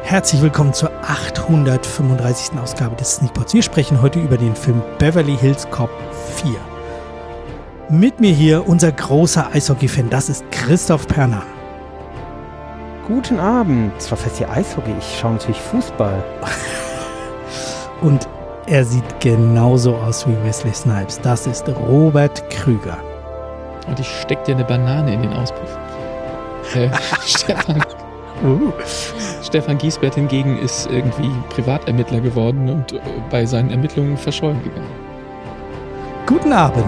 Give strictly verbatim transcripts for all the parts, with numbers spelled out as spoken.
Herzlich willkommen zur achthundertfünfunddreißigsten Ausgabe des Sneakpots. Wir sprechen heute über den Film Beverly Hills Cop vier. Mit mir hier unser großer Eishockey-Fan, das ist Christoph Perner. Guten Abend. Was heißt hier Eishockey? Ich schaue natürlich Fußball. Und er sieht genauso aus wie Wesley Snipes. Das ist Robert Krüger. Und ich steck dir eine Banane in den Auspuff. Äh, Stefan. Uh. Stefan Giesbert hingegen ist irgendwie Privatermittler geworden und bei seinen Ermittlungen verschollen gegangen. Guten Abend.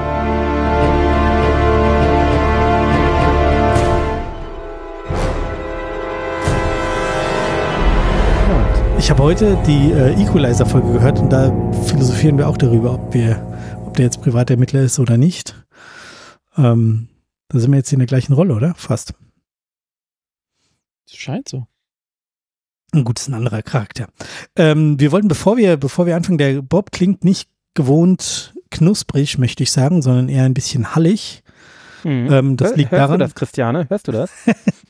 Ich habe heute die äh, Equalizer-Folge gehört und da philosophieren wir auch darüber, ob wir, ob der jetzt Privatermittler ist oder nicht. Ähm, da sind wir jetzt in der gleichen Rolle, oder? Fast. Scheint so. Gut, ist ein anderer Charakter. Ähm, wir wollten, bevor wir, bevor wir anfangen, der Bob klingt nicht gewohnt knusprig, möchte ich sagen, sondern eher ein bisschen hallig. Mhm. Ähm, das Hör, liegt hörst daran. du das, Christiane? Hörst du das?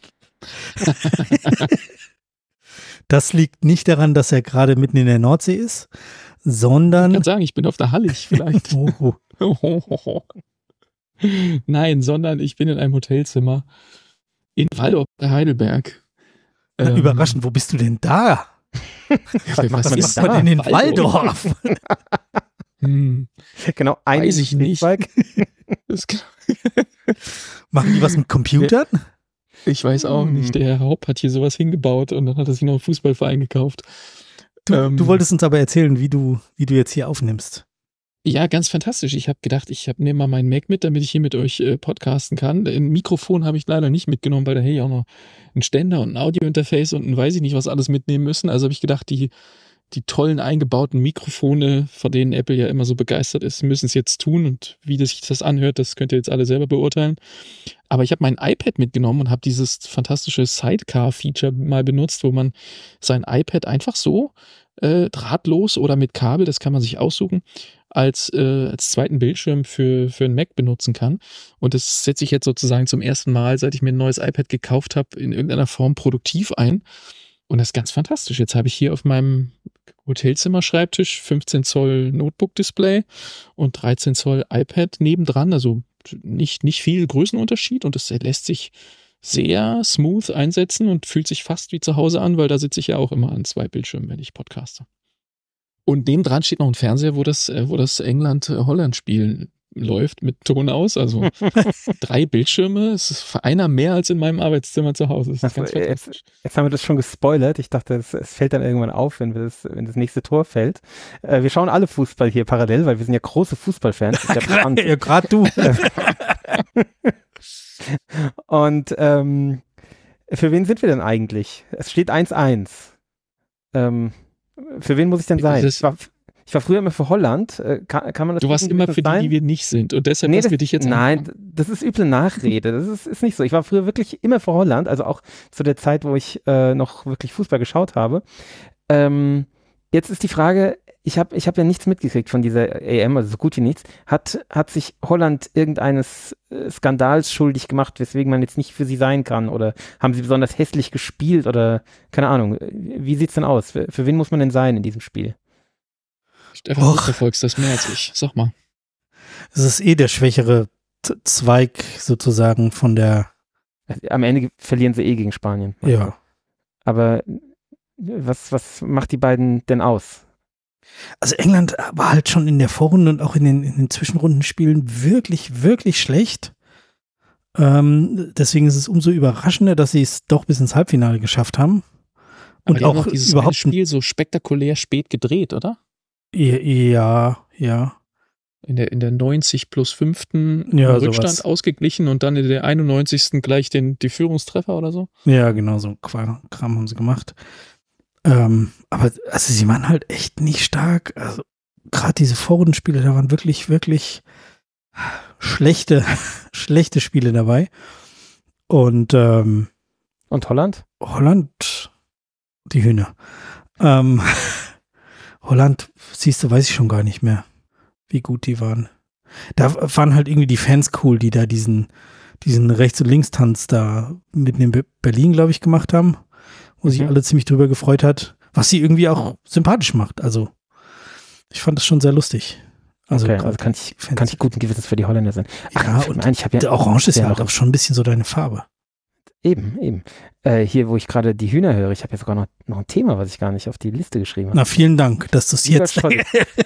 Das liegt nicht daran, dass er gerade mitten in der Nordsee ist, sondern. Ich kann sagen, ich bin auf der Hallig vielleicht. oh, oh. Nein, sondern ich bin in einem Hotelzimmer in Waldorf bei Heidelberg. Ähm, Überraschend, wo bist du denn da? Was, Was macht ist man man da? denn in Waldorf? hm. Genau, ein Weiß ich nicht. Das Machen die was mit Computern? Ich weiß auch Hm. nicht. Der Herr Haupt hat hier sowas hingebaut und dann hat er sich noch einen Fußballverein gekauft. Du, ähm, du wolltest uns aber erzählen, wie du, wie du jetzt hier aufnimmst. Ja, ganz fantastisch. Ich habe gedacht, ich nehme mal meinen Mac mit, damit ich hier mit euch äh, podcasten kann. Ein Mikrofon habe ich leider nicht mitgenommen, weil da hätte ich auch noch einen Ständer und ein Audiointerface und ein weiß ich nicht was alles mitnehmen müssen. Also habe ich gedacht, die, die tollen eingebauten Mikrofone, von denen Apple ja immer so begeistert ist, müssen es jetzt tun. Und wie das sich das anhört, das könnt ihr jetzt alle selber beurteilen. Aber ich habe mein iPad mitgenommen und habe dieses fantastische Sidecar-Feature mal benutzt, wo man sein iPad einfach so äh, drahtlos oder mit Kabel, das kann man sich aussuchen, als, äh, als zweiten Bildschirm für, für einen Mac benutzen kann. Und das setze ich jetzt sozusagen zum ersten Mal, seit ich mir ein neues iPad gekauft habe, in irgendeiner Form produktiv ein. Und das ist ganz fantastisch. Jetzt habe ich hier auf meinem Hotelzimmer-Schreibtisch fünfzehn Zoll Notebook-Display und dreizehn Zoll iPad nebendran. Also nicht, nicht viel Größenunterschied und es lässt sich sehr smooth einsetzen und fühlt sich fast wie zu Hause an, weil da sitze ich ja auch immer an zwei Bildschirmen, wenn ich podcaste. Und nebendran steht noch ein Fernseher, wo das, wo das England-Holland-Spiel läuft mit Ton aus. Also drei Bildschirme. Es ist einer mehr als in meinem Arbeitszimmer zu Hause. Das ist ganz jetzt, jetzt haben wir das schon gespoilert. Ich dachte, es, es fällt dann irgendwann auf, wenn, wir das, wenn das nächste Tor fällt. Äh, wir schauen alle Fußball hier parallel, weil wir sind ja große Fußballfans. Ja, gerade du. Und ähm, für wen sind wir denn eigentlich? Es steht eins eins. Ähm, Für wen muss ich denn sein? Ich war, ich war früher immer für Holland. Kann, kann man das du warst immer für sein? die, die wir nicht sind. Und deshalb nee, lassen das, wir dich jetzt Nein, anfangen. Das ist üble Nachrede. Das ist, ist nicht so. Ich war früher wirklich immer für Holland. Also auch zu der Zeit, wo ich äh, noch wirklich Fußball geschaut habe. Ähm, jetzt ist die Frage, ich habe ich hab ja nichts mitgekriegt von dieser A M, also so gut wie nichts. Hat, hat sich Holland irgendeines äh, Skandals schuldig gemacht, weswegen man jetzt nicht für sie sein kann? Oder haben sie besonders hässlich gespielt? Oder keine Ahnung. Wie sieht's denn aus? Für, für wen muss man denn sein in diesem Spiel? Stefan, du verfolgst das mehr als ich. Sag mal. Es ist eh der schwächere T- Zweig sozusagen von der. Am Ende verlieren sie eh gegen Spanien. Ja. Aber was, was macht die beiden denn aus? Also England war halt schon in der Vorrunde und auch in den, in den Zwischenrundenspielen wirklich, wirklich schlecht. Ähm, deswegen ist es umso überraschender, dass sie es doch bis ins Halbfinale geschafft haben. Aber Und die auch haben doch dieses überhaupt Spiel so spektakulär spät gedreht, oder? Ja, ja. In der, in der neunzig plus fünften Ja, Rückstand sowas. ausgeglichen und dann in der einundneunzigsten gleich den, die Führungstreffer oder so? Ja, genau, so Kram haben sie gemacht. Ähm, aber also sie waren halt echt nicht stark. Also gerade diese Vorrundenspiele, da waren wirklich, wirklich schlechte, schlechte Spiele dabei. Und ähm, Und Holland? Holland, die Hühner. Ähm, Holland, siehst du, weiß ich schon gar nicht mehr, wie gut die waren. Da waren halt irgendwie die Fans cool, die da diesen, diesen Rechts- und Linkstanz da mitten in Berlin, glaube ich, gemacht haben. wo sich Mhm. alle ziemlich drüber gefreut hat, was sie irgendwie auch sympathisch macht. Also ich fand das schon sehr lustig. Also, okay, grad also kann ich, Fans- kann ich guten Gewissens für die Holländer sein. ja, und nein, ich habe ja der Orange ist ja ja halt noch- auch schon ein bisschen so deine Farbe. eben, eben. Äh, hier, wo ich gerade die Hühner höre, ich habe ja sogar noch, noch ein Thema, was ich gar nicht auf die Liste geschrieben habe. Na, vielen Dank, dass du es Lieber jetzt Scholli.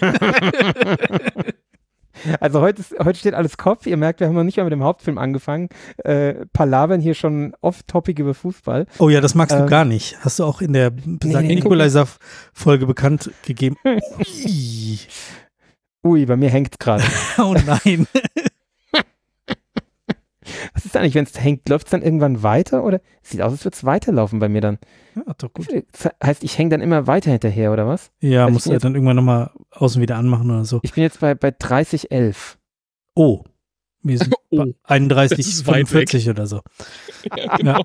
Also heute, ist, heute steht alles Kopf. Ihr merkt, wir haben noch nicht mal mit dem Hauptfilm angefangen. Äh, Palavern hier schon off-topic über Fußball. Oh ja, das magst du Ähm, gar nicht. Hast du auch in der besagten nee, Equalizer-Folge bekannt gegeben. Ui. Ui, bei mir hängt gerade. Oh nein. Was ist eigentlich, wenn es hängt? Läuft es dann irgendwann weiter? Oder sieht aus, als würde es weiterlaufen bei mir dann. Ja, doch gut. Das heißt, ich hänge dann immer weiter hinterher, oder was? Ja, Also ich musst bin du jetzt- dann irgendwann nochmal außen wieder anmachen oder so. Ich bin jetzt bei, bei dreißig elf. Oh. Wir sind Oh, bei einunddreißig, das ist weit fünfundvierzig oder so. Ja, genau.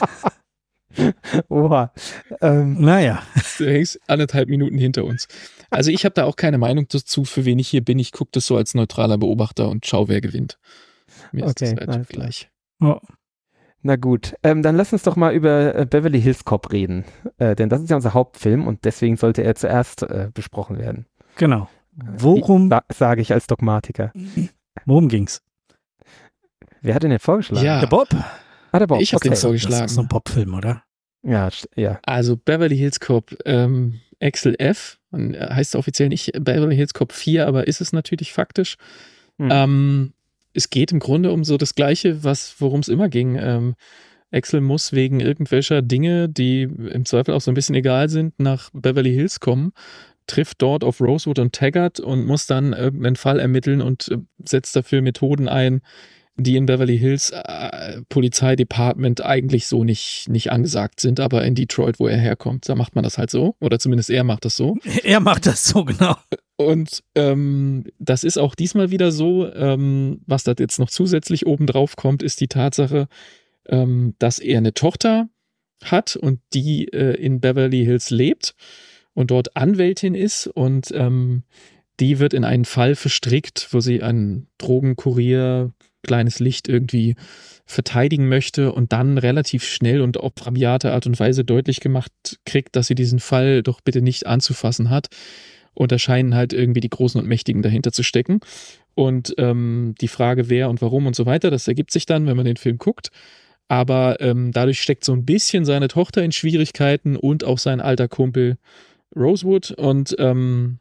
Ja. Oha. Ähm, Naja. Du hängst anderthalb Minuten hinter uns. Also ich habe da auch keine Meinung dazu, für wen ich hier bin. Ich gucke das so als neutraler Beobachter und schau, wer gewinnt. Mir ist Okay, das relativ alles klar. gleich. Oh. Na gut, ähm, dann lass uns doch mal über äh, Beverly Hills Cop reden. Äh, denn das ist ja unser Hauptfilm und deswegen sollte er zuerst äh, besprochen werden. Genau. Worum, Sa sage ich als Dogmatiker. worum ging's? Wer hat denn den vorgeschlagen? Ja, Der Bob? Ah, der Bob. ich habe den okay. vorgeschlagen. Das ist so ein Bob-Film, oder? Ja, st- ja. Also Beverly Hills Cop, ähm, Axel F. Und, äh, heißt offiziell nicht Beverly Hills Cop vier, aber ist es natürlich faktisch. Hm. Ähm, es geht im Grunde um so das Gleiche, was worum es immer ging. Ähm, Axel muss wegen irgendwelcher Dinge, die im Zweifel auch so ein bisschen egal sind, nach Beverly Hills kommen, trifft dort auf Rosewood und Taggart und muss dann irgendeinen Fall ermitteln und äh, setzt dafür Methoden ein, die in Beverly Hills äh, Polizeidepartment eigentlich so nicht, nicht angesagt sind, aber in Detroit, wo er herkommt, da macht man das halt so. Oder zumindest er macht das so. Er macht das so, genau. Und ähm, das ist auch diesmal wieder so. Ähm, was da jetzt noch zusätzlich obendrauf kommt, ist die Tatsache, ähm, dass er eine Tochter hat und die äh, in Beverly Hills lebt und dort Anwältin ist und ähm, die wird in einen Fall verstrickt, wo sie einen Drogenkurier, kleines Licht irgendwie verteidigen möchte und dann relativ schnell und auf rabiate Art und Weise deutlich gemacht kriegt, dass sie diesen Fall doch bitte nicht anzufassen hat. Und da scheinen halt irgendwie die Großen und Mächtigen dahinter zu stecken. Und ähm, die Frage, wer und warum und so weiter, das ergibt sich dann, wenn man den Film guckt. Aber ähm, dadurch steckt so ein bisschen seine Tochter in Schwierigkeiten und auch sein alter Kumpel Rosewood. Und ähm,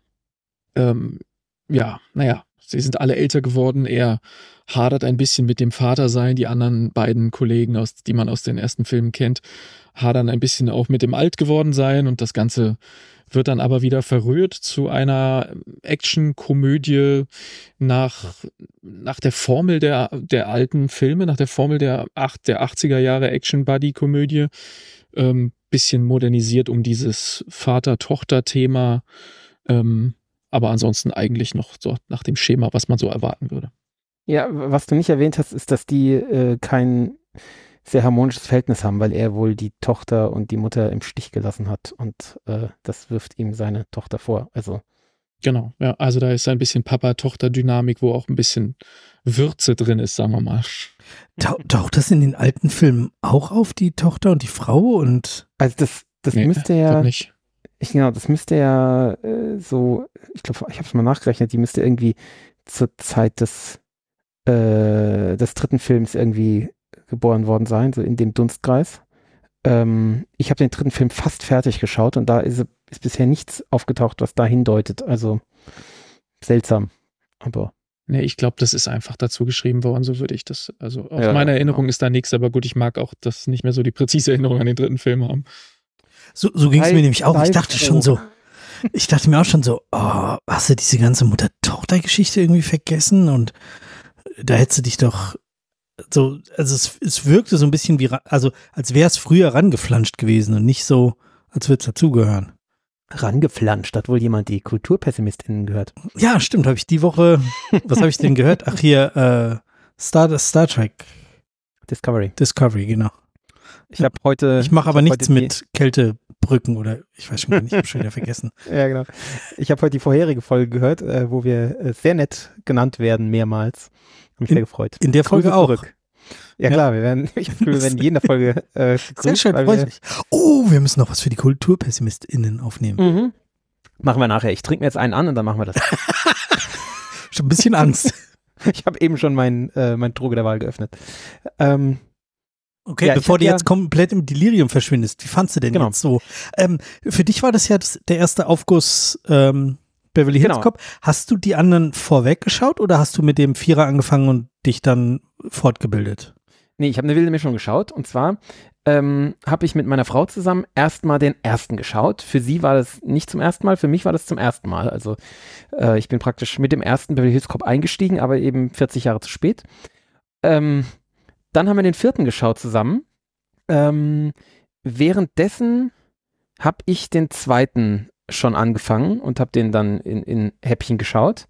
ähm, ja, naja, sie sind alle älter geworden. Er hadert ein bisschen mit dem Vatersein. Die anderen beiden Kollegen, aus, die man aus den ersten Filmen kennt, hadern ein bisschen auch mit dem Altgewordensein. Und das Ganze wird dann aber wieder verrührt zu einer Action-Komödie nach, nach der Formel der, der alten Filme, nach der Formel der, acht, der achtziger Jahre Action-Buddy-Komödie. Ähm, bisschen modernisiert um dieses Vater-Tochter-Thema. Ähm, aber ansonsten eigentlich noch so nach dem Schema, was man so erwarten würde. Ja, was du nicht erwähnt hast, ist, dass die äh, kein sehr harmonisches Verhältnis haben, weil er wohl die Tochter und die Mutter im Stich gelassen hat und äh, das wirft ihm seine Tochter vor. Also Genau, ja, also da ist ein bisschen Papa-Tochter-Dynamik, wo auch ein bisschen Würze drin ist, sagen wir mal. Tau taucht das in den alten Filmen auch auf, die Tochter und die Frau? Und Also das, das Nee, müsste glaub ja, nicht. ich, genau, das müsste ja äh, so, ich glaube, ich habe es mal nachgerechnet, die müsste irgendwie zur Zeit des, äh, des dritten Films irgendwie geboren worden sein, so in dem Dunstkreis. Ähm, ich habe den dritten Film fast fertig geschaut und da ist, ist bisher nichts aufgetaucht, was da hindeutet. Also seltsam, aber Nee, ich glaube, das ist einfach dazu geschrieben worden, so würde ich das, also aus Ja, meiner ja, Erinnerung genau. ist da nichts, aber gut, ich mag auch das nicht mehr so die präzise Erinnerung an den dritten Film haben. so, so ging es Sei- mir nämlich auch. Ich sei dachte froh. schon so, ich dachte mir auch schon so, oh, hast du diese ganze Mutter-Tochter-Geschichte irgendwie vergessen? Und da hättest du dich doch so, also es, es wirkte so ein bisschen wie, ra- also als wäre es früher rangeflanscht gewesen und nicht so, als würde es dazugehören. rangeflanscht, hat wohl jemand die KulturpessimistInnen gehört. Ja, stimmt, habe ich die Woche, was habe ich denn gehört? Ach hier, äh, Star, Star Trek Discovery. Discovery, genau. Ich habe heute. Ich mache aber hab nichts heute die- mit Kältebrücken oder ich weiß schon gar nicht, ich habe schon wieder vergessen. Ja, genau. Ich habe heute die vorherige Folge gehört, äh, wo wir äh, sehr nett genannt werden, mehrmals. Hab mich In- sehr gefreut. In der Folge Grüße auch. zurück. Ja, klar, wir werden, ich hab, wir werden in jeder Folge äh, gegrüßt. Sehr schön, weil freut wir, mich. Oh, wir müssen noch was für die KulturpessimistInnen aufnehmen. mhm. Machen wir nachher. Ich trinke mir jetzt einen an und dann machen wir das. Schon ein bisschen Angst. Ich habe eben schon mein, äh, mein Droge der Wahl geöffnet. Ähm, Okay, Ja, ich bevor hab du ja- jetzt komplett im Delirium verschwindest, wie fandst du denn Genau. jetzt so? Ähm, für dich war das ja das, der erste Aufguss ähm, Beverly Hills Genau. Cop. Hast du die anderen vorweg geschaut oder hast du mit dem Vierer angefangen und dich dann fortgebildet? Nee, ich habe eine wilde Mischung geschaut. Und zwar ähm, habe ich mit meiner Frau zusammen erstmal den ersten geschaut. Für sie war das nicht zum ersten Mal, für mich war das zum ersten Mal. Also äh, ich bin praktisch mit dem ersten Beverly Hills Cop eingestiegen, aber eben vierzig Jahre zu spät. Ähm, dann haben wir den vierten geschaut zusammen. Ähm, währenddessen habe ich den zweiten schon angefangen und habe den dann in, in Häppchen geschaut.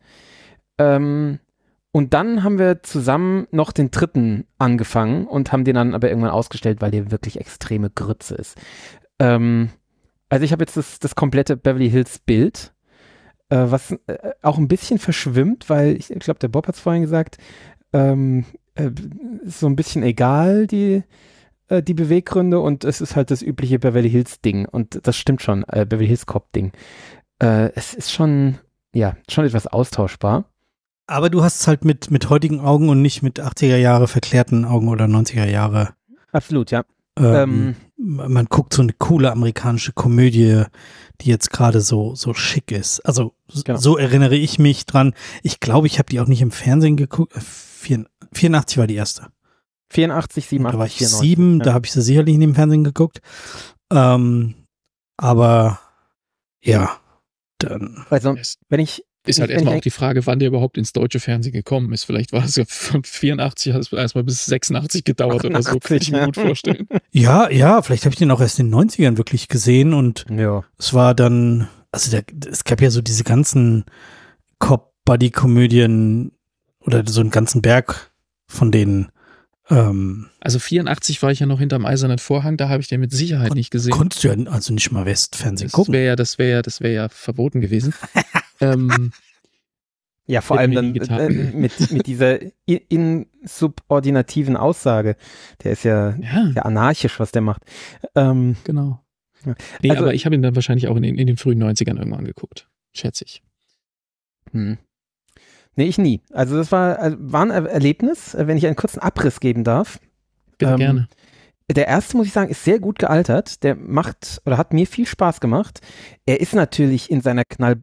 Ähm, Und dann haben wir zusammen noch den dritten angefangen und haben den dann aber irgendwann ausgestellt, weil der wirklich extreme Grütze ist. Ähm, also ich habe jetzt das, das komplette Beverly Hills Bild, äh, was äh, auch ein bisschen verschwimmt, weil ich, ich glaube, der Bob hat es vorhin gesagt, ähm, äh, ist so ein bisschen egal, die, äh, die Beweggründe, und es ist halt das übliche Beverly Hills Ding, und das stimmt schon, äh, Beverly Hills Cop Ding. Äh, es ist schon, ja, schon etwas austauschbar. Aber du hast es halt mit, mit heutigen Augen und nicht mit achtziger Jahre verklärten Augen oder neunziger Jahre. Absolut, ja. Ähm, man guckt so eine coole amerikanische Komödie, die jetzt gerade so, so schick ist. Also s- Genau. so erinnere ich mich dran. Ich glaube, ich habe die auch nicht im Fernsehen geguckt. Äh, vier- vierundachtzig war die erste. vierundachtzig, Und da war siebenundachtzig, ich vierundneunzig. sieben, ja. da habe ich sie sicherlich nicht im Fernsehen geguckt. Ähm, aber ja, dann. Also, Es wenn ich ist halt wenn erstmal ich auch die Frage, wann der überhaupt ins deutsche Fernsehen gekommen ist. Vielleicht war es ja von vierundachtzig, hat es erstmal bis sechsundachtzig gedauert oder so, kann ich mir gut vorstellen. Ja, ja, vielleicht habe ich den auch erst in den neunzigern wirklich gesehen und Ja. es war dann, also der, es gab ja so diese ganzen Cop-Buddy-Komödien oder so einen ganzen Berg von denen. Ähm, Also vierundachtzig war ich ja noch hinterm Eisernen Vorhang, da habe ich den mit Sicherheit Kon- nicht gesehen. konntest du ja also nicht mal Westfernsehen Das gucken. wäre ja, das wäre ja, das wäre ja verboten gewesen. ähm, Ja, vor Hätte allem mir dann nie getan. äh, mit, mit dieser i- insubordinativen Aussage. Der ist ja, ja, ja anarchisch, was der macht. Ähm, genau. Ja. Nee, Also- aber ich habe ihn dann wahrscheinlich auch in den, in den frühen neunzigern irgendwann geguckt, schätze ich. hm. Nee, ich nie. Also das war, also war ein Er- Erlebnis, äh, wenn ich einen kurzen Abriss geben darf. Bitte Ähm, gerne. Der erste, muss ich sagen, ist sehr gut gealtert. Der macht oder hat mir viel Spaß gemacht. Er ist natürlich in seiner Knall...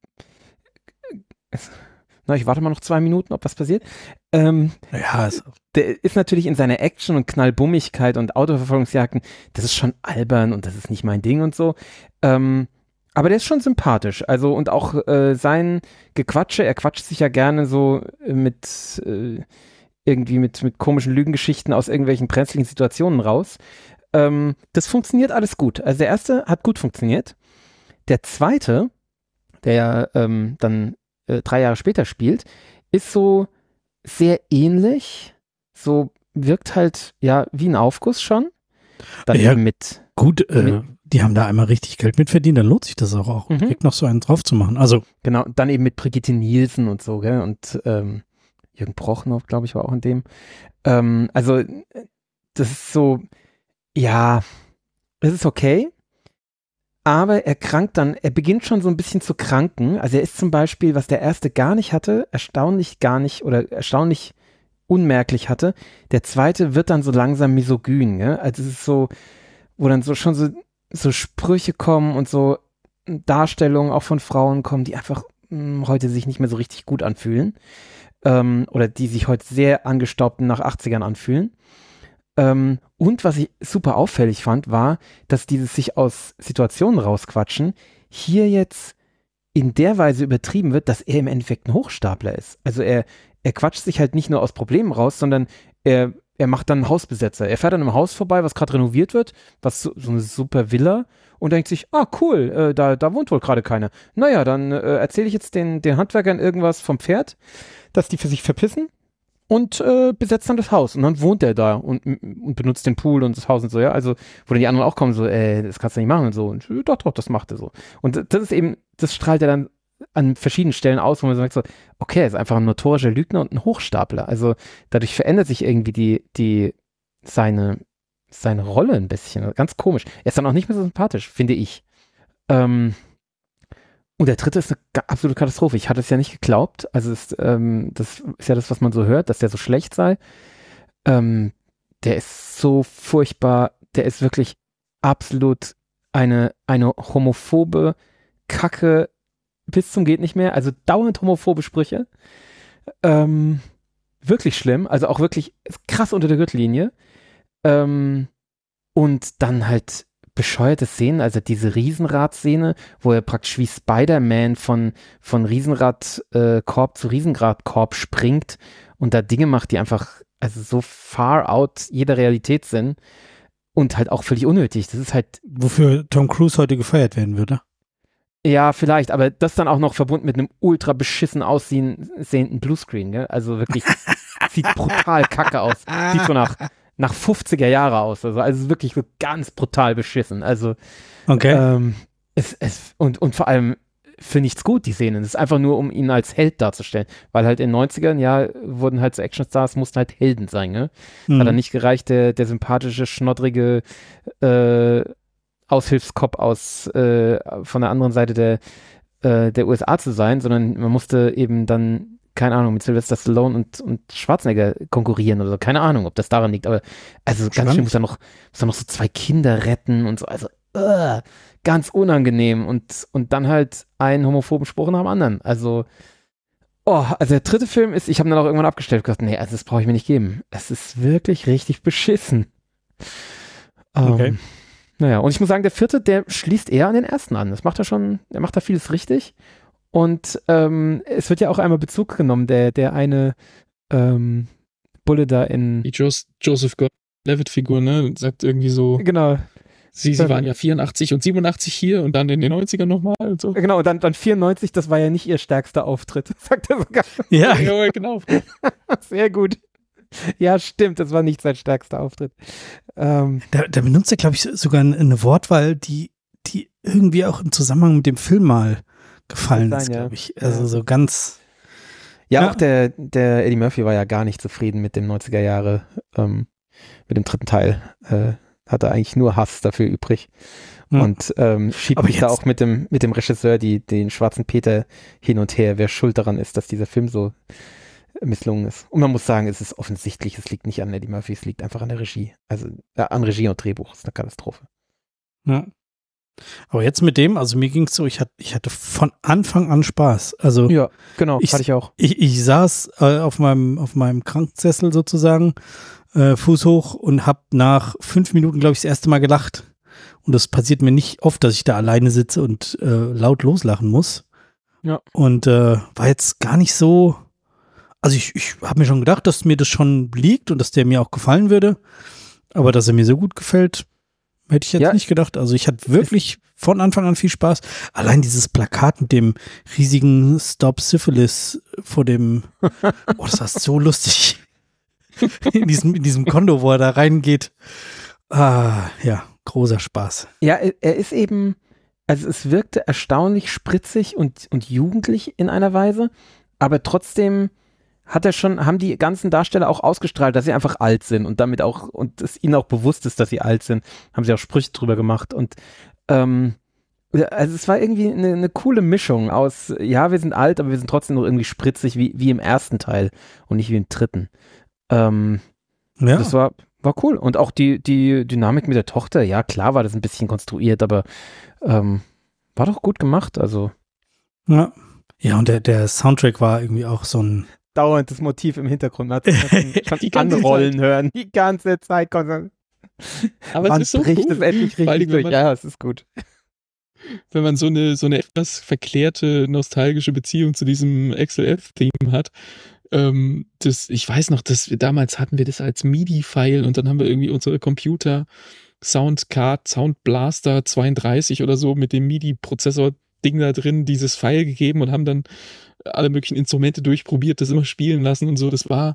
Na, ich warte mal noch zwei Minuten, ob was passiert. Ähm, Ja, es, der ist natürlich in seiner Action und Knallbummigkeit und Autoverfolgungsjagden, das ist schon albern und das ist nicht mein Ding und so. Ähm, aber der ist schon sympathisch. Also und auch äh, sein Gequatsche, er quatscht sich ja gerne so äh, mit äh, irgendwie mit, mit komischen Lügengeschichten aus irgendwelchen brenzlichen Situationen raus. Ähm, das funktioniert alles gut. Also der erste hat gut funktioniert. Der zweite, der ja ähm, dann äh, drei Jahre später spielt, ist so sehr ähnlich, so wirkt halt ja wie ein Aufguss schon. Dann Ja. eben mit, gut, äh, Mit- die haben da einmal richtig Geld mit verdient, dann lohnt sich das auch, auch Mhm. direkt noch so einen drauf zu machen. Also, genau, dann eben mit Brigitte Nielsen und so, gell, und ähm, Jürgen Prochnow, glaube ich, war auch in dem. Ähm, also, äh, das ist so, ja, es ist okay, aber er krankt dann, er beginnt schon so ein bisschen zu kranken. Also er ist zum Beispiel, was der erste gar nicht hatte, erstaunlich gar nicht oder erstaunlich unmerklich hatte, der zweite wird dann so langsam misogyn, gell? Also es ist so, wo dann so schon so, so Sprüche kommen und so Darstellungen auch von Frauen kommen, die einfach mh, heute sich nicht mehr so richtig gut anfühlen. Ähm, oder die sich heute sehr angestaubt nach achtzigern anfühlen. Ähm, und was ich super auffällig fand, war, dass dieses sich aus Situationen rausquatschen hier jetzt in der Weise übertrieben wird, dass er im Endeffekt ein Hochstapler ist. Also er, er quatscht sich halt nicht nur aus Problemen raus, sondern er, er macht dann einen Hausbesetzer. Er fährt an einem Haus vorbei, was gerade renoviert wird, was so, so eine super Villa, und denkt sich, ah cool, äh, da, da wohnt wohl gerade keiner. Naja, dann äh, erzähle ich jetzt den, den Handwerkern irgendwas vom Pferd, dass die für sich verpissen, und äh, besetzt dann das Haus. Und dann wohnt er da und, und benutzt den Pool und das Haus und so, ja. Also, wo dann die anderen auch kommen, so, ey, das kannst du nicht machen und so. Und doch, doch, das macht er so. Und das ist eben, das strahlt er dann an verschiedenen Stellen aus, wo man sagt so, okay, er ist einfach ein notorischer Lügner und ein Hochstapler. Also dadurch verändert sich irgendwie die, die seine, seine Rolle ein bisschen. Ganz komisch. Er ist dann auch nicht mehr so sympathisch, finde ich. Ähm, und der dritte ist eine ga- absolute Katastrophe. Ich hatte es ja nicht geglaubt. Also es, ähm, das ist ja das, was man so hört, dass der so schlecht sei. Ähm, der ist so furchtbar. Der ist wirklich absolut eine, eine homophobe Kacke bis zum geht nicht mehr. Also dauernd homophobe Sprüche. Ähm, wirklich schlimm. Also auch wirklich krass unter der Gürtellinie. Ähm, und dann halt bescheuerte Szenen, also diese Riesenrad-Szene, wo er praktisch wie Spider-Man von, von Riesenrad-Korb zu Riesenrad-Korb springt und da Dinge macht, die einfach also so far out jeder Realität sind und halt auch völlig unnötig. Das ist halt, Wofür Tom Cruise heute gefeiert werden würde. ja, vielleicht, aber das dann auch noch verbunden mit einem ultra beschissen aussehenden Bluescreen, gell? Also wirklich, sieht brutal kacke aus. Sieht so nach, nach fünfziger Jahre aus. Also, also wirklich so ganz brutal beschissen. Also, Okay. ähm, es, es, und, und vor allem für nichts gut, die Szenen. Es ist einfach nur, um ihn als Held darzustellen. Weil halt in den neunzigern, ja, wurden halt so Actionstars, mussten halt Helden sein, ne? Hm. Hat dann nicht gereicht, der, der sympathische, schnoddrige, äh, Aushilfskopf aus äh, von der anderen Seite der, äh, der U S A zu sein, sondern man musste eben dann, keine Ahnung, mit Sylvester Stallone und, und Schwarzenegger konkurrieren oder so. Keine Ahnung, ob das daran liegt, aber also ganz Spannend. schön muss er noch, muss er noch so zwei Kinder retten und so, also uh, ganz unangenehm und, und dann halt einen homophoben Spruch nach dem anderen. Also, oh, also der dritte Film ist, ich habe dann auch irgendwann abgestellt und gesagt, nee, also das brauche ich mir nicht geben. Es ist wirklich richtig beschissen. Okay. Ähm, Naja, und ich muss sagen, der vierte, der schließt eher an den ersten an. Das macht er schon, er macht da vieles richtig. Und ähm, es wird ja auch einmal Bezug genommen, der, der eine ähm, Bulle da in. Die Jos- Joseph Gordon-Levitt-Figur, ne, sagt irgendwie so, Genau, sie, sie waren ja vierundachtzig und siebenundachtzig hier und dann in den neunzigern nochmal und so. genau, und dann, dann vierundneunzig, das war ja nicht ihr stärkster Auftritt, sagt er sogar. Ja, Ja, genau. Sehr gut. Ja, stimmt, das war nicht sein stärkster Auftritt. Ähm, da, da benutzt er, glaube ich, sogar eine, eine Wortwahl, die, die irgendwie auch im Zusammenhang mit dem Film mal gefallen Kann ist, sein, ja. glaube ich. Also Ja. so ganz, ja, Ja. auch der, der Eddie Murphy war ja gar nicht zufrieden mit dem neunziger Jahre, ähm, mit dem dritten Teil. Äh, hatte eigentlich nur Hass dafür übrig. Hm. Und ähm, schiebt Aber sich da jetzt- auch mit dem, mit dem Regisseur die, den schwarzen Peter hin und her, wer schuld daran ist, dass dieser Film so misslungen ist. Und man muss sagen, es ist offensichtlich, es liegt nicht an Eddie Murphy, es liegt einfach an der Regie. Also äh, an Regie und Drehbuch, es ist eine Katastrophe. ja. Aber jetzt mit dem, also mir ging es so, ich hatte, ich hatte von Anfang an Spaß. Also Ja, genau, Ich- hatte ich auch. ich, ich saß äh, auf meinem, auf meinem Krankensessel sozusagen, äh, Fuß hoch und habe nach fünf Minuten, glaube ich, das erste Mal gelacht. Und das passiert mir nicht oft, dass ich da alleine sitze und äh, laut loslachen muss. Ja. Und äh, war jetzt gar nicht so, also ich, ich habe mir schon gedacht, dass mir das schon liegt und dass der mir auch gefallen würde. Aber dass er mir so gut gefällt, hätte ich jetzt Ja. nicht gedacht. Also ich hatte wirklich von Anfang an viel Spaß. Allein dieses Plakat mit dem riesigen Stop Syphilis vor dem, oh, das war so lustig. In diesem, in diesem Kondo, wo er da reingeht. Ah, ja, großer Spaß. Ja, er, er ist eben, also es wirkte erstaunlich spritzig und, und jugendlich in einer Weise, aber trotzdem hat er schon, haben die ganzen Darsteller auch ausgestrahlt, dass sie einfach alt sind und damit auch, und es ihnen auch bewusst ist, dass sie alt sind, haben sie auch Sprüche drüber gemacht und ähm, also es war irgendwie eine, eine coole Mischung aus, ja, wir sind alt, aber wir sind trotzdem noch irgendwie spritzig, wie, wie im ersten Teil und nicht wie im dritten. Ähm, Ja, Das war, war cool. Und auch die, die Dynamik mit der Tochter, ja, klar war das ein bisschen konstruiert, aber ähm, war doch gut gemacht. Also ja. Ja, und der, der Soundtrack war irgendwie auch so ein, dauernd das Motiv im Hintergrund. Man hat es schon Die ganze anrollen hören. Die ganze Zeit kommt dann, Aber man es ist so bricht cool. es endlich Vor allem, richtig wenn durch. man- Ja, es ist gut. wenn man so eine, so eine etwas verklärte, nostalgische Beziehung zu diesem X L F-Theme hat. Ähm, das, ich weiß noch, dass wir damals hatten wir das als MIDI-File und dann haben wir irgendwie unsere Computer Soundcard, Sound Blaster zweiunddreißig oder so mit dem MIDI-Prozessor-Ding da drin dieses File gegeben und haben dann alle möglichen Instrumente durchprobiert, das immer spielen lassen und so. Das war,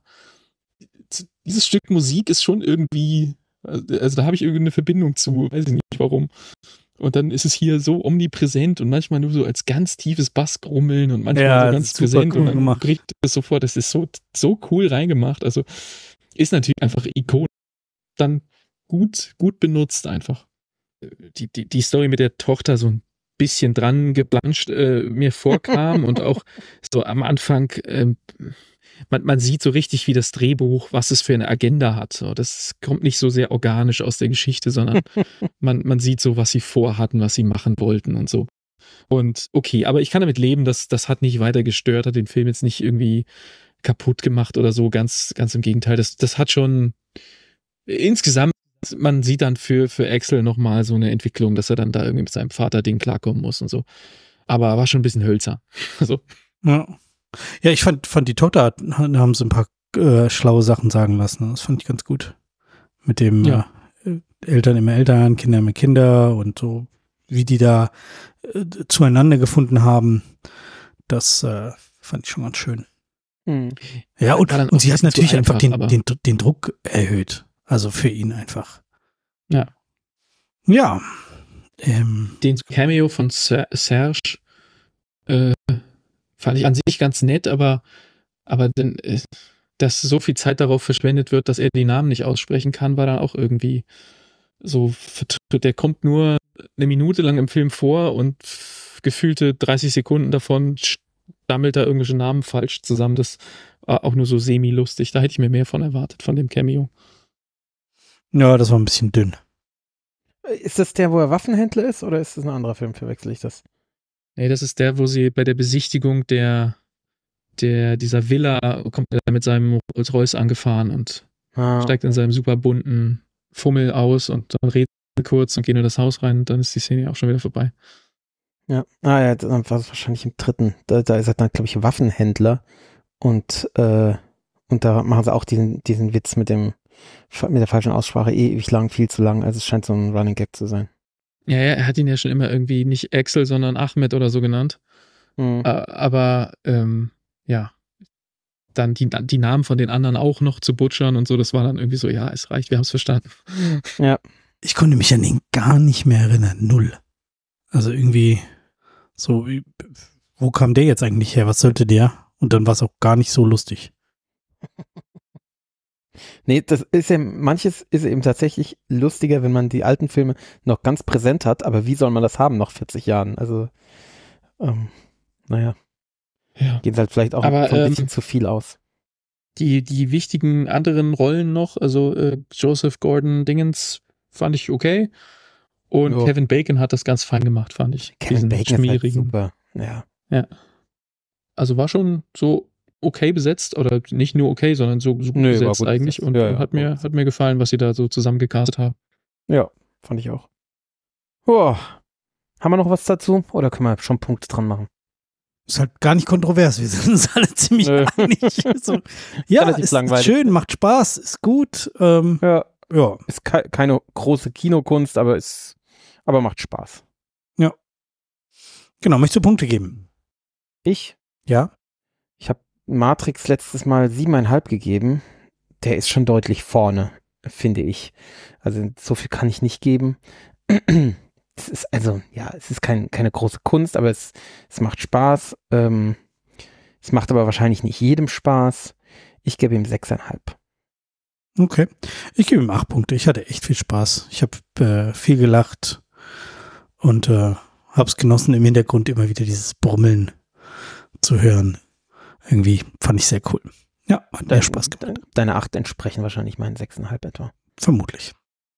dieses Stück Musik ist schon irgendwie, also da habe ich irgendeine Verbindung zu, weiß ich nicht warum. Und dann ist es hier so omnipräsent und manchmal nur so als ganz tiefes Bassgrummeln und manchmal Ja, so das ganz ist super präsent cool und dann gemacht. bricht es sofort. Das ist so, so cool reingemacht. Also ist natürlich einfach ikonisch. dann gut, gut benutzt einfach. Die, die, die Story mit der Tochter so ein bisschen dran geplanscht äh, mir vorkam und auch so am Anfang, äh, man, man sieht so richtig, wie das Drehbuch, was es für eine Agenda hat. So, das kommt nicht so sehr organisch aus der Geschichte, sondern man, man sieht so, was sie vorhatten, was sie machen wollten und so. Und okay, aber ich kann damit leben, dass das hat nicht weiter gestört, hat den Film jetzt nicht irgendwie kaputt gemacht oder so, ganz, ganz im Gegenteil. Das, das hat schon insgesamt, man sieht dann für, für Axel nochmal so eine Entwicklung, dass er dann da irgendwie mit seinem Vater-Ding klarkommen muss und so. Aber war schon ein bisschen hölzer. Also. Ja. Ja, ich fand, fand die Tochter haben so ein paar äh, schlaue Sachen sagen lassen. Das fand ich ganz gut. Mit dem Ja. äh, Eltern immer Eltern, Kinder immer Kinder und so, wie die da äh, zueinander gefunden haben. Das äh, fand ich schon ganz schön. Mhm. Ja, und, War dann und auch sie hat nicht so natürlich einfach einfach, den, den, den Druck erhöht. Also für ihn einfach. Ja. Ja. Ähm, Den Cameo von Ser- Serge äh, fand ich an sich ganz nett, aber, aber denn, äh, dass so viel Zeit darauf verschwendet wird, dass er die Namen nicht aussprechen kann, war dann auch irgendwie so, der kommt nur eine Minute lang im Film vor und gefühlte dreißig Sekunden davon stammelt er irgendwelche Namen falsch zusammen. Das war auch nur so semi-lustig. Da hätte ich mir mehr von erwartet, von dem Cameo. ja, das war ein bisschen dünn. Ist das der, wo er Waffenhändler ist, oder ist das ein anderer Film? Verwechsel ich das? Nee, das ist der, wo sie bei der Besichtigung der, der dieser Villa kommt er mit seinem Rolls-Royce angefahren und Ah, steigt in seinem super bunten Fummel aus und dann redet er kurz und geht in das Haus rein und dann ist die Szene auch schon wieder vorbei. ja. Ah ja, dann war es wahrscheinlich im dritten. Da, da ist er dann, glaube ich, Waffenhändler und, äh, und da machen sie auch diesen, diesen Witz mit dem mit der falschen Aussprache, ewig lang, viel zu lang. Also es scheint so ein Running Gag zu sein. Ja, ja, er hat ihn ja schon immer irgendwie nicht Axel, sondern Ahmed oder so genannt. Mhm. Äh, aber ähm, ja, dann die, die Namen von den anderen auch noch zu butchern und so, das war dann irgendwie so, ja, es reicht, wir haben es verstanden. Ja. Ich konnte mich an den gar nicht mehr erinnern. Null. Also irgendwie so, wie- wo kam der jetzt eigentlich her? Was sollte der? Und dann war es auch gar nicht so lustig. Nee, das ist ja, manches ist eben tatsächlich lustiger, wenn man die alten Filme noch ganz präsent hat, aber wie soll man das haben nach vierzig Jahren? Also, ähm, naja, Ja. geht halt vielleicht auch Aber, so ein ähm, bisschen zu viel aus. Die, die wichtigen anderen Rollen noch, also äh, Joseph Gordon-Dingens fand ich okay. Und Jo. Kevin Bacon hat das ganz fein gemacht, fand ich. Kevin Diesen Bacon ist halt schmierigen. super. Ja. Also war schon so okay besetzt, oder nicht nur okay, sondern so, so gut Nö, war besetzt gut eigentlich. besetzt. Und Ja, ja, hat, war mir, gut hat mir gefallen, was sie da so zusammengecastet haben. Ja, fand ich auch. Boah. Haben wir noch was dazu? Oder können wir schon Punkte dran machen? Ist halt gar nicht kontrovers. Wir sind uns alle ziemlich Nö. einig. So, ja, Relativ ist, ist langweilig. schön, macht Spaß, ist gut. Ähm, Ja, ja, ist ke keine große Kinokunst, aber ist, aber macht Spaß. genau. Möchtest du Punkte geben? Ich, Ja? ich habe Matrix letztes Mal siebeneinhalb gegeben. Der ist schon deutlich vorne, finde ich. Also so viel kann ich nicht geben. Es ist also, ja, es ist kein, keine große Kunst, aber es, es macht Spaß. Ähm, es macht aber wahrscheinlich nicht jedem Spaß. Ich gebe ihm sechseinhalb. Okay. Ich gebe ihm acht Punkte. Ich hatte echt viel Spaß. Ich habe äh, viel gelacht und äh, habe es genossen, im Hintergrund immer wieder dieses Brummeln zu hören. Irgendwie fand ich sehr cool. Ja, hat mir Spaß gemacht. Deine, deine acht entsprechen wahrscheinlich meinen sechseinhalb etwa. Vermutlich.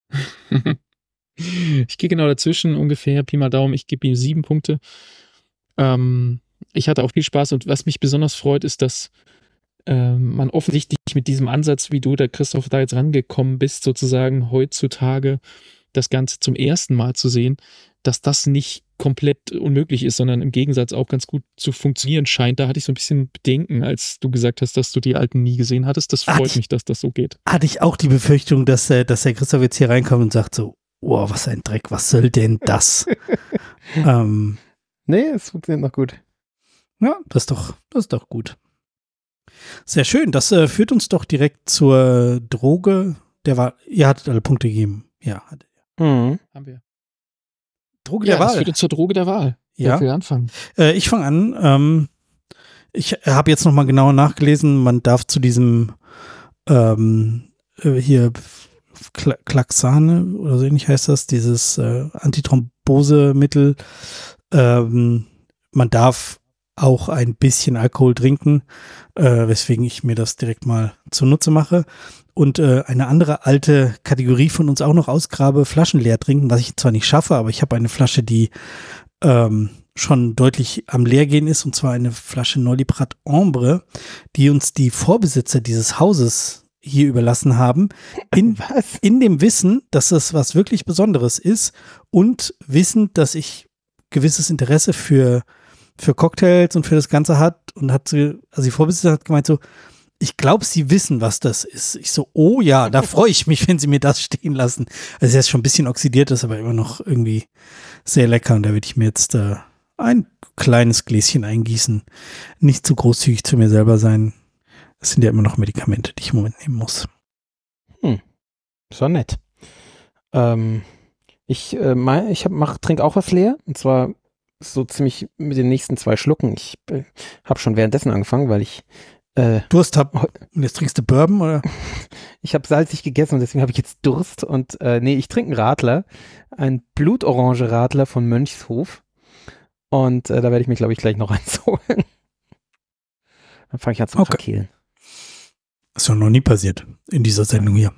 Ich gehe genau dazwischen ungefähr, Pi mal Daumen, ich gebe ihm sieben Punkte. Ähm, ich hatte auch viel Spaß und was mich besonders freut, ist, dass ähm, man offensichtlich mit diesem Ansatz, wie du, der Christoph, da jetzt rangekommen bist, sozusagen heutzutage das Ganze zum ersten Mal zu sehen, dass das nicht komplett unmöglich ist, sondern im Gegensatz auch ganz gut zu funktionieren scheint. Da hatte ich so ein bisschen Bedenken, als du gesagt hast, dass du die alten nie gesehen hattest. Das Hatte freut ich- mich, dass das so geht. Hatte ich auch die Befürchtung, dass, äh, dass der Christoph jetzt hier reinkommt und sagt so, oh, was ein Dreck, was soll denn das? ähm, Nee, es funktioniert noch gut. ja, das ist doch, das ist doch gut. Sehr schön. Das äh, führt uns doch direkt zur Droge. Der war, ihr hattet alle Punkte gegeben. Ja, hattet ihr. Mhm. Haben wir. Droge Ja, der das Wahl. führt uns zur Droge der Wahl. Ja. Wer will anfangen? Äh, ich fange an. Ähm, ich habe jetzt nochmal genauer nachgelesen. Man darf zu diesem ähm, äh, hier Kla- Klaxane oder so ähnlich heißt das, dieses äh, Antithrombosemittel. Ähm, man darf auch ein bisschen Alkohol trinken, äh, weswegen ich mir das direkt mal zunutze mache. Und äh, eine andere alte Kategorie von uns auch noch ausgrabe, Flaschen leer trinken, was ich zwar nicht schaffe, aber ich habe eine Flasche, die ähm, schon deutlich am Leergehen ist, und zwar eine Flasche Noliprat Ambre, die uns die Vorbesitzer dieses Hauses hier überlassen haben, in, in dem Wissen, dass das was wirklich Besonderes ist und wissend, dass ich gewisses Interesse für, für Cocktails und für das Ganze hat, und hat sie, also die Vorbesitzer hat gemeint so, ich glaube, sie wissen, was das ist. Ich so, oh ja, da freue ich mich, wenn sie mir das stehen lassen. Also er ist schon ein bisschen oxidiert, ist aber immer noch irgendwie sehr lecker, und da würde ich mir jetzt äh, ein kleines Gläschen eingießen. Nicht zu großzügig zu mir selber sein. Das sind ja immer noch Medikamente, die ich im Moment nehmen muss. Hm, ist doch nett. Ähm, ich äh, mein, ich hab, mach, trink auch was leer, und zwar so ziemlich mit den nächsten zwei Schlucken. Ich äh, habe schon währenddessen angefangen, weil ich äh, Durst hab. Und jetzt trinkst du Bourbon, oder? Ich habe salzig gegessen und deswegen habe ich jetzt Durst. Und äh, nee, ich trinke einen Radler, ein Blutorange Radler von Mönchshof. Und äh, da werde ich mich, glaube ich, gleich noch reinholen. Dann fange ich an zu Okay. verkehlen. Das ist doch noch nie passiert in dieser Sendung hier.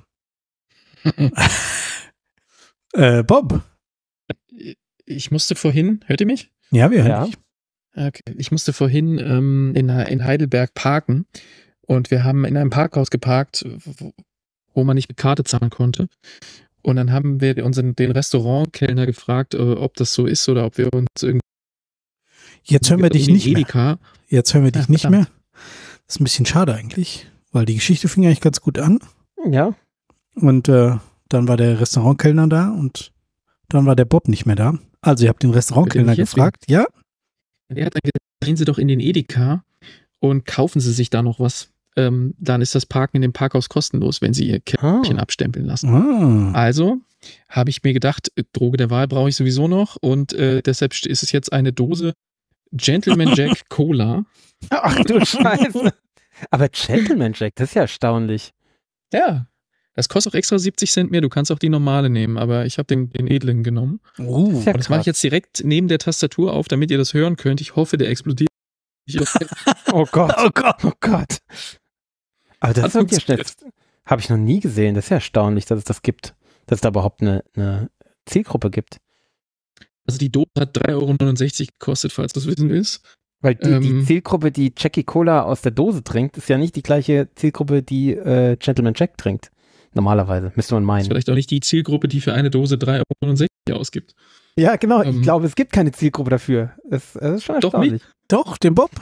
äh, Bob. Ich musste vorhin, hört ihr mich? Ja, wir hören Ja. dich. Okay. Ich musste vorhin ähm, in, in Heidelberg parken, und wir haben in einem Parkhaus geparkt, wo, wo man nicht mit Karte zahlen konnte. Und dann haben wir unseren, den Restaurantkellner gefragt, äh, ob das so ist oder ob wir uns irgendwie Jetzt hören wir dich nicht mehr. Edeka. Jetzt hören wir dich Ja, nicht verdammt. mehr. Das ist ein bisschen schade eigentlich, weil die Geschichte fing eigentlich ganz gut an. Ja. Und äh, dann war der Restaurantkellner da, und dann war der Bob nicht mehr da. Also ihr habt den Restaurantkellner Bitte nicht gefragt. Ja? Der hat dann gesagt, gehen Sie doch in den Edeka und kaufen Sie sich da noch was. Ähm, dann ist das Parken in dem Parkhaus kostenlos, wenn Sie Ihr Kärtchen Ah. abstempeln lassen. Ah. Also habe ich mir gedacht, äh, Droge der Wahl brauche ich sowieso noch, und äh, deshalb ist es jetzt eine Dose Gentleman Jack Cola. Ach du Scheiße. Aber Gentleman Jack, das ist ja erstaunlich. Ja, das kostet auch extra siebzig Cent mehr. Du kannst auch die normale nehmen, aber ich habe den, den edlen genommen. Uh. Das ist ja Und das mache ich jetzt direkt neben der Tastatur auf, damit ihr das hören könnt. Ich hoffe, der explodiert nicht. Oh Gott. Oh Gott. Oh Gott. Aber das Hat ist wirklich schnell. funktioniert. Habe ich noch nie gesehen. Das ist ja erstaunlich, dass es das gibt. Dass es da überhaupt eine, eine Zielgruppe gibt. Also die Dose hat drei Euro neunundsechzig gekostet, falls du es wissen willst. Weil die, die Ähm. Zielgruppe, die Jackie Cola aus der Dose trinkt, ist ja nicht die gleiche Zielgruppe, die äh, Gentleman Jack trinkt. Normalerweise, müsste man Das ist meinen. vielleicht auch nicht die Zielgruppe, die für eine Dose drei Euro neunundsechzig ausgibt. Ja, genau. Ähm. Ich glaube, es gibt keine Zielgruppe dafür. Das, das ist schon Doch erstaunlich. Doch, den Bob.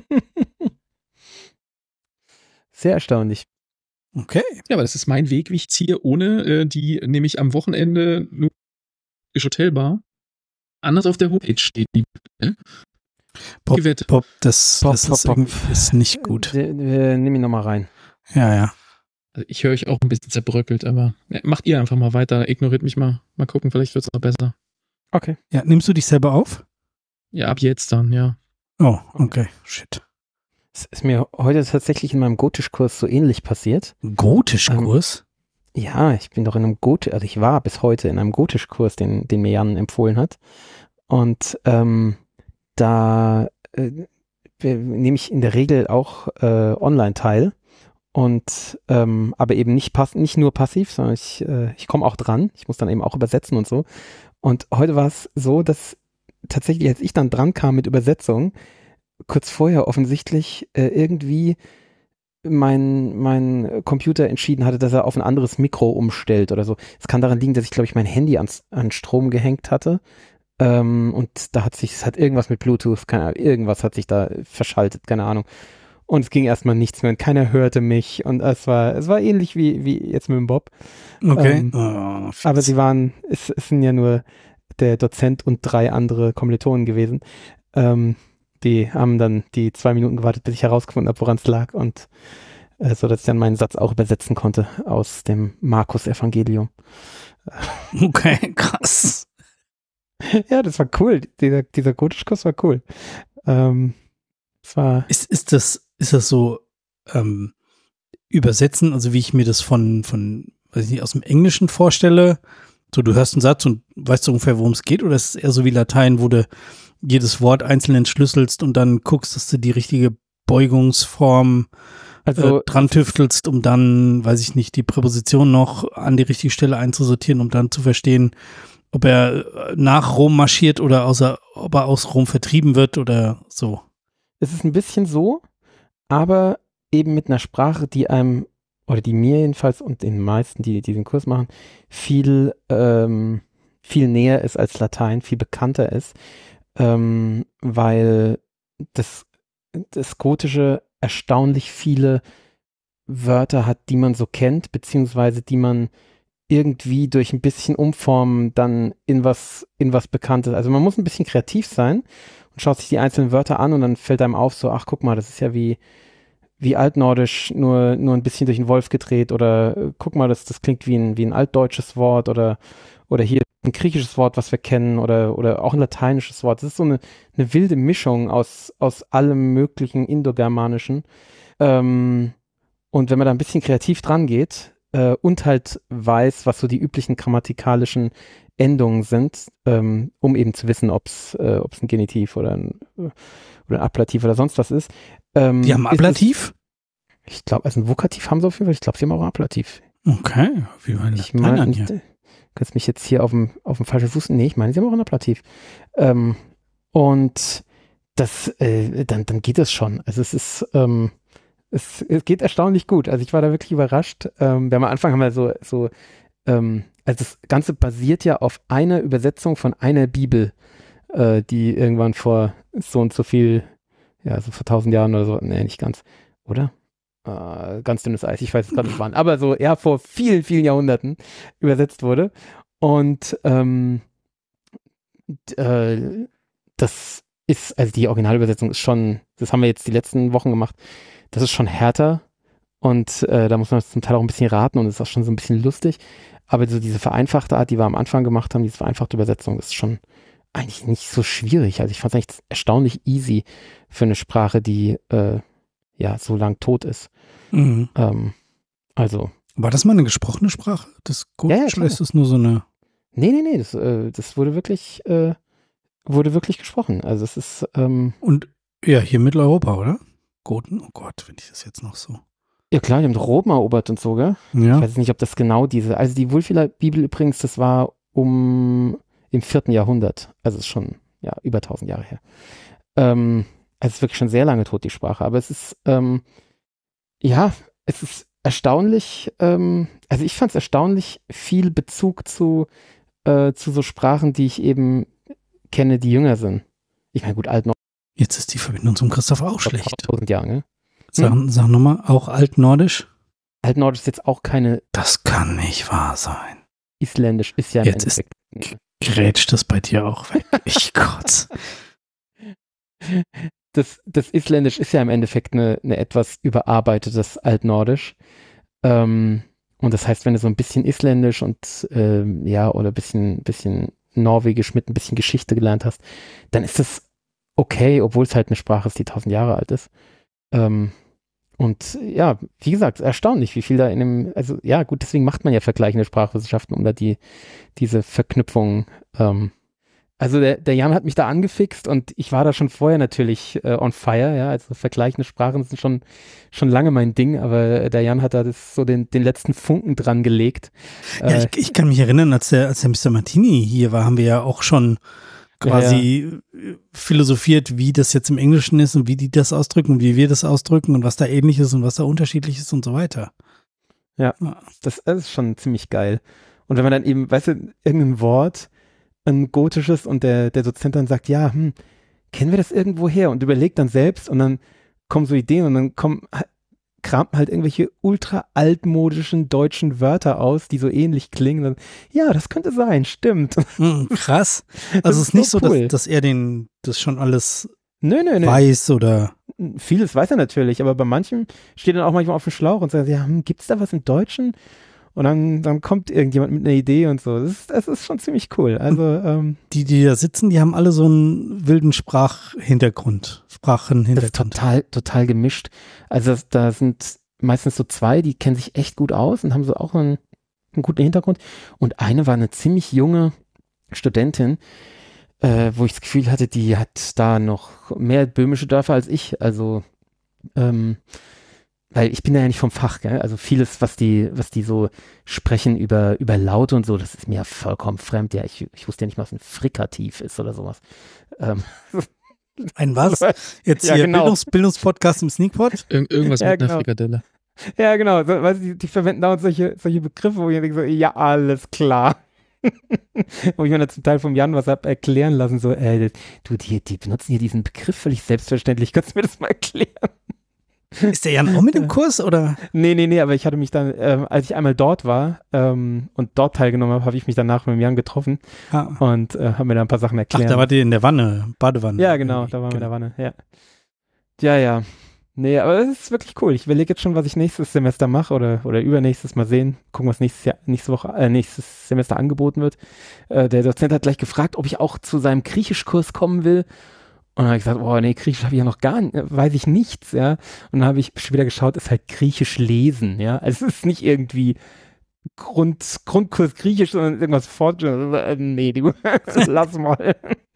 Sehr erstaunlich. Okay. Ja, aber das ist mein Weg, wie ich ziehe, ohne äh, die nämlich am Wochenende nur Hotelbar anders auf der Homepage steht. Die, äh, Bob, Gewette. Bob, das, Bob, das Bob, ist, Bob. irgendwie- ist nicht gut. Äh, äh, nimm ihn nochmal rein. Ja, ja. Also ich höre euch auch ein bisschen zerbröckelt, aber ja, macht ihr einfach mal weiter, ignoriert mich mal. Mal gucken, vielleicht wird es noch besser. Okay. Ja, nimmst du dich selber auf? Ja, ab jetzt dann, ja. Oh, okay. Shit. Es ist mir heute tatsächlich in meinem Gotischkurs so ähnlich passiert. Gotischkurs? Ja, ich bin doch in einem Gotisch, also ich war bis heute in einem Gotischkurs, den, den mir Jan empfohlen hat. Und ähm, da äh, nehme ich in der Regel auch äh, online teil. Und ähm, aber eben nicht pass nicht nur passiv, sondern ich, äh, ich komme auch dran. Ich muss dann eben auch übersetzen und so. Und heute war es so, dass tatsächlich, als ich dann dran kam mit Übersetzung, kurz vorher offensichtlich äh, irgendwie mein, mein Computer entschieden hatte, dass er auf ein anderes Mikro umstellt oder so. Es kann daran liegen, dass ich, glaube ich, mein Handy ans, an Strom gehängt hatte. Ähm, und da hat sich, es hat irgendwas mit Bluetooth, keine Ahnung, irgendwas hat sich da verschaltet, keine Ahnung. Und es ging erstmal nichts mehr und keiner hörte mich. Und es war, es war ähnlich wie, wie jetzt mit dem Bob. Okay. Ähm, oh, aber sie waren, es, es sind ja nur der Dozent und drei andere Kommilitonen gewesen. Ähm, die haben dann die zwei Minuten gewartet, bis ich herausgefunden habe, woran es lag. Und äh, so, dass ich dann meinen Satz auch übersetzen konnte aus dem Markus-Evangelium. okay, krass. Ja, das war cool. Dieser, dieser Gotischkurs war cool. Ähm, es war Ist, ist das, ist das so ähm, übersetzen, also wie ich mir das von, von weiß ich nicht, aus dem Englischen vorstelle, so du hörst einen Satz und weißt du ungefähr, worum es geht, oder ist es eher so wie Latein, wo du jedes Wort einzeln entschlüsselst und dann guckst, dass du die richtige Beugungsform Also äh, dran tüftelst, um dann, weiß ich nicht, die Präposition noch an die richtige Stelle einzusortieren, um dann zu verstehen, ob er nach Rom marschiert oder außer, ob er aus Rom vertrieben wird oder so. es ist ein bisschen so, aber eben mit einer Sprache, die einem, oder die mir jedenfalls und den meisten, die diesen Kurs machen, viel, ähm, viel näher ist als Latein, viel bekannter ist, ähm, weil das, das Gotische erstaunlich viele Wörter hat, die man so kennt, beziehungsweise die man irgendwie durch ein bisschen Umformen dann in was, in was Bekanntes. Also man muss ein bisschen kreativ sein und schaut sich die einzelnen Wörter an und dann fällt einem auf, so, ach guck mal, das ist ja wie, wie Altnordisch, nur, nur ein bisschen durch den Wolf gedreht, oder äh, guck mal, das, das klingt wie ein, wie ein altdeutsches Wort, oder, oder hier ein griechisches Wort, was wir kennen, oder, oder auch ein lateinisches Wort. Das ist so eine, eine wilde Mischung aus, aus allem möglichen Indogermanischen. Ähm, und wenn man da ein bisschen kreativ dran geht, äh, und halt weiß, was so die üblichen grammatikalischen Endungen sind, ähm, um eben zu wissen, ob es äh, ob's ein Genitiv oder ein, oder ein Ablativ oder sonst was ist. Ähm, Die haben ist Ablativ? Es, ich glaube, also ein Vokativ haben sie auf jeden Fall. Ich glaube, sie haben auch ein Ablativ. Okay, wie meine Ich meine, hier. du kannst mich jetzt hier auf dem, auf dem falschen Fuß. Nee, ich meine, sie haben auch ein Ablativ. Ähm, und das, äh, dann, dann geht es schon. Also es ist, ähm, es, es geht erstaunlich gut. Also ich war da wirklich überrascht. Ähm, wir haben am Anfang haben wir so, so ähm, also das Ganze basiert ja auf einer Übersetzung von einer Bibel, äh, die irgendwann vor so und so viel, ja, so vor tausend Jahren oder so, nee, nicht ganz, oder? Äh, ganz dünnes Eis, ich weiß es gerade nicht wann, aber so eher vor vielen, vielen Jahrhunderten übersetzt wurde. Und ähm, äh, das ist, also die Originalübersetzung ist schon, das haben wir jetzt die letzten Wochen gemacht, das ist schon härter und äh, da muss man zum Teil auch ein bisschen raten und ist auch schon so ein bisschen lustig. Aber so diese vereinfachte Art, die wir am Anfang gemacht haben, diese vereinfachte Übersetzung, ist schon eigentlich nicht so schwierig. Also ich fand es eigentlich erstaunlich easy für eine Sprache, die äh, ja so lang tot ist. Mhm. Ähm, also. War das mal eine gesprochene Sprache? Das Gotisch, Ja, ja, klar. oder ist das nur so eine? Nee, nee, nee, das, äh, das wurde wirklich, äh, wurde wirklich gesprochen. Also es ist, ähm, Und ja, hier Mitteleuropa, oder? Goten? Oh Gott, finde ich das jetzt noch so. ja klar, die haben Rom erobert und so, gell? Ja. Ich weiß nicht, ob das genau diese, also die Wulfiller Bibel übrigens, das war um im vierten Jahrhundert, also es ist schon, ja, über tausend Jahre her. Ähm, also es ist wirklich schon sehr lange tot, die Sprache, aber es ist, ähm, ja, es ist erstaunlich, ähm, also ich fand es erstaunlich viel Bezug zu, äh, zu so Sprachen, die ich eben kenne, die jünger sind. Ich meine, gut, Altnordisch. Jetzt ist die Verbindung zum Christoph auch schlecht. tausend Jahre, ne? Sag, sag nochmal, auch Altnordisch? Altnordisch ist jetzt auch keine. Das kann nicht wahr sein. Isländisch ist ja im Jetzt ist, grätscht das bei dir auch weg. Ich Gott. Das, das Isländisch ist ja im Endeffekt eine, eine etwas überarbeitetes Altnordisch. Ähm, und das heißt, wenn du so ein bisschen Isländisch und ähm, ja, oder ein bisschen, bisschen Norwegisch mit ein bisschen Geschichte gelernt hast, dann ist das okay, obwohl es halt eine Sprache ist, die tausend Jahre alt ist. Ähm, und ja, wie gesagt, erstaunlich, wie viel da in dem, also ja, gut, deswegen macht man ja vergleichende Sprachwissenschaften, um da die, diese Verknüpfungen, ähm, also der, der Jan hat mich da angefixt und ich war da schon vorher natürlich äh, on fire, ja, also vergleichende Sprachen sind schon, schon lange mein Ding, aber der Jan hat da das, so den, den letzten Funken dran gelegt. Ja, Äh, ich, ich kann mich erinnern, als der, als der Mister Martini hier war, haben wir ja auch schon quasi ja, ja. philosophiert, wie das jetzt im Englischen ist und wie die das ausdrücken und wie wir das ausdrücken und was da ähnlich ist und was da unterschiedlich ist und so weiter. Ja, ja. Das, das ist schon ziemlich geil. Und wenn man dann eben, weißt du, irgendein Wort, ein gotisches und der, der Dozent dann sagt, ja, hm, kennen wir das irgendwo her? Und überlegt dann selbst und dann kommen so Ideen und dann kommen, kramt halt irgendwelche ultra altmodischen deutschen Wörter aus, die so ähnlich klingen. Dann, ja, das könnte sein, stimmt. Mhm, krass. Also es ist nicht so, cool. dass, dass er den, das schon alles nö, nö, nö. weiß oder. Vieles weiß er natürlich, aber bei manchen steht dann auch manchmal auf dem Schlauch und sagt, ja, hm, gibt's da was im Deutschen? Und dann, dann kommt irgendjemand mit einer Idee und so. Das ist, das ist schon ziemlich cool. Also, ähm, die, die da sitzen, die haben alle so einen wilden Sprachhintergrund. Sprachenhintergrund. Das ist total, total gemischt. Also das, da sind meistens so zwei, die kennen sich echt gut aus und haben so auch einen, einen guten Hintergrund. Und eine war eine ziemlich junge Studentin, äh, wo ich das Gefühl hatte, die hat da noch mehr böhmische Dörfer als ich. Also, ähm, weil ich bin ja nicht vom Fach, gell? Also vieles, was die, was die so sprechen über, über Laute und so, das ist mir vollkommen fremd. Ja, ich, ich wusste ja nicht mal, was ein Frikativ ist oder sowas. Ähm. Ein was? Jetzt ja, hier genau. Bildungs Bildungspodcast im Sneakpot? Ir irgendwas ja, mit genau. einer Frikadelle. Ja, genau. So, weißt du, die, die verwenden dauernd solche, solche Begriffe, wo ich denke so, ja, alles klar. Wo ich mir dann zum Teil vom Jan was habe erklären lassen, so, äh, du, die, die benutzen hier diesen Begriff völlig selbstverständlich. Kannst du mir das mal erklären? Ist der Jan auch mit im Kurs, oder? Nee, nee, nee, aber ich hatte mich dann, ähm, als ich einmal dort war ähm, und dort teilgenommen habe, habe ich mich danach mit dem Jan getroffen Ah. und äh, haben mir da ein paar Sachen erklärt. Ach, da wart ihr in der Wanne, Badewanne. Ja, genau, da waren wir in der Wanne, ja. Ja, ja. Nee, aber es ist wirklich cool. Ich überlege jetzt schon, was ich nächstes Semester mache oder, oder übernächstes mal sehen. Gucken, was nächstes Jahr, nächste Woche, äh, nächstes Semester angeboten wird. Äh, der Dozent hat gleich gefragt, ob ich auch zu seinem Griechischkurs kommen will. Und dann habe ich gesagt, oh nee, Griechisch habe ich ja noch gar nicht, weiß ich nichts, ja. Und dann habe ich wieder geschaut, ist halt Griechisch lesen, ja. Also es ist nicht irgendwie Grund, Grundkurs Griechisch, sondern irgendwas fort. Äh, nee, du, lass mal.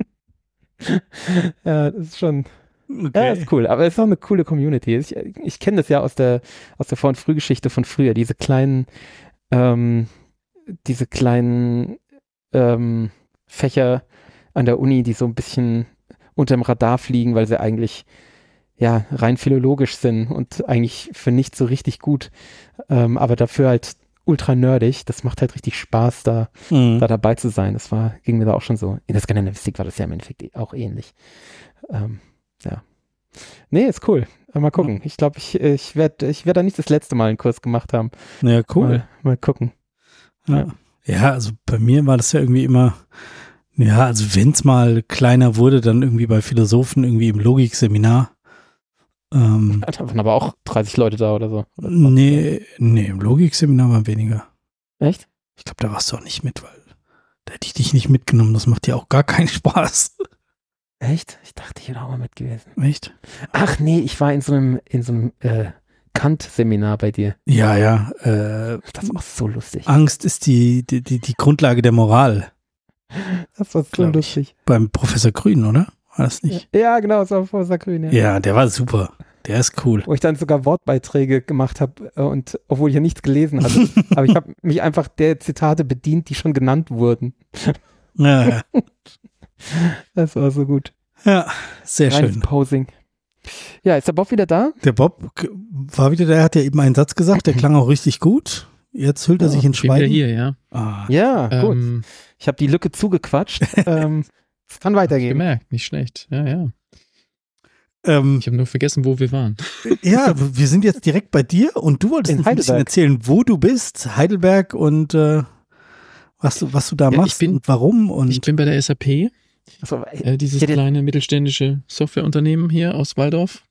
Ja, das ist schon... Okay. Ja, ist cool, aber es ist auch eine coole Community. Ich, ich kenne das ja aus der, aus der Vor- und Frühgeschichte von früher, diese kleinen, ähm, diese kleinen ähm, Fächer an der Uni, die so ein bisschen unterm Radar fliegen, weil sie eigentlich ja rein philologisch sind und eigentlich für nichts so richtig gut, ähm, aber dafür halt ultra nerdig. Das macht halt richtig Spaß, da, Mhm. da dabei zu sein. Das war, ging mir da auch schon so. In der Skandinavistik war das ja im Endeffekt auch ähnlich. Ähm, Ja. Nee, ist cool. Mal gucken. Ich glaube, ich, ich werde ich werd da nicht das letzte Mal einen Kurs gemacht haben. Ja, cool. Mal, mal gucken. Ja. ja, also bei mir war das ja irgendwie immer, ja, also wenn es mal kleiner wurde, dann irgendwie bei Philosophen irgendwie im Logikseminar. Ähm, Da waren aber auch dreißig Leute da oder so. Oder nee, nee, im Logikseminar waren weniger. Echt? Ich glaube, da warst du auch nicht mit, weil da hätte ich dich nicht mitgenommen. Das macht ja auch gar keinen Spaß. Echt? Ich dachte, ich wäre auch mal mit gewesen. Echt? Ach nee, ich war in so einem, in so einem äh, Kant-Seminar bei dir. Ja, ja. Äh, Das war so lustig. Angst ist die, die, die, die Grundlage der Moral. Das war so glaub ich. lustig. Beim Professor Grün, oder? War das nicht? Ja, genau, das war Professor Grün, ja. Ja, der war super. Der ist cool. Wo ich dann sogar Wortbeiträge gemacht habe und obwohl ich ja nichts gelesen hatte, aber ich habe mich einfach der Zitate bedient, die schon genannt wurden. Ja, ja. Das war so gut. Ja, sehr Reines schön. Posing. Ja, ist der Bob wieder da? Der Bob k- war wieder da, er hat ja eben einen Satz gesagt, der klang auch richtig gut. Jetzt hüllt er Ja, sich in Ich bin wieder Schweigen. hier, ja. Ah, Ja, gut. Ähm, Ich habe die Lücke zugequatscht. ähm, es kann weitergehen. gemerkt, nicht schlecht. Ja, ja. ähm, Ich habe nur vergessen, wo wir waren. ja, wir sind jetzt direkt bei dir und du wolltest In uns ein bisschen Heidelberg. erzählen, wo du bist, Heidelberg und äh, was, du, was du da Ja, ich machst bin- und warum. Und Ich bin bei der S A P, Achso, äh, dieses Ich hätte- kleine mittelständische Softwareunternehmen hier aus Waldorf.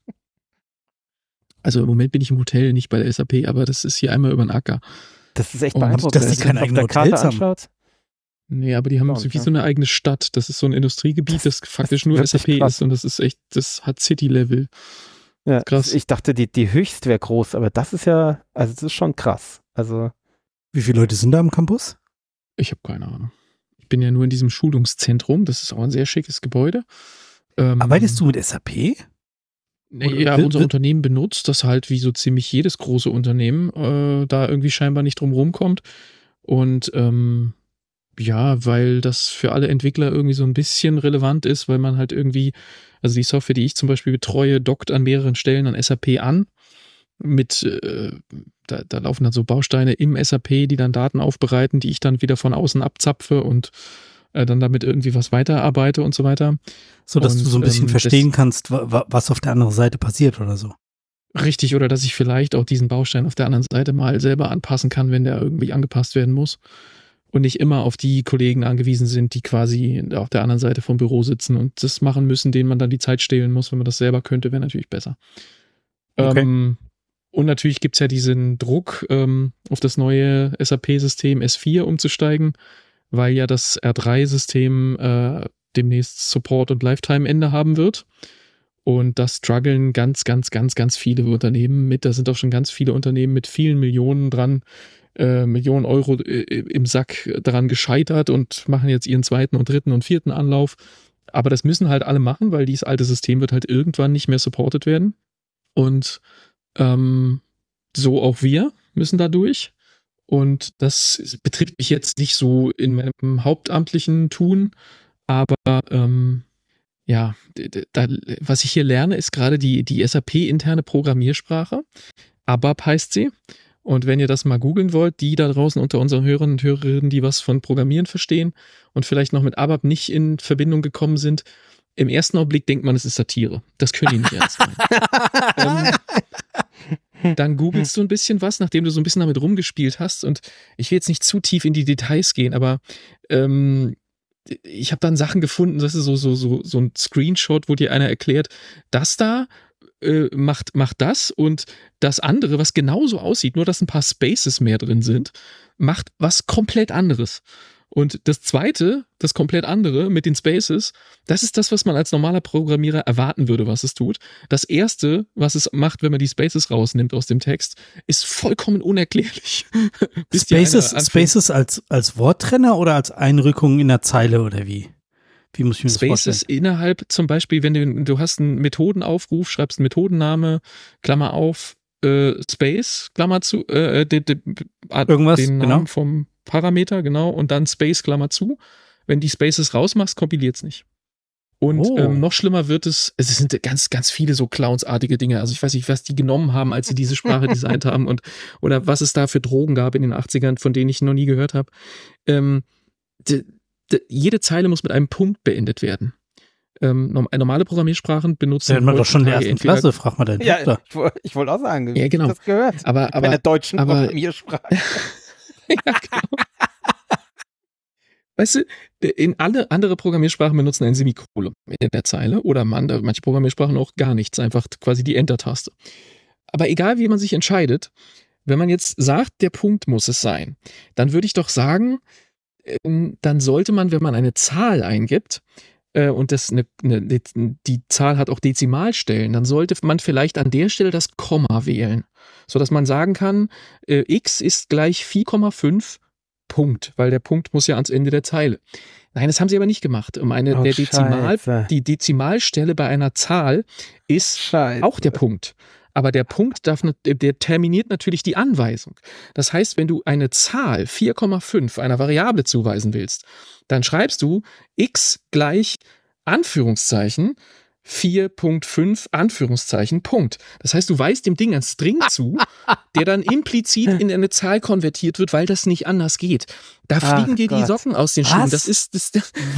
Also im Moment bin ich im Hotel, nicht bei der S A P, aber das ist hier einmal über den Acker. das ist echt Und beeindruckend. dass die wenn keine man auf eigenen der Karte Hotels haben. anschaut. Nee, aber die haben Ja, so wie ja. so eine eigene Stadt. Das ist so ein Industriegebiet, das, faktisch nur S A wirklich P krass. ist und das ist echt, das hat City-Level. Ja, Krass. Ich dachte, die, die höchst wäre groß, aber das ist ja, also das ist schon krass. Also, wie viele Leute sind da am Campus? Ich habe keine Ahnung. Ich bin ja nur in diesem Schulungszentrum, das ist auch ein sehr schickes Gebäude. Ähm, Arbeitest du mit S A P? Nee, ja, Wird- unser wird- Unternehmen benutzt das halt wie so ziemlich jedes große Unternehmen, äh, da irgendwie scheinbar nicht drum rumkommt. Und ähm, ja, weil das für alle Entwickler irgendwie so ein bisschen relevant ist, weil man halt irgendwie, also die Software, die ich zum Beispiel betreue, dockt an mehreren Stellen an S A P an. Mit, äh, da, da laufen dann so Bausteine im S A P, die dann Daten aufbereiten, die ich dann wieder von außen abzapfe und äh, dann damit irgendwie was weiterarbeite und so weiter. So dass Und, du so ein bisschen ähm, verstehen kannst, wa- wa- was auf der anderen Seite passiert oder so. Richtig, oder dass ich vielleicht auch diesen Baustein auf der anderen Seite mal selber anpassen kann, wenn der irgendwie angepasst werden muss. Und nicht immer auf die Kollegen angewiesen sind, die quasi auf der anderen Seite vom Büro sitzen und das machen müssen, denen man dann die Zeit stehlen muss. Wenn man das selber könnte, wäre natürlich besser. Okay. Ähm, und natürlich gibt es ja diesen Druck, ähm, auf das neue S A P-System S vier umzusteigen, weil ja das R drei System äh, demnächst Support- und Lifetime-Ende haben wird. Und da strugglen ganz, ganz, ganz, ganz viele Unternehmen mit. Da sind auch schon ganz viele Unternehmen mit vielen Millionen dran, äh, Millionen Euro äh, im Sack daran gescheitert und machen jetzt ihren zweiten und dritten und vierten Anlauf. Aber das müssen halt alle machen, weil dieses alte System wird halt irgendwann nicht mehr supported werden. Und ähm, so auch wir müssen da durch. Und das betrifft mich jetzt nicht so in meinem hauptamtlichen Tun, aber ähm, ja, da, was ich hier lerne, ist gerade die, die S A P-interne Programmiersprache. A B A P heißt sie. Und wenn ihr das mal googeln wollt, die da draußen unter unseren Hörern und Hörerinnen, die was von Programmieren verstehen und vielleicht noch mit A B A P nicht in Verbindung gekommen sind, im ersten Augenblick denkt man, es ist Satire. Das können die nicht ernst meinen. ähm, dann googelst du ein bisschen was, nachdem du so ein bisschen damit rumgespielt hast. Und ich will jetzt nicht zu tief in die Details gehen, aber ähm, ich habe dann Sachen gefunden, das ist so, so, so, so ein Screenshot, wo dir einer erklärt, das da äh, macht, macht das und das andere, was genauso aussieht, nur dass ein paar Spaces mehr drin sind, macht was komplett anderes. Und das zweite, das komplett andere mit den Spaces, das ist das, was man als normaler Programmierer erwarten würde, was es tut. Das erste, was es macht, wenn man die Spaces rausnimmt aus dem Text, ist vollkommen unerklärlich. Spaces, Spaces als, als Worttrenner oder als Einrückung in der Zeile oder wie? Wie muss ich mir das Spaces vorstellen? innerhalb, zum Beispiel, wenn du, du hast einen Methodenaufruf, schreibst einen Methodenname, Klammer auf, äh, Space, Klammer zu, äh, de, de, Irgendwas, den Namen genau. vom Parameter, genau, und dann Space, Klammer zu. Wenn die Spaces rausmachst, kompiliert es nicht. Und Oh. ähm, noch schlimmer wird es, es sind ganz, ganz viele so clownsartige Dinge. Also ich weiß nicht, was die genommen haben, als sie diese Sprache designt haben und oder was es da für Drogen gab in den achtzigern, von denen ich noch nie gehört habe. Ähm, de, de, jede Zeile muss mit einem Punkt beendet werden. Ähm, normale Programmiersprachen benutzen. Ja, hat man doch schon in der ersten entweder, Klasse, frag mal deinen Ja, Tochter. ich, woll- ich wollte auch sagen, Ja, genau. das gehört. Aber, Bei der aber, deutschen aber- Programmiersprache. ja, genau. Weißt du, in alle andere Programmiersprachen benutzen ein Semikolon in der Zeile oder man, manche Programmiersprachen auch gar nichts, einfach quasi die Enter-Taste. Aber egal, wie man sich entscheidet, wenn man jetzt sagt, der Punkt muss es sein, dann würde ich doch sagen, ähm, dann sollte man, wenn man eine Zahl eingibt, äh, und das eine, eine, die Zahl hat auch Dezimalstellen, dann sollte man vielleicht an der Stelle das Komma wählen, sodass man sagen kann, äh, x ist gleich vier Komma fünf Punkt, weil der Punkt muss ja ans Ende der Zeile. Nein, das haben sie aber nicht gemacht. Um eine Oh, der Dezimal, Scheiße. die Dezimalstelle bei einer Zahl ist Scheiße. auch der Punkt. Aber der Punkt darf, der terminiert natürlich die Anweisung. Das heißt, wenn du eine Zahl vier Komma fünf einer Variable zuweisen willst, dann schreibst du x gleich Anführungszeichen vier Komma fünf Anführungszeichen Punkt. Das heißt, du weist dem Ding ein String zu, der dann implizit in eine Zahl konvertiert wird, weil das nicht anders geht. Da Ach fliegen dir die Gott. Socken aus den Schuhen. Was? Das ist das,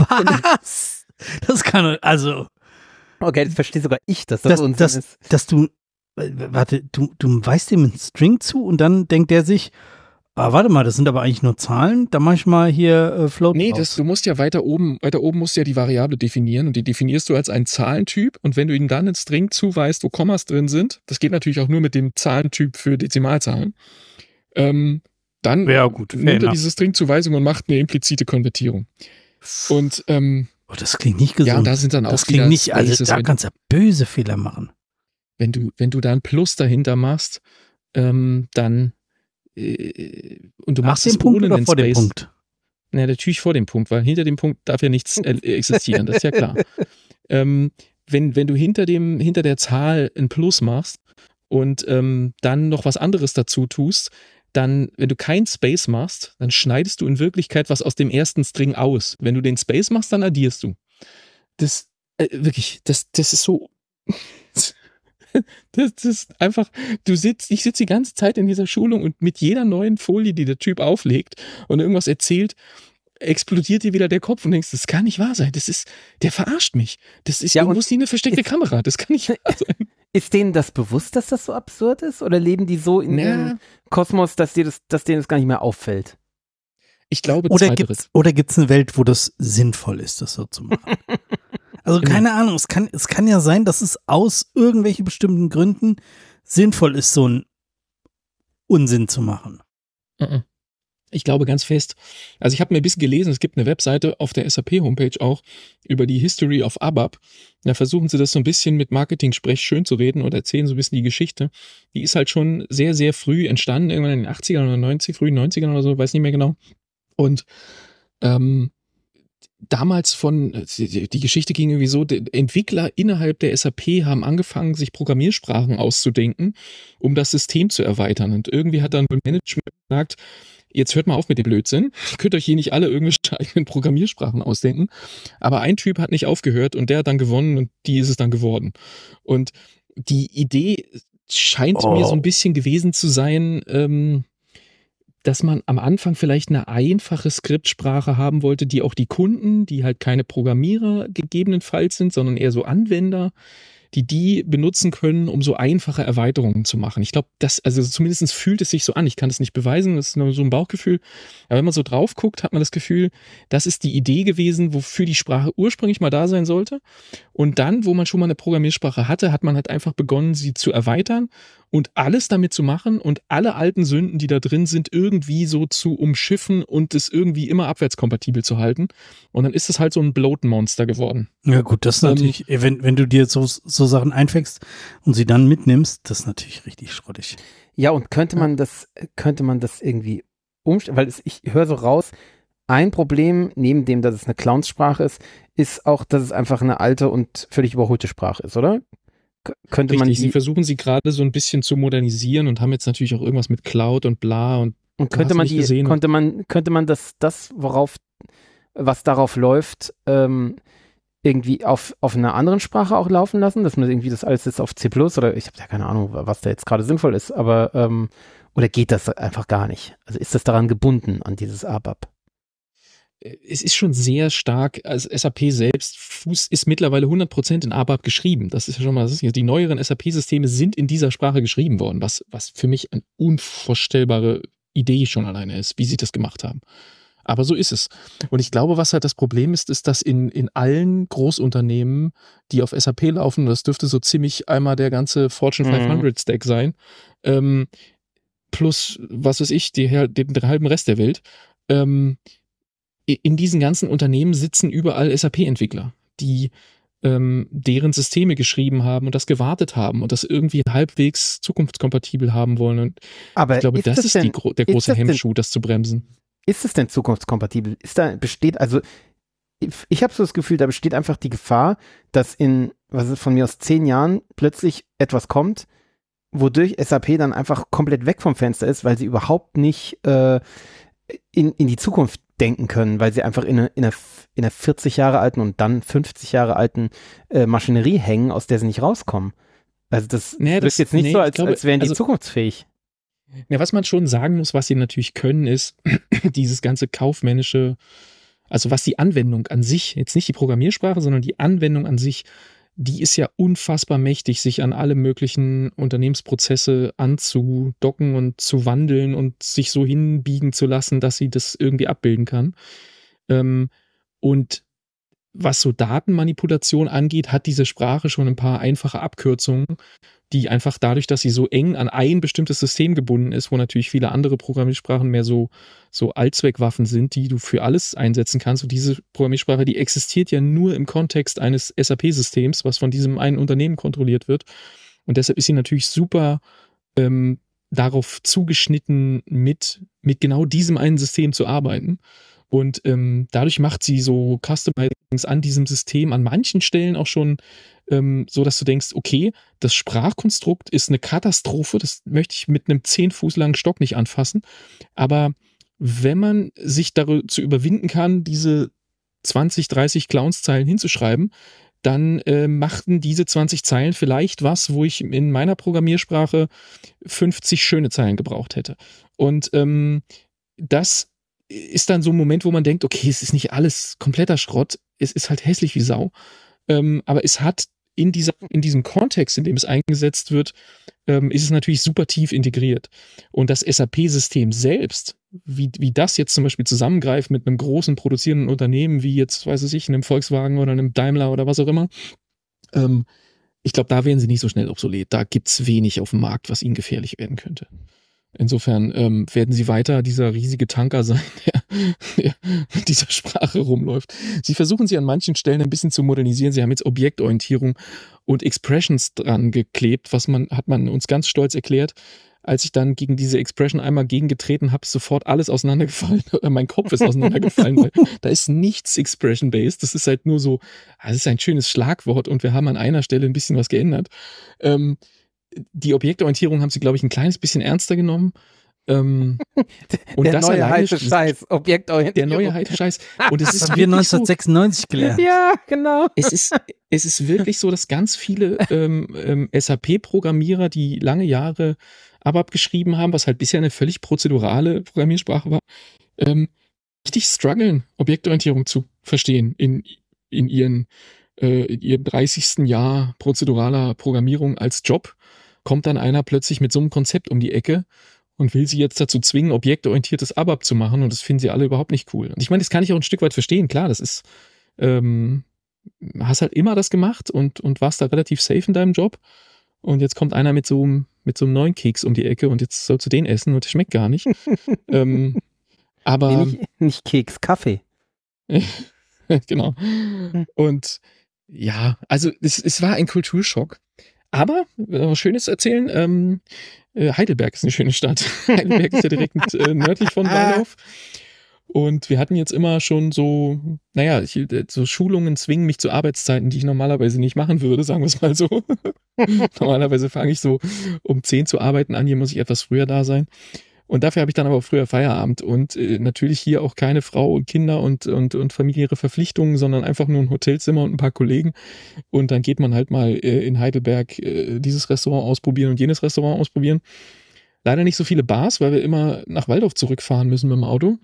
Was? Das kann, also, Okay, jetzt verstehe sogar ich, dass das, dass, Unsinn dass, ist. dass du, äh, warte, du, du weist ihm einen String zu und dann denkt er sich, ah, warte mal, das sind aber eigentlich nur Zahlen, da mach ich mal hier äh, Float Nee, draus. das, du musst ja weiter oben, weiter oben musst du ja die Variable definieren und die definierst du als einen Zahlentyp und wenn du ihm dann einen String zuweist, wo Kommas drin sind, das geht natürlich auch nur mit dem Zahlentyp für Dezimalzahlen, ähm, dann Ja, gut, fair nimmt er enough. diese Stringzuweisung und macht eine implizite Konvertierung. Und ähm, Oh, das klingt nicht gesund. ja, und da sind dann auch das klingt wieder nicht, also Spaces, da wenn, du- kannst du böse Fehler machen. wenn du, wenn du da ein Plus dahinter machst, ähm, dann äh, und du Nach machst dem es Punkt ohne oder einen vor dem Space. Punkt? Na, natürlich vor dem Punkt, weil hinter dem Punkt darf ja nichts äh, existieren, das ist ja klar. ähm, wenn, wenn du hinter dem, hinter der Zahl ein Plus machst und ähm, dann noch was anderes dazu tust, dann, wenn du kein Space machst, dann schneidest du in Wirklichkeit was aus dem ersten String aus. Wenn du den Space machst, dann addierst du. Das, äh, wirklich, das, das ist so. Das ist einfach, du sitzt, ich sitze die ganze Zeit in dieser Schulung und mit jeder neuen Folie, die der Typ auflegt und irgendwas erzählt, explodiert dir wieder der Kopf und denkst, das kann nicht wahr sein. Das ist, der verarscht mich. Das ist Ja, irgendwo und ist hier eine versteckte ist- Kamera. Das kann nicht wahr sein. Ist denen das bewusst, dass das so absurd ist? Oder leben die so in Na. ihrem Kosmos, dass, dir das, dass denen das gar nicht mehr auffällt? Ich glaube, Oder zweiteres. gibt's, oder gibt's eine Welt, wo das sinnvoll ist, das so zu machen? Also Genau. keine Ahnung, es kann, es kann ja sein, dass es aus irgendwelchen bestimmten Gründen sinnvoll ist, so einen Unsinn zu machen. Mhm. Ich glaube ganz fest, also ich habe mir ein bisschen gelesen, es gibt eine Webseite auf der S A P-Homepage auch über die History of A B A P. Da versuchen sie das so ein bisschen mit Marketing-Sprech schön zu reden oder erzählen so ein bisschen die Geschichte. Die ist halt schon sehr, sehr früh entstanden, irgendwann in den achtzigern oder neunzig, frühen neunzigern oder so, weiß nicht mehr genau. Und ähm, damals von, die Geschichte ging irgendwie so, die Entwickler innerhalb der S A P haben angefangen, sich Programmiersprachen auszudenken, um das System zu erweitern. Und irgendwie hat dann das Management gesagt, jetzt hört mal auf mit dem Blödsinn. Ihr könnt euch hier nicht alle irgendwelche eigenen Programmiersprachen ausdenken. Aber ein Typ hat nicht aufgehört und der hat dann gewonnen und die ist es dann geworden. Und die Idee scheint Oh. mir so ein bisschen gewesen zu sein, ähm, dass man am Anfang vielleicht eine einfache Skriptsprache haben wollte, die auch die Kunden, die halt keine Programmierer gegebenenfalls sind, sondern eher so Anwender, die die benutzen können, um so einfache Erweiterungen zu machen. Ich glaube, das, also zumindest fühlt es sich so an. Ich kann es nicht beweisen, das ist nur so ein Bauchgefühl. Aber wenn man so drauf guckt, hat man das Gefühl, das ist die Idee gewesen, wofür die Sprache ursprünglich mal da sein sollte. Und dann, wo man schon mal eine Programmiersprache hatte, hat man halt einfach begonnen, sie zu erweitern und alles damit zu machen und alle alten Sünden, die da drin sind, irgendwie so zu umschiffen und es irgendwie immer abwärtskompatibel zu halten. Und dann ist es halt so ein Bloat-Monster geworden. Ja gut, das ist natürlich, ähm, wenn, wenn du dir so, so Sachen einfängst und sie dann mitnimmst, das ist natürlich richtig schrottig. Ja, und könnte man das, könnte man das irgendwie umstellen, weil es, ich höre so raus, ein Problem, neben dem, dass es eine Clownssprache ist, ist auch, dass es einfach eine alte und völlig überholte Sprache ist, oder? K- könnte Richtig, man die, sie versuchen sie gerade so ein bisschen zu modernisieren und haben jetzt natürlich auch irgendwas mit Cloud und bla und und du könnte hast man nicht die, gesehen. könnte man, könnte man das, das, worauf, was darauf läuft, ähm, irgendwie auf, auf einer anderen Sprache auch laufen lassen, dass man irgendwie das alles jetzt auf C plus oder ich habe ja keine Ahnung, was da jetzt gerade sinnvoll ist, aber ähm, oder geht das einfach gar nicht? Also ist das daran gebunden, an dieses A B A P? Es ist schon sehr stark, also S A P selbst Fuß ist mittlerweile hundert Prozent in A B A P geschrieben. Das ist ja schon mal, das ist, die neueren S A P-Systeme sind in dieser Sprache geschrieben worden, was, was für mich eine unvorstellbare Idee schon alleine ist, wie sie das gemacht haben. Aber so ist es. Und ich glaube, was halt das Problem ist, ist, dass in, in allen Großunternehmen, die auf S A P laufen, das dürfte so ziemlich einmal der ganze Fortune Mhm. fünfhundert Stack sein, ähm, plus, was weiß ich, die, den, den halben Rest der Welt, ähm, in diesen ganzen Unternehmen sitzen überall S A P-Entwickler, die ähm, deren Systeme geschrieben haben und das gewartet haben und das irgendwie halbwegs zukunftskompatibel haben wollen. Und Aber ich glaube, ist das, das ist denn, die, gro- der ist große das denn- Hemmschuh, das zu bremsen. ist es denn zukunftskompatibel? Ist da, besteht, also ich, ich habe so das Gefühl, da besteht einfach die Gefahr, dass in, was ist von mir aus zehn Jahren plötzlich etwas kommt, wodurch S A P dann einfach komplett weg vom Fenster ist, weil sie überhaupt nicht äh, in, in die Zukunft denken können, weil sie einfach in einer, in einer, in einer vierzig Jahre alten und dann fünfzig Jahre alten äh, Maschinerie hängen, aus der sie nicht rauskommen. Also das Nee, wirkt das- jetzt nicht nee, so, ich als, glaube, als wären die also- zukunftsfähig. Ja, was man schon sagen muss, was sie natürlich können, ist dieses ganze kaufmännische, also was die Anwendung an sich, jetzt nicht die Programmiersprache, sondern die Anwendung an sich, die ist ja unfassbar mächtig, sich an alle möglichen Unternehmensprozesse anzudocken und zu wandeln und sich so hinbiegen zu lassen, dass sie das irgendwie abbilden kann. Ähm, und was so Datenmanipulation angeht, hat diese Sprache schon ein paar einfache Abkürzungen, die einfach dadurch, dass sie so eng an ein bestimmtes System gebunden ist, wo natürlich viele andere Programmiersprachen mehr so, so Allzweckwaffen sind, die du für alles einsetzen kannst. Und diese Programmiersprache, die existiert ja nur im Kontext eines S A P-Systems, was von diesem einen Unternehmen kontrolliert wird. Und deshalb ist sie natürlich super ähm, darauf zugeschnitten, mit, mit genau diesem einen System zu arbeiten. Und ähm, dadurch macht sie so Customizings an diesem System an manchen Stellen auch schon ähm, so, dass du denkst, okay, das Sprachkonstrukt ist eine Katastrophe, das möchte ich mit einem zehn Fuß langen Stock nicht anfassen. Aber wenn man sich dazu überwinden kann, diese zwanzig, dreißig Clownszeilen hinzuschreiben, dann äh, machten diese zwanzig Zeilen vielleicht was, wo ich in meiner Programmiersprache fünfzig schöne Zeilen gebraucht hätte. Und ähm, das ist dann so ein Moment, wo man denkt, okay, es ist nicht alles kompletter Schrott, es ist halt hässlich wie Sau, ähm, aber es hat in, dieser, in diesem Kontext, in dem es eingesetzt wird, ähm, ist es natürlich super tief integriert. Und das S A P-System selbst, wie, wie das jetzt zum Beispiel zusammengreift mit einem großen produzierenden Unternehmen, wie jetzt, weiß ich, einem Volkswagen oder einem Daimler oder was auch immer, ähm, ich glaube, da werden sie nicht so schnell obsolet. Da gibt es wenig auf dem Markt, was ihnen gefährlich werden könnte. Insofern ähm, werden sie weiter dieser riesige Tanker sein, der, der mit dieser Sprache rumläuft. Sie versuchen sie an manchen Stellen ein bisschen zu modernisieren. Sie haben jetzt Objektorientierung und Expressions dran geklebt, was man, hat man uns ganz stolz erklärt. Als ich dann gegen diese Expression einmal gegengetreten habe, ist sofort alles auseinandergefallen. Mein Kopf ist auseinandergefallen, weil da ist nichts Expression-based. Das ist halt nur so, das ist ein schönes Schlagwort und wir haben an einer Stelle ein bisschen was geändert. Ähm, die Objektorientierung haben sie, glaube ich, ein kleines bisschen ernster genommen. Ähm, und der das neue alleine, heiße Scheiß, Objektorientierung. Der neue heiße Scheiß. Und es Das ist haben wir wirklich so, neunzehnhundertsechsundneunzig gelernt. Ja, genau. es ist, es ist wirklich so, dass ganz viele ähm, ähm, S A P-Programmierer, die lange Jahre A B A P geschrieben haben, was halt bisher eine völlig prozedurale Programmiersprache war, ähm, richtig strugglen, Objektorientierung zu verstehen in, in, ihren, äh, in ihrem dreißigsten Jahr prozeduraler Programmierung als Job. Kommt dann einer plötzlich mit so einem Konzept um die Ecke und will sie jetzt dazu zwingen, objektorientiertes A B A P zu machen, und das finden sie alle überhaupt nicht cool. Und ich meine, das kann ich auch ein Stück weit verstehen, klar, das ist, ähm, hast halt immer das gemacht und, und warst da relativ safe in deinem Job, und jetzt kommt einer mit so einem, mit so einem neuen Keks um die Ecke und jetzt sollst du den essen und der schmeckt gar nicht. ähm, aber Nee, nicht, nicht Keks, Kaffee. genau. Und ja, also es, es war ein Kulturschock. Aber, äh, Schönes erzählen, ähm, äh, Heidelberg ist eine schöne Stadt. Heidelberg ist ja direkt äh, nördlich von Waldorf. Und wir hatten jetzt immer schon so, naja, ich, so Schulungen zwingen mich zu Arbeitszeiten, die ich normalerweise nicht machen würde, sagen wir es mal so. Normalerweise fange ich so um zehn zu arbeiten an, hier muss ich etwas früher da sein. Und dafür habe ich dann aber auch früher Feierabend und äh, natürlich hier auch keine Frau und Kinder und, und, und familiäre Verpflichtungen, sondern einfach nur ein Hotelzimmer und ein paar Kollegen. Und dann geht man halt mal äh, in Heidelberg äh, dieses Restaurant ausprobieren und jenes Restaurant ausprobieren. Leider nicht so viele Bars, weil wir immer nach Waldorf zurückfahren müssen mit dem Auto.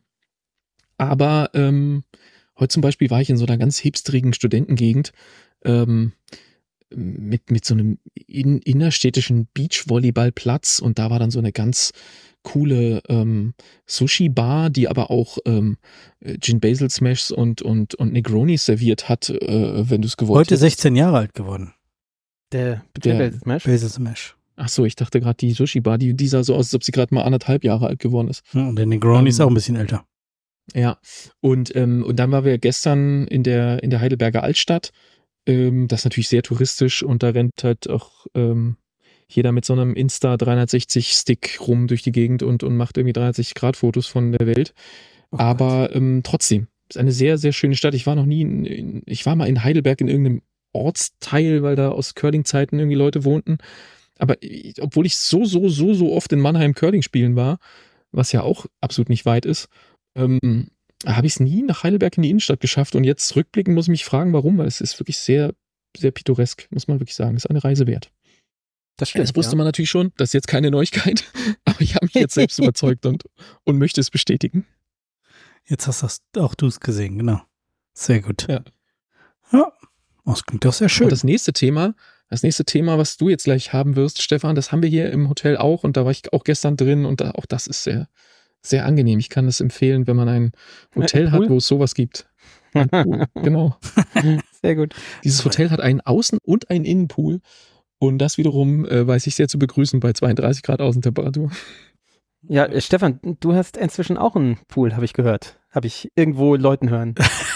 Aber ähm, heute zum Beispiel war ich in so einer ganz hipsterigen Studentengegend ähm, mit, mit so einem in, innerstädtischen Beachvolleyballplatz, und da war dann so eine ganz coole ähm, Sushi-Bar, die aber auch ähm, Gin Basil Smashs und, und, und Negronis serviert hat, äh, wenn du es gewollt Heute hättest. sechzehn Jahre alt geworden. Der, Der- der Smash. Basil Smash. Ach so, ich dachte gerade, die Sushi-Bar, die, die sah so aus, als ob sie gerade mal anderthalb Jahre alt geworden ist. Ja, und der Negroni ist Ähm, auch ein bisschen älter. Ja, und, ähm, und dann waren wir gestern in der, in der Heidelberger Altstadt. Ähm, das ist natürlich sehr touristisch, und da rennt halt auch ähm, jeder mit so einem Insta dreihundertsechzig Stick rum durch die Gegend und, und macht irgendwie dreihundertsechzig Grad Fotos von der Welt. Oh Aber ähm, trotzdem, ist eine sehr, sehr schöne Stadt. Ich war noch nie, in, in, ich war mal in Heidelberg in irgendeinem Ortsteil, weil da aus Curling-Zeiten irgendwie Leute wohnten. Aber ich, obwohl ich so, so, so, so oft in Mannheim Curling spielen war, was ja auch absolut nicht weit ist, ähm, habe ich es nie nach Heidelberg in die Innenstadt geschafft. Und jetzt rückblickend muss ich mich fragen, warum, weil es ist wirklich sehr, sehr pittoresk, muss man wirklich sagen. Es ist eine Reise wert. Das stimmt. Das wusste ja. man natürlich schon, das ist jetzt keine Neuigkeit, aber ich habe mich jetzt selbst überzeugt und, und möchte es bestätigen. Jetzt hast das, auch du es gesehen, genau. Sehr gut. Ja. Ja, das klingt doch sehr schön. Und das nächste Thema, das nächste Thema, was du jetzt gleich haben wirst, Stefan, das haben wir hier im Hotel auch, und da war ich auch gestern drin, und da, auch das ist sehr, sehr angenehm. Ich kann das empfehlen, wenn man ein Hotel Ein hat, Pool? wo es sowas gibt. Ein Pool, genau. Sehr gut. Dieses Hotel hat einen Außen- und einen Innenpool, und das wiederum äh, weiß ich sehr zu begrüßen bei zweiunddreißig Grad Außentemperatur. Ja, äh, Stefan, du hast inzwischen auch einen Pool, habe ich gehört. Habe ich irgendwo Leuten hören.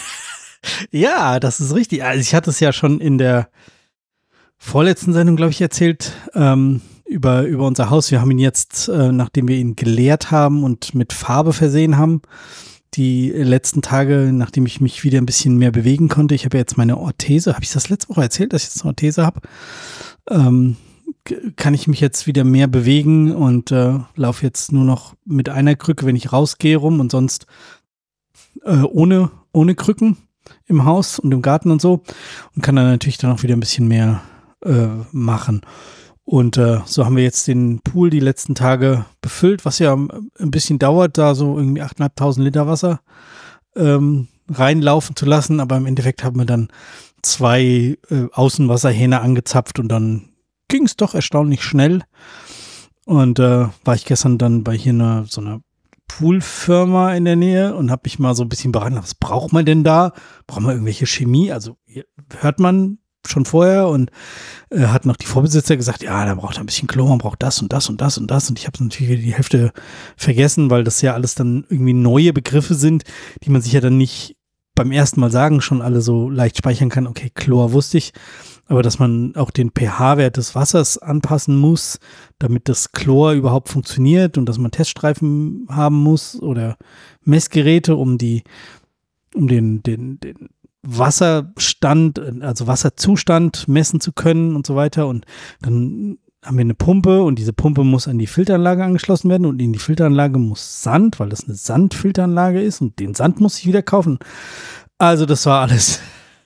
Ja, das ist richtig. Also ich hatte es ja schon in der vorletzten Sendung, glaube ich, erzählt, ähm, über, über unser Haus. Wir haben ihn jetzt, äh, nachdem wir ihn geleert haben und mit Farbe versehen haben, die letzten Tage, nachdem ich mich wieder ein bisschen mehr bewegen konnte, ich habe ja jetzt meine Orthese, habe ich das letzte Woche erzählt, dass ich jetzt eine Orthese habe, ähm, k- kann ich mich jetzt wieder mehr bewegen und äh, laufe jetzt nur noch mit einer Krücke, wenn ich rausgehe, rum, und sonst äh, ohne, ohne Krücken im Haus und im Garten und so, und kann dann natürlich dann auch wieder ein bisschen mehr äh, machen. Und äh, so haben wir jetzt den Pool die letzten Tage befüllt, was ja ein bisschen dauert, da so irgendwie achttausendfünfhundert Liter Wasser ähm, reinlaufen zu lassen. Aber im Endeffekt haben wir dann zwei äh, Außenwasserhähne angezapft, und dann ging es doch erstaunlich schnell. Und äh, war ich gestern dann bei hier einer, so einer Poolfirma in der Nähe und habe mich mal so ein bisschen beraten, was braucht man denn da? Braucht man irgendwelche Chemie? Also hört man schon vorher und äh, hatten noch die Vorbesitzer gesagt, ja, da braucht er ein bisschen Chlor, man braucht das und das und das und das und ich habe natürlich wieder die Hälfte vergessen, weil das ja alles dann irgendwie neue Begriffe sind, die man sich ja dann nicht beim ersten Mal sagen schon alle so leicht speichern kann. Okay, Chlor wusste ich, aber dass man auch den pH-Wert des Wassers anpassen muss, damit das Chlor überhaupt funktioniert und dass man Teststreifen haben muss oder Messgeräte, um die, um den, den, den Wasserstand, also Wasserzustand messen zu können und so weiter. Und dann haben wir eine Pumpe und diese Pumpe muss an die Filteranlage angeschlossen werden und in die Filteranlage muss Sand, weil das eine Sandfilteranlage ist und den Sand muss ich wieder kaufen. Also das war alles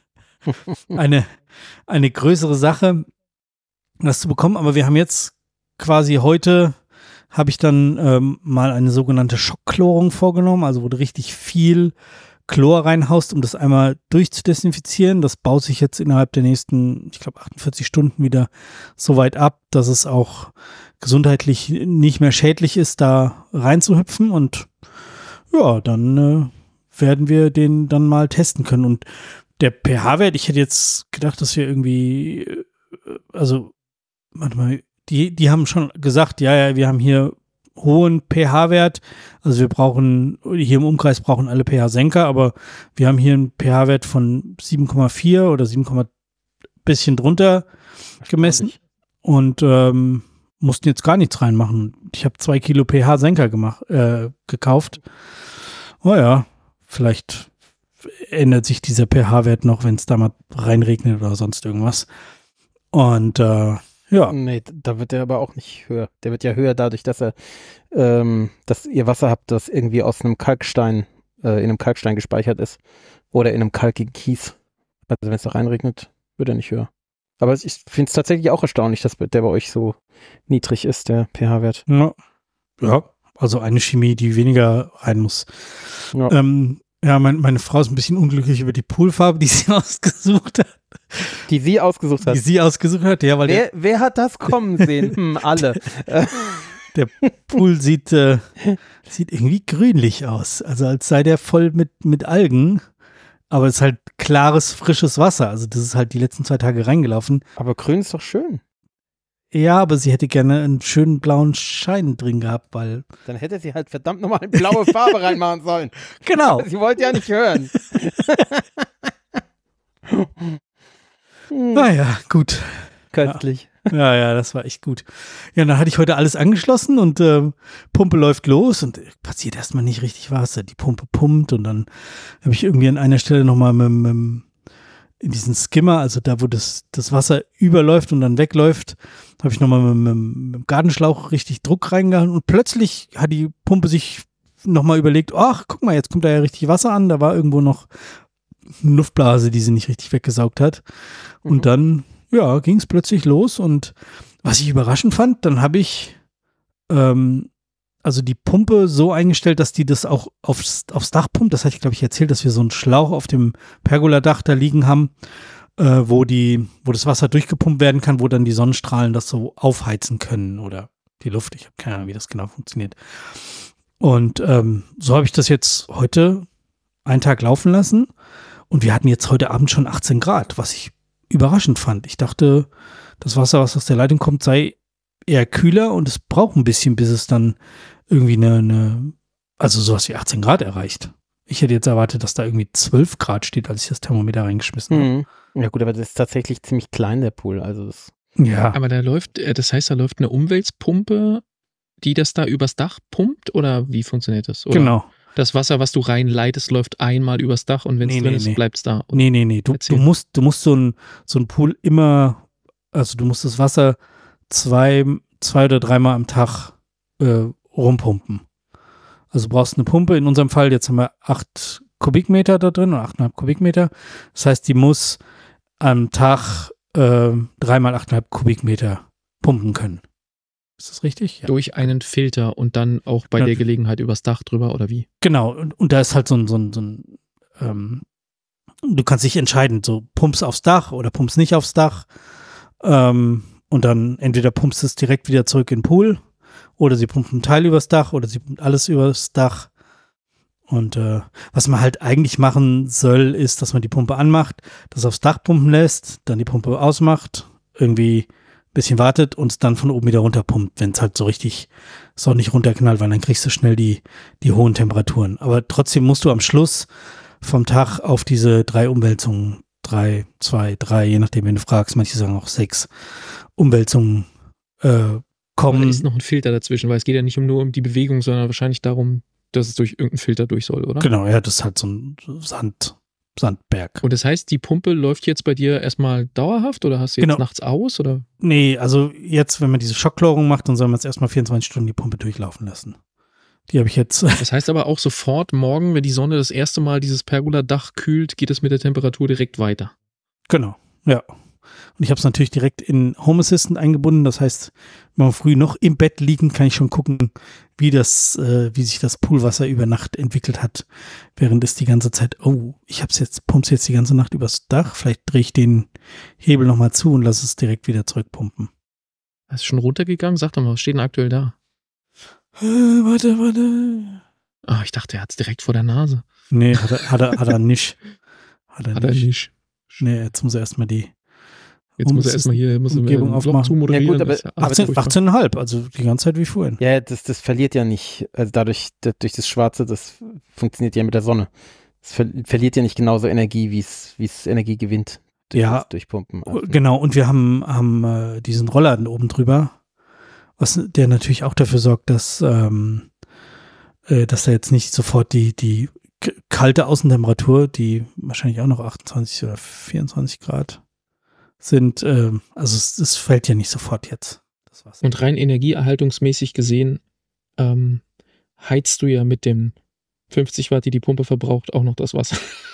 eine, eine größere Sache, das zu bekommen. Aber wir haben jetzt quasi heute, habe ich dann ähm, mal eine sogenannte Schockkchlorung vorgenommen, also wo du richtig viel Chlor reinhaust, um das einmal durchzudesinfizieren. Das baut sich jetzt innerhalb der nächsten, ich glaube, achtundvierzig Stunden wieder so weit ab, dass es auch gesundheitlich nicht mehr schädlich ist, da reinzuhüpfen. Und ja, dann äh, werden wir den dann mal testen können. Und der pH-Wert, ich hätte jetzt gedacht, dass wir irgendwie, äh, also, warte mal, die, die haben schon gesagt, ja, ja, wir haben hier hohen pH-Wert, also wir brauchen, hier im Umkreis brauchen alle pH-Senker, aber wir haben hier einen pH-Wert von sieben Komma vier oder sieben, bisschen drunter gemessen und ähm, mussten jetzt gar nichts reinmachen. Ich habe zwei Kilo pH-Senker gemacht, äh, gekauft. Oh ja, vielleicht ändert sich dieser pH-Wert noch, wenn es da mal reinregnet oder sonst irgendwas. Und äh, ja. Nee, da wird der aber auch nicht höher. Der wird ja höher dadurch, dass er, ähm, dass ihr Wasser habt, das irgendwie aus einem Kalkstein, äh, in einem Kalkstein gespeichert ist oder in einem kalkigen Kies. Also wenn es da reinregnet, wird er nicht höher. Aber ich finde es tatsächlich auch erstaunlich, dass der bei euch so niedrig ist, der pH-Wert. Ja. Ja, also eine Chemie, die weniger rein muss. Ja, Ähm, ja, mein, meine Frau ist ein bisschen unglücklich über die Poolfarbe, die sie ausgesucht hat. die sie ausgesucht hat. Die sie ausgesucht hat, ja, weil Wer, wer hat das kommen sehen? Hm, alle. der, der Pool sieht, äh, sieht irgendwie grünlich aus. Also als sei der voll mit, mit Algen. Aber es ist halt klares, frisches Wasser. Also das ist halt die letzten zwei Tage reingelaufen. Aber grün ist doch schön. Ja, aber sie hätte gerne einen schönen blauen Schein drin gehabt, weil... Dann hätte sie halt verdammt nochmal eine blaue Farbe reinmachen sollen. Genau. Sie wollte ja nicht hören. Naja, gut. Köstlich. Ja, ja, das war echt gut. Ja, dann hatte ich heute alles angeschlossen und äh, Pumpe läuft los und passiert erstmal nicht richtig was. Die Pumpe pumpt und dann habe ich irgendwie an einer Stelle nochmal mit, mit in diesen Skimmer, also da, wo das, das Wasser überläuft und dann wegläuft, habe ich nochmal mit, mit, mit dem Gartenschlauch richtig Druck reingehauen und plötzlich hat die Pumpe sich nochmal überlegt, ach, guck mal, jetzt kommt da ja richtig Wasser an, da war irgendwo noch eine Luftblase, die sie nicht richtig weggesaugt hat. Und Mhm. dann, ja, ging es plötzlich los und was ich überraschend fand, dann habe ich ähm, also die Pumpe so eingestellt, dass die das auch aufs, aufs Dach pumpt. Das hatte ich, glaube ich, erzählt, dass wir so einen Schlauch auf dem Pergoladach da liegen haben, äh, wo die, wo das Wasser durchgepumpt werden kann, wo dann die Sonnenstrahlen das so aufheizen können oder die Luft. Ich habe keine Ahnung, wie das genau funktioniert. Und ähm, so habe ich das jetzt heute einen Tag laufen lassen und wir hatten jetzt heute Abend schon achtzehn Grad, was ich überraschend fand. Ich dachte, das Wasser, was aus der Leitung kommt, sei eher kühler und es braucht ein bisschen, bis es dann irgendwie eine, eine, also sowas wie achtzehn Grad erreicht. Ich hätte jetzt erwartet, dass da irgendwie zwölf Grad steht, als ich das Thermometer reingeschmissen habe. Mhm. Ja gut, aber das ist tatsächlich ziemlich klein, der Pool. Also das Ja, Aber da läuft, äh, das heißt, da läuft eine Umweltpumpe, die das da übers Dach pumpt oder wie funktioniert das? Oder genau. das Wasser, was du reinleitest, läuft einmal übers Dach und wenn es Nee, drin nee, ist, nee. bleibt es da. Und Nee, nee, nee. Du, du Erzähl. musst, du musst so ein, so ein Pool immer, also du musst das Wasser zwei, zwei oder dreimal am Tag äh, rumpumpen. Also du brauchst eine Pumpe. In unserem Fall, jetzt haben wir acht Kubikmeter da drin oder achteinhalb Kubikmeter. Das heißt, die muss am Tag äh, dreimal achteinhalb Kubikmeter pumpen können. Ist das richtig? Ja. durch einen Filter und dann auch bei Ja. der Gelegenheit übers Dach drüber oder wie? Genau, und, und da ist halt so ein, so ein, so ein ähm, du kannst dich entscheiden, so pumpst aufs Dach oder pumpst nicht aufs Dach. Ähm, und dann entweder pumpst es direkt wieder zurück in den Pool oder sie pumpt einen Teil übers Dach oder sie pumpt alles übers Dach. Und äh, was man halt eigentlich machen soll, ist, dass man die Pumpe anmacht, das aufs Dach pumpen lässt, dann die Pumpe ausmacht, irgendwie ein bisschen wartet und es dann von oben wieder runterpumpt, wenn es halt so richtig sonnig runterknallt, weil dann kriegst du schnell die, die hohen Temperaturen. Aber trotzdem musst du am Schluss vom Tag auf diese drei Umwälzungen, drei, zwei, drei, je nachdem, wen du fragst, manche sagen auch sechs Umwälzungen äh, kommen. Da ist noch ein Filter dazwischen, weil es geht ja nicht um, nur um die Bewegung, sondern wahrscheinlich darum, dass es durch irgendeinen Filter durch soll, oder? Genau, ja, das ist halt so ein Sand, Sandberg. Und das heißt, die Pumpe läuft jetzt bei dir erstmal dauerhaft oder hast du jetzt Genau. nachts aus? Oder? Nee, also jetzt, wenn man diese Schocklorung macht, dann soll man jetzt erstmal vierundzwanzig Stunden die Pumpe durchlaufen lassen. Die habe ich jetzt. Das heißt aber auch sofort morgen, wenn die Sonne das erste Mal dieses Pergola-Dach kühlt, geht es mit der Temperatur direkt weiter. Genau, ja. Und ich habe es natürlich direkt in Home Assistant eingebunden. Das heißt, wenn man früh noch im Bett liegen, kann ich schon gucken, wie das, äh, wie sich das Poolwasser über Nacht entwickelt hat. Während es die ganze Zeit, oh, ich habe es jetzt, pump's jetzt die ganze Nacht übers Dach. Vielleicht drehe ich den Hebel nochmal zu und lasse es direkt wieder zurückpumpen. Hast du schon runtergegangen? Sag doch mal, was steht denn aktuell da? Äh, warte, warte. Ah, ich dachte, er hat es direkt vor der Nase. Nee, hat er, hat er, hat er nicht. Hat er Hat er nicht. nicht. Nee, jetzt muss er erstmal die Jetzt muss er erstmal hier muss er Umgebung einen aufmachen. Blog zumoderieren. Ja, gut, aber- Das ist ja alles achtzehn, furchtbar. achtzehn Komma fünf, also die ganze Zeit wie vorhin. Ja, das, das verliert ja nicht, also dadurch, da- durch das Schwarze, das funktioniert ja mit der Sonne. Es ver verliert ja nicht genauso Energie, wie es wie es Energie gewinnt. Durch Ja. das Durchpumpen. Also, Genau, und wir haben, haben äh, diesen Rollladen oben drüber, was der natürlich auch dafür sorgt, dass, ähm, äh, dass da jetzt nicht sofort die, die k- kalte Außentemperatur, die wahrscheinlich auch noch achtundzwanzig oder vierundzwanzig Grad sind, ähm, also es, es fällt ja nicht sofort jetzt. Das Wasser. Und rein energieerhaltungsmäßig gesehen ähm, heizt du ja mit den fünfzig Watt, die die Pumpe verbraucht, auch noch das Wasser.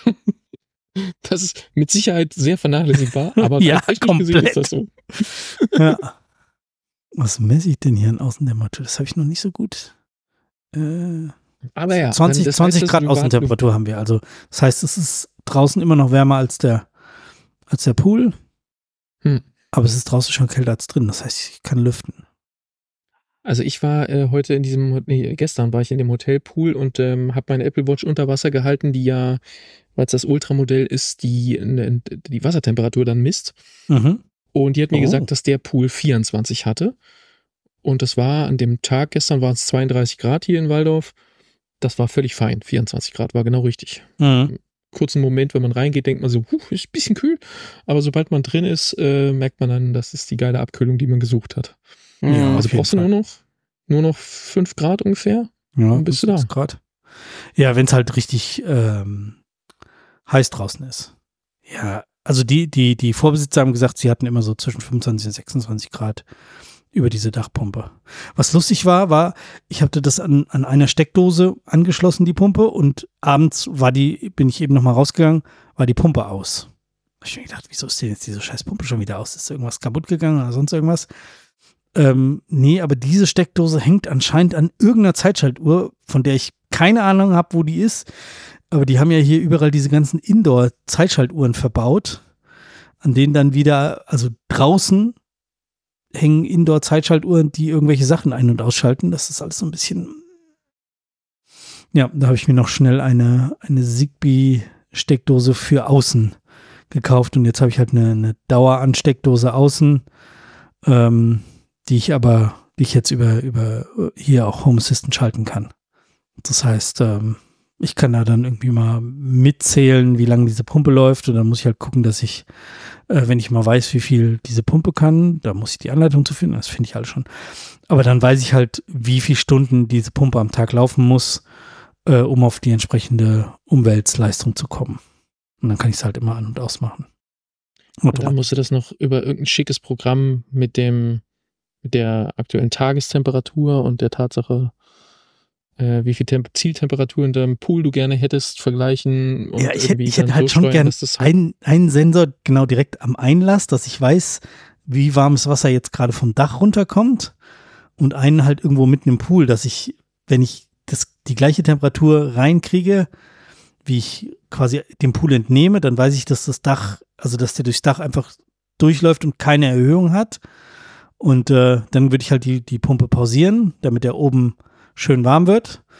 Das ist mit Sicherheit sehr vernachlässigbar, aber Ja, rein technisch gesehen komplett. ist das so. Ja. Was messe ich denn hier an Außentemperatur? Das habe ich noch nicht so gut. Äh, Aber ja, zwanzig, das heißt, zwanzig das Grad ist Außentemperatur haben wir. Also das heißt, es ist draußen immer noch wärmer als der, als der Pool. Hm. Aber es ist draußen schon kälter als drin. Das heißt, ich kann lüften. Also ich war äh, heute in diesem, nee, gestern war ich in dem Hotelpool und ähm, habe meine Apple Watch unter Wasser gehalten, die ja, weil es das Ultramodell ist, die, ne, die Wassertemperatur dann misst. Mhm. Und die hat mir Oh. gesagt, dass der Pool vierundzwanzig hatte. Und das war an dem Tag, gestern waren es zweiunddreißig Grad hier in Waldorf. Das war völlig fein. vierundzwanzig Grad war genau richtig. Mhm. Kurzen Moment, wenn man reingeht, denkt man so, huh, ist ein bisschen kühl. Aber sobald man drin ist, äh, merkt man dann, das ist die geile Abkühlung, die man gesucht hat. Ja, Ja, Also auf jeden brauchst du nur Fall. noch, nur noch fünf Grad ungefähr? Ja, Dann bist du da. sechs Grad. Ja, wenn es halt richtig ähm, heiß draußen ist. Ja, also die, die, die Vorbesitzer haben gesagt, sie hatten immer so zwischen fünfundzwanzig und sechsundzwanzig Grad über diese Dachpumpe. Was lustig war, war, ich hatte das an, an einer Steckdose angeschlossen, die Pumpe, und abends war die, bin ich eben nochmal rausgegangen, war die Pumpe aus. Da hab ich mir gedacht, wieso ist denn jetzt diese scheiß Pumpe schon wieder aus? Ist irgendwas kaputt gegangen oder sonst irgendwas? Ähm, nee, aber diese Steckdose hängt anscheinend an irgendeiner Zeitschaltuhr, von der ich keine Ahnung habe, wo die ist. Aber die haben ja hier überall diese ganzen Indoor-Zeitschaltuhren verbaut, an denen dann wieder, also draußen hängen Indoor-Zeitschaltuhren, die irgendwelche Sachen ein- und ausschalten. Das ist alles so ein bisschen. Ja, da habe ich mir noch schnell eine, eine Zigbee-Steckdose für außen gekauft. Und jetzt habe ich halt eine, eine Daueransteckdose außen, ähm, die ich aber, die ich jetzt über, über hier auch Home Assistant schalten kann. Das heißt, ähm, ich kann da dann irgendwie mal mitzählen, wie lange diese Pumpe läuft, und dann muss ich halt gucken, dass ich, äh, wenn ich mal weiß, wie viel diese Pumpe kann, da muss ich die Anleitung zu finden, das finde ich alles schon. Aber dann weiß ich halt, wie viele Stunden diese Pumpe am Tag laufen muss, äh, um auf die entsprechende Umweltleistung zu kommen. Und dann kann ich es halt immer an- und ausmachen. Und dann musst du das noch über irgendein schickes Programm mit dem, mit der aktuellen Tagestemperatur und der Tatsache, äh, wie viel Temp Zieltemperatur in deinem Pool du gerne hättest, vergleichen. Und Ja, ich hätte, irgendwie ich hätte dann halt so schon steuern, gern dass das halt einen, einen Sensor genau direkt am Einlass, dass ich weiß, wie warmes Wasser jetzt gerade vom Dach runterkommt, und einen halt irgendwo mitten im Pool, dass ich, wenn ich das, die gleiche Temperatur reinkriege, wie ich quasi dem Pool entnehme, dann weiß ich, dass das Dach, also dass der durchs Dach einfach durchläuft und keine Erhöhung hat. Und äh, dann würde ich halt die, die Pumpe pausieren, damit der oben schön warm wird.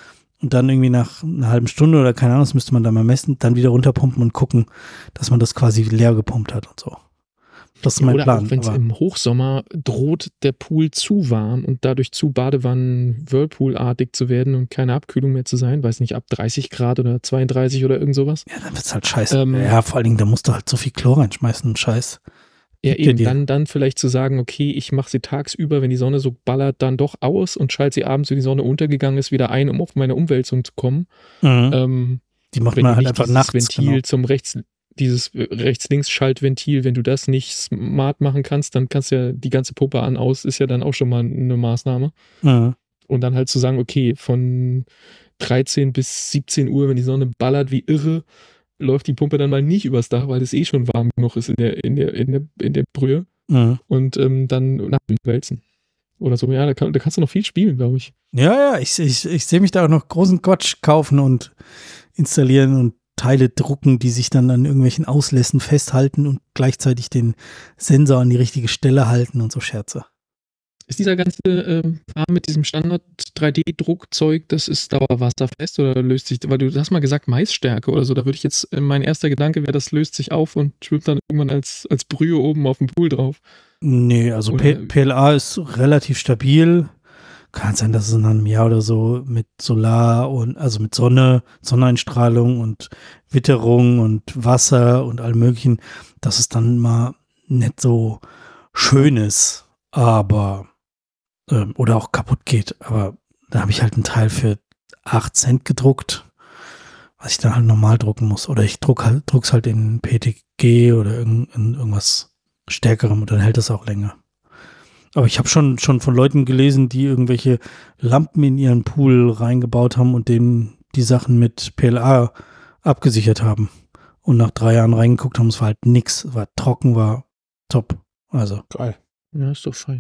und dann irgendwie nach einer halben Stunde oder keine Ahnung, das müsste man dann mal messen, dann wieder runterpumpen und gucken, dass man das quasi leer gepumpt hat und so. Das ist mein Oder Plan. auch wenn es aber- im Hochsommer droht, der Pool zu warm und dadurch zu Badewannen Whirlpool-artig zu werden und keine Abkühlung mehr zu sein, weiß nicht, ab dreißig Grad oder zweiunddreißig oder irgend sowas. Ja, dann wird's halt scheiße. Ähm, ja, vor allen Dingen, da musst du halt so viel Chlor reinschmeißen und Scheiß. Ja, Gibt dir eben, die- dann, dann vielleicht zu sagen, okay, ich mache sie tagsüber, wenn die Sonne so ballert, dann doch aus und schalte sie abends, wenn die Sonne untergegangen ist, wieder ein, um auf meine Umwälzung zu kommen. Mhm. Ähm, Die macht wenn man du halt nicht einfach dieses nachts. Ventil Genau. zum rechts, dieses Rechts-Links-Schaltventil, wenn du das nicht smart machen kannst, dann kannst du ja die ganze Puppe an aus, ist ja dann auch schon mal eine Maßnahme. Mhm. Und dann halt zu sagen, okay, von dreizehn bis siebzehn Uhr, wenn die Sonne ballert wie irre, läuft die Pumpe dann mal nicht übers Dach, weil es eh schon warm genug ist in der, in der, in der, in der Brühe. Mhm. Und ähm, dann nach wälzen. Oder so. Ja, da, kann, da kannst du noch viel spielen, glaube ich. Ja, ja, ich, ich, ich sehe mich da auch noch großen Quatsch kaufen und installieren und Teile drucken, die sich dann an irgendwelchen Auslässen festhalten und gleichzeitig den Sensor an die richtige Stelle halten und so Scherze. Ist dieser ganze ähm, Kram mit diesem Standard drei D Druckzeug, das ist dauerwasserfest oder löst sich, weil du hast mal gesagt Maisstärke oder so, da würde ich jetzt, äh, mein erster Gedanke wäre, das löst sich auf und schwimmt dann irgendwann als, als Brühe oben auf dem Pool drauf. Nee, also Oder- P- PLA ist relativ stabil. Kann sein, dass es in einem Jahr oder so mit Solar und also mit Sonne, Sonneneinstrahlung und Witterung und Wasser und allem möglichen, dass es dann mal nicht so schön ist, aber ähm, oder auch kaputt geht. Aber da habe ich halt einen Teil für acht Cent gedruckt, was ich dann halt normal drucken muss. Oder ich druck halt, druck's halt in P T G oder in, in irgendwas Stärkerem und dann hält es auch länger. Aber ich habe schon, schon von Leuten gelesen, die irgendwelche Lampen in ihren Pool reingebaut haben und denen die Sachen mit P L A abgesichert haben. Und nach drei Jahren reingeguckt haben, es war halt nix, war trocken, war top. Also, Geil. Ja, ist doch fein.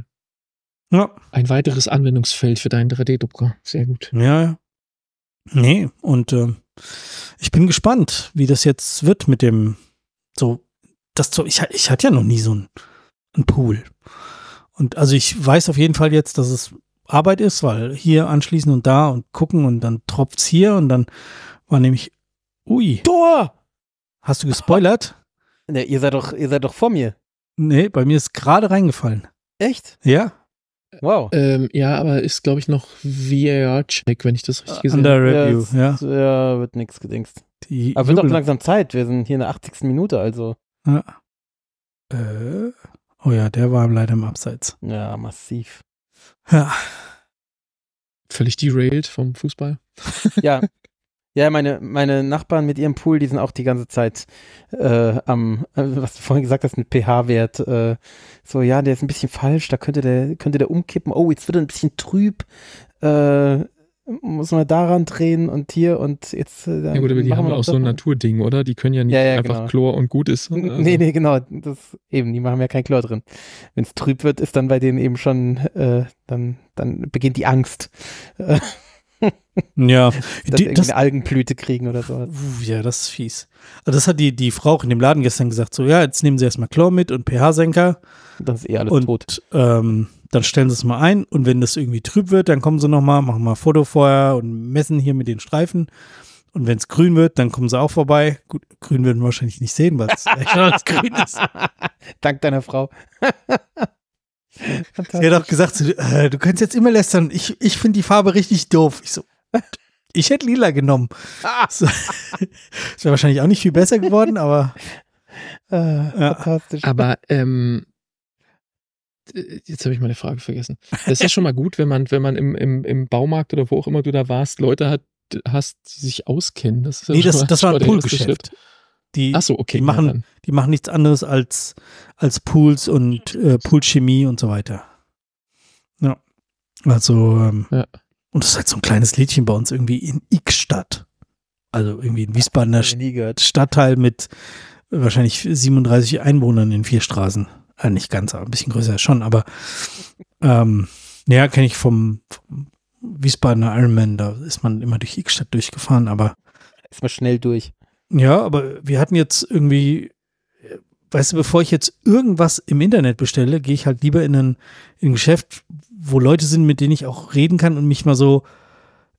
ja, Ein weiteres Anwendungsfeld für deinen drei D Drucker. Sehr gut. ja, ja. Nee, und äh, ich bin gespannt, wie das jetzt wird mit dem, so, das, so, ich, ich hatte ja noch nie so ein, ein Pool. Und also ich weiß auf jeden Fall jetzt, dass es Arbeit ist, weil hier anschließen und da und gucken und dann tropft's hier und dann war nämlich, ui, Tor! hast du gespoilert? Ne, ihr seid doch, ihr seid doch vor mir. Nee, bei mir ist gerade reingefallen. Echt? Ja, Wow. Ähm, ja, aber ist, glaube ich, noch V A R-Check, wenn ich das richtig gesehen under habe. review, es- ja. Ja, wird nix gedingst. Die Aber wird doch jubeln- langsam Zeit. Wir sind hier in der achtzigsten Minute, also. Ja. Äh, oh ja, der war leider im Abseits. Ja, massiv. Ja. Völlig derailed vom Fußball. Ja. Ja, meine, meine Nachbarn mit ihrem Pool, die sind auch die ganze Zeit äh, am, äh, was du vorhin gesagt hast, mit pH-Wert, äh, so, ja, der ist ein bisschen falsch, da könnte der, könnte der umkippen. Oh, jetzt wird er ein bisschen trüb. Äh, muss man daran drehen und hier und jetzt. Äh, Ja gut, aber die machen haben wir auch noch so ein das. Naturding, oder? Die können ja nicht Ja, ja, einfach genau. Chlor und gut ist. N- Also, Nee, nee, genau. Das eben, die machen ja kein Chlor drin. Wenn es trüb wird, ist dann bei denen eben schon, äh, dann, dann beginnt die Angst, äh, Ja, dass die, irgendwie das, eine Algenblüte kriegen oder sowas. Uff, ja, das ist fies. Also das hat die, die Frau auch in dem Laden gestern gesagt, so ja, jetzt nehmen Sie erstmal Chlor mit und pH-Senker Dann ist eh alles und tot. ähm, dann stellen Sie es mal ein und wenn das irgendwie trüb wird, dann kommen Sie nochmal, machen mal ein Foto vorher und messen hier mit den Streifen und wenn es grün wird, dann kommen Sie auch vorbei. Gut, grün werden wir wahrscheinlich nicht sehen, weil es echt schon alles grün ist. Dank deiner Frau. Sie hat auch gesagt, so, äh, du kannst jetzt immer lästern, ich, ich finde die Farbe richtig doof. Ich so, ich hätte lila genommen. So, das wäre wahrscheinlich auch nicht viel besser geworden, aber Äh, Ja. Fantastisch. Aber ähm, äh, jetzt habe ich meine Frage vergessen. Das ist ja schon mal gut, wenn man, wenn man im, im, im Baumarkt oder wo auch immer du da warst, Leute hat, hast, die sich auskennen. Das ist ja nee, schon das, mal- das war schon ein mal der erste Poolgeschäft. Schritt. Die, Ach so, okay. die machen- ja, dann. die machen nichts anderes als, als Pools und äh, Poolchemie und so weiter. Ja. Also, ähm, Ja. und das ist halt so ein kleines Lädchen bei uns irgendwie in X-Stadt. Also irgendwie in Wiesbadener Hab ich nie gehört. Stadtteil mit wahrscheinlich siebenunddreißig Einwohnern in vier Straßen. Äh, nicht ganz, aber ein bisschen größer schon, aber ähm, ja, kenne ich vom, vom Wiesbadener Ironman, da ist man immer durch X-Stadt durchgefahren, aber Ist mal schnell durch. ja, aber wir hatten jetzt irgendwie, äh, weißt du, bevor ich jetzt irgendwas im Internet bestelle, gehe ich halt lieber in ein, in ein Geschäft, wo Leute sind, mit denen ich auch reden kann und mich mal so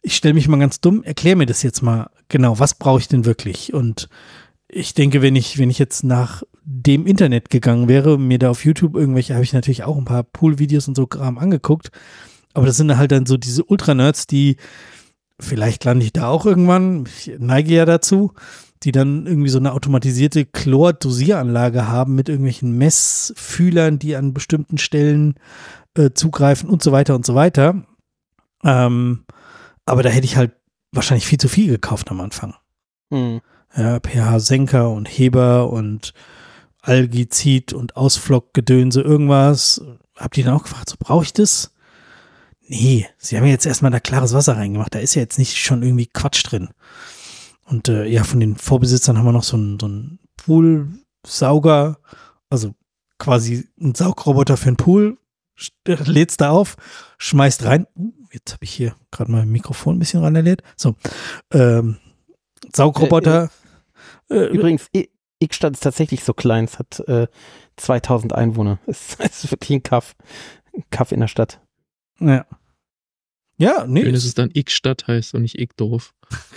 ich stelle mich mal ganz dumm, erklär mir das jetzt mal genau, was brauche ich denn wirklich? Und ich denke, wenn ich, wenn ich jetzt nach dem Internet gegangen wäre, mir da auf YouTube irgendwelche, habe ich natürlich auch ein paar Pool-Videos und so Kram angeguckt, aber das sind halt dann so diese Ultra-Nerds, die, vielleicht lande ich da auch irgendwann, ich neige ja dazu, die dann irgendwie so eine automatisierte Chlor-Dosieranlage haben mit irgendwelchen Messfühlern, die an bestimmten Stellen äh, zugreifen und so weiter und so weiter. Ähm, aber da hätte ich halt wahrscheinlich viel zu viel gekauft am Anfang. Hm. Ja, pH-Senker und Heber und Algizid und Ausflockgedönse, irgendwas. Habt ihr dann auch gefragt, so brauche ich das? Nee, sie haben jetzt erstmal da klares Wasser reingemacht. Da ist ja jetzt nicht schon irgendwie Quatsch drin. Und äh, ja, von den Vorbesitzern haben wir noch so einen, so einen Poolsauger, also quasi ein Saugroboter für einen Pool. Lädst da auf, schmeißt rein. Uh, jetzt habe ich hier gerade mal mein Mikrofon ein bisschen rangelegt. So, ähm, Saugroboter. Äh, äh, übrigens, äh, Ickstadt ist tatsächlich so klein. Es hat äh, zweitausend Einwohner. Es, es ist wirklich ein Kaff. Ein Kaff in der Stadt. Ja. Ja, nee. Schön, dass es dann Ickstadt heißt und nicht Ickdorf.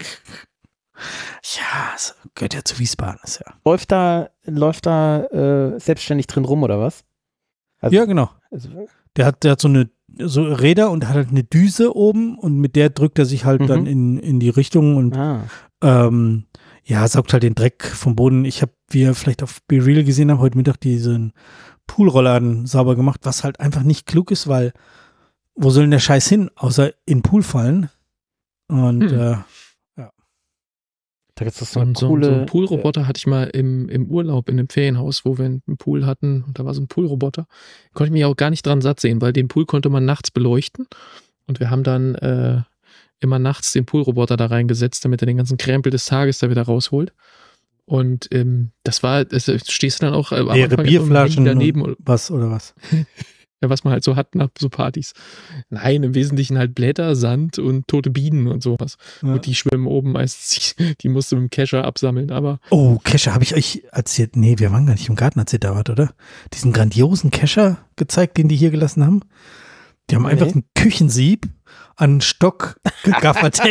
Ja, es gehört ja zu Wiesbaden. Ist ja. Läuft da, läuft da äh, selbstständig drin rum oder was? Also, ja, genau. Also, der hat, der hat so eine so Räder und hat halt eine Düse oben und mit der drückt er sich halt mhm. dann in, in die Richtung und ah. ähm, ja, saugt halt den Dreck vom Boden. Ich habe, wie ihr vielleicht auf Be Real gesehen habt, heute Mittag diesen Poolrollladen sauber gemacht, was halt einfach nicht klug ist, weil wo soll denn der Scheiß hin, außer in den Pool fallen? Und hm. äh, ja. Da gibt's das so, so, coole, so einen Poolroboter äh, hatte ich mal im, im Urlaub in einem Ferienhaus, wo wir einen Pool hatten und da war so ein Poolroboter. Konnte ich mich auch gar nicht dran satt sehen, weil den Pool konnte man nachts beleuchten und wir haben dann äh, immer nachts den Poolroboter da reingesetzt, damit er den ganzen Krempel des Tages da wieder rausholt. Und ähm, das war, das, stehst du dann auch äh, am Anfang Bierflaschen daneben und was oder was? Ja, was man halt so hat nach so Partys. Nein, im Wesentlichen halt Blätter, Sand und tote Bienen und sowas. Ja. Und die schwimmen oben meistens, die musst du mit dem Kescher absammeln, aber. Oh, Kescher, habe ich euch erzählt? Nee, wir waren gar nicht im Garten, als ihr da wart, oder? Diesen grandiosen Kescher gezeigt, den die hier gelassen haben. Die haben okay. einfach ein Küchensieb an einen Stock gegaffert.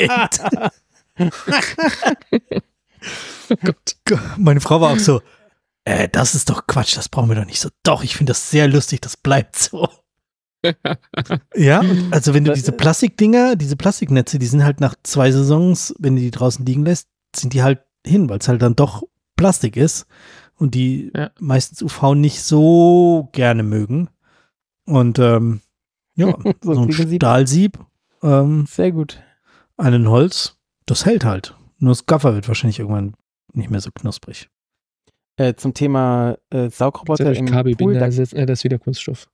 Oh Gott. Meine Frau war auch so, Äh, das ist doch Quatsch, das brauchen wir doch nicht so. Doch, ich finde das sehr lustig, das bleibt so. Ja, und also wenn du diese Plastikdinger, diese Plastiknetze, die sind halt nach zwei Saisons, wenn du die draußen liegen lässt, sind die halt hin, weil es halt dann doch Plastik ist und die ja. meistens U V nicht so gerne mögen. Und ähm, ja, so, so ein Stahlsieb. Ähm, sehr gut. Einen Holz, das hält halt. Nur das Gaffer wird wahrscheinlich irgendwann nicht mehr so knusprig. Äh, zum Thema äh, Saugroboter im Pool. Da ist äh, das ist wieder Kunststoff.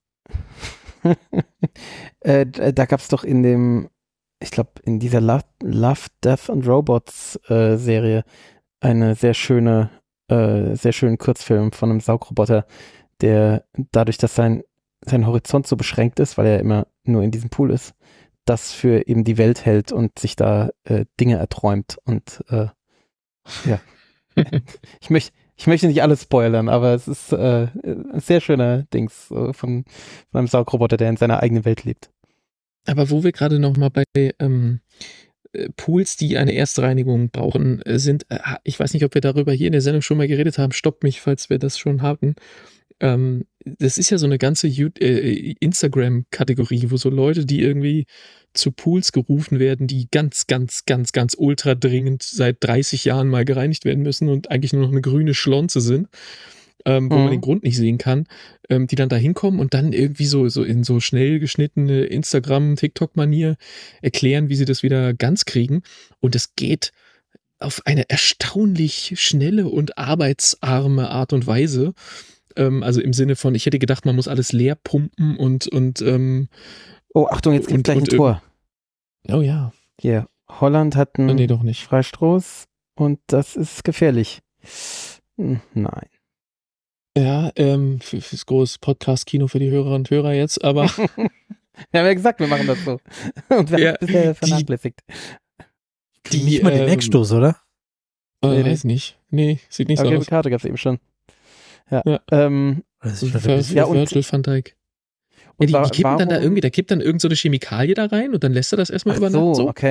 äh, da gab es doch in dem, ich glaube, in dieser Love, Love, Death and Robots äh, Serie eine sehr schöne, äh, sehr schönen Kurzfilm von einem Saugroboter, der dadurch, dass sein, sein Horizont so beschränkt ist, weil er immer nur in diesem Pool ist, das für eben die Welt hält und sich da äh, Dinge erträumt und äh, ja. ich möchte Ich möchte nicht alles spoilern, aber es ist äh, ein sehr schöner Dings äh, von, von einem Saugroboter, der in seiner eigenen Welt lebt. Aber wo wir gerade noch mal bei ähm, Pools, die eine Erstreinigung brauchen, sind, äh, ich weiß nicht, ob wir darüber hier in der Sendung schon mal geredet haben, stoppt mich, falls wir das schon hatten. Ähm, das ist ja so eine ganze äh, Instagram-Kategorie, wo so Leute, die irgendwie zu Pools gerufen werden, die ganz, ganz, ganz, ganz ultra dringend seit dreißig Jahren mal gereinigt werden müssen und eigentlich nur noch eine grüne Schlonze sind, ähm, wo mhm. man den Grund nicht sehen kann, ähm, die dann da hinkommen und dann irgendwie so, so in so schnell geschnittene Instagram-TikTok-Manier erklären, wie sie das wieder ganz kriegen. Und es geht auf eine erstaunlich schnelle und arbeitsarme Art und Weise. Ähm, also im Sinne von, ich hätte gedacht, man muss alles leer pumpen und, und ähm, oh, Achtung, jetzt gibt gleich ein Tor. Oh ja. Hier, Holland hat einen nee, doch nicht. Freistoß und das ist gefährlich. Hm, nein. Ja, ähm, für, fürs große Podcast-Kino für die Hörerinnen und Hörer jetzt, aber wir haben ja gesagt, wir machen das so. Und wir ja, haben es bisher vernachlässigt. Die, die, nicht mal den ähm, Eckstoß, oder? Äh, nee, weiß nicht. Nee, sieht nicht aber so aus. Karte gab es eben schon. Ja, ja. Ähm, also ja, und Virgil van Dijk. Ja, die, die kippen dann da irgendwie, da kippt dann irgend so eine Chemikalie da rein und dann lässt er das erstmal Ach über Nacht so, so. okay.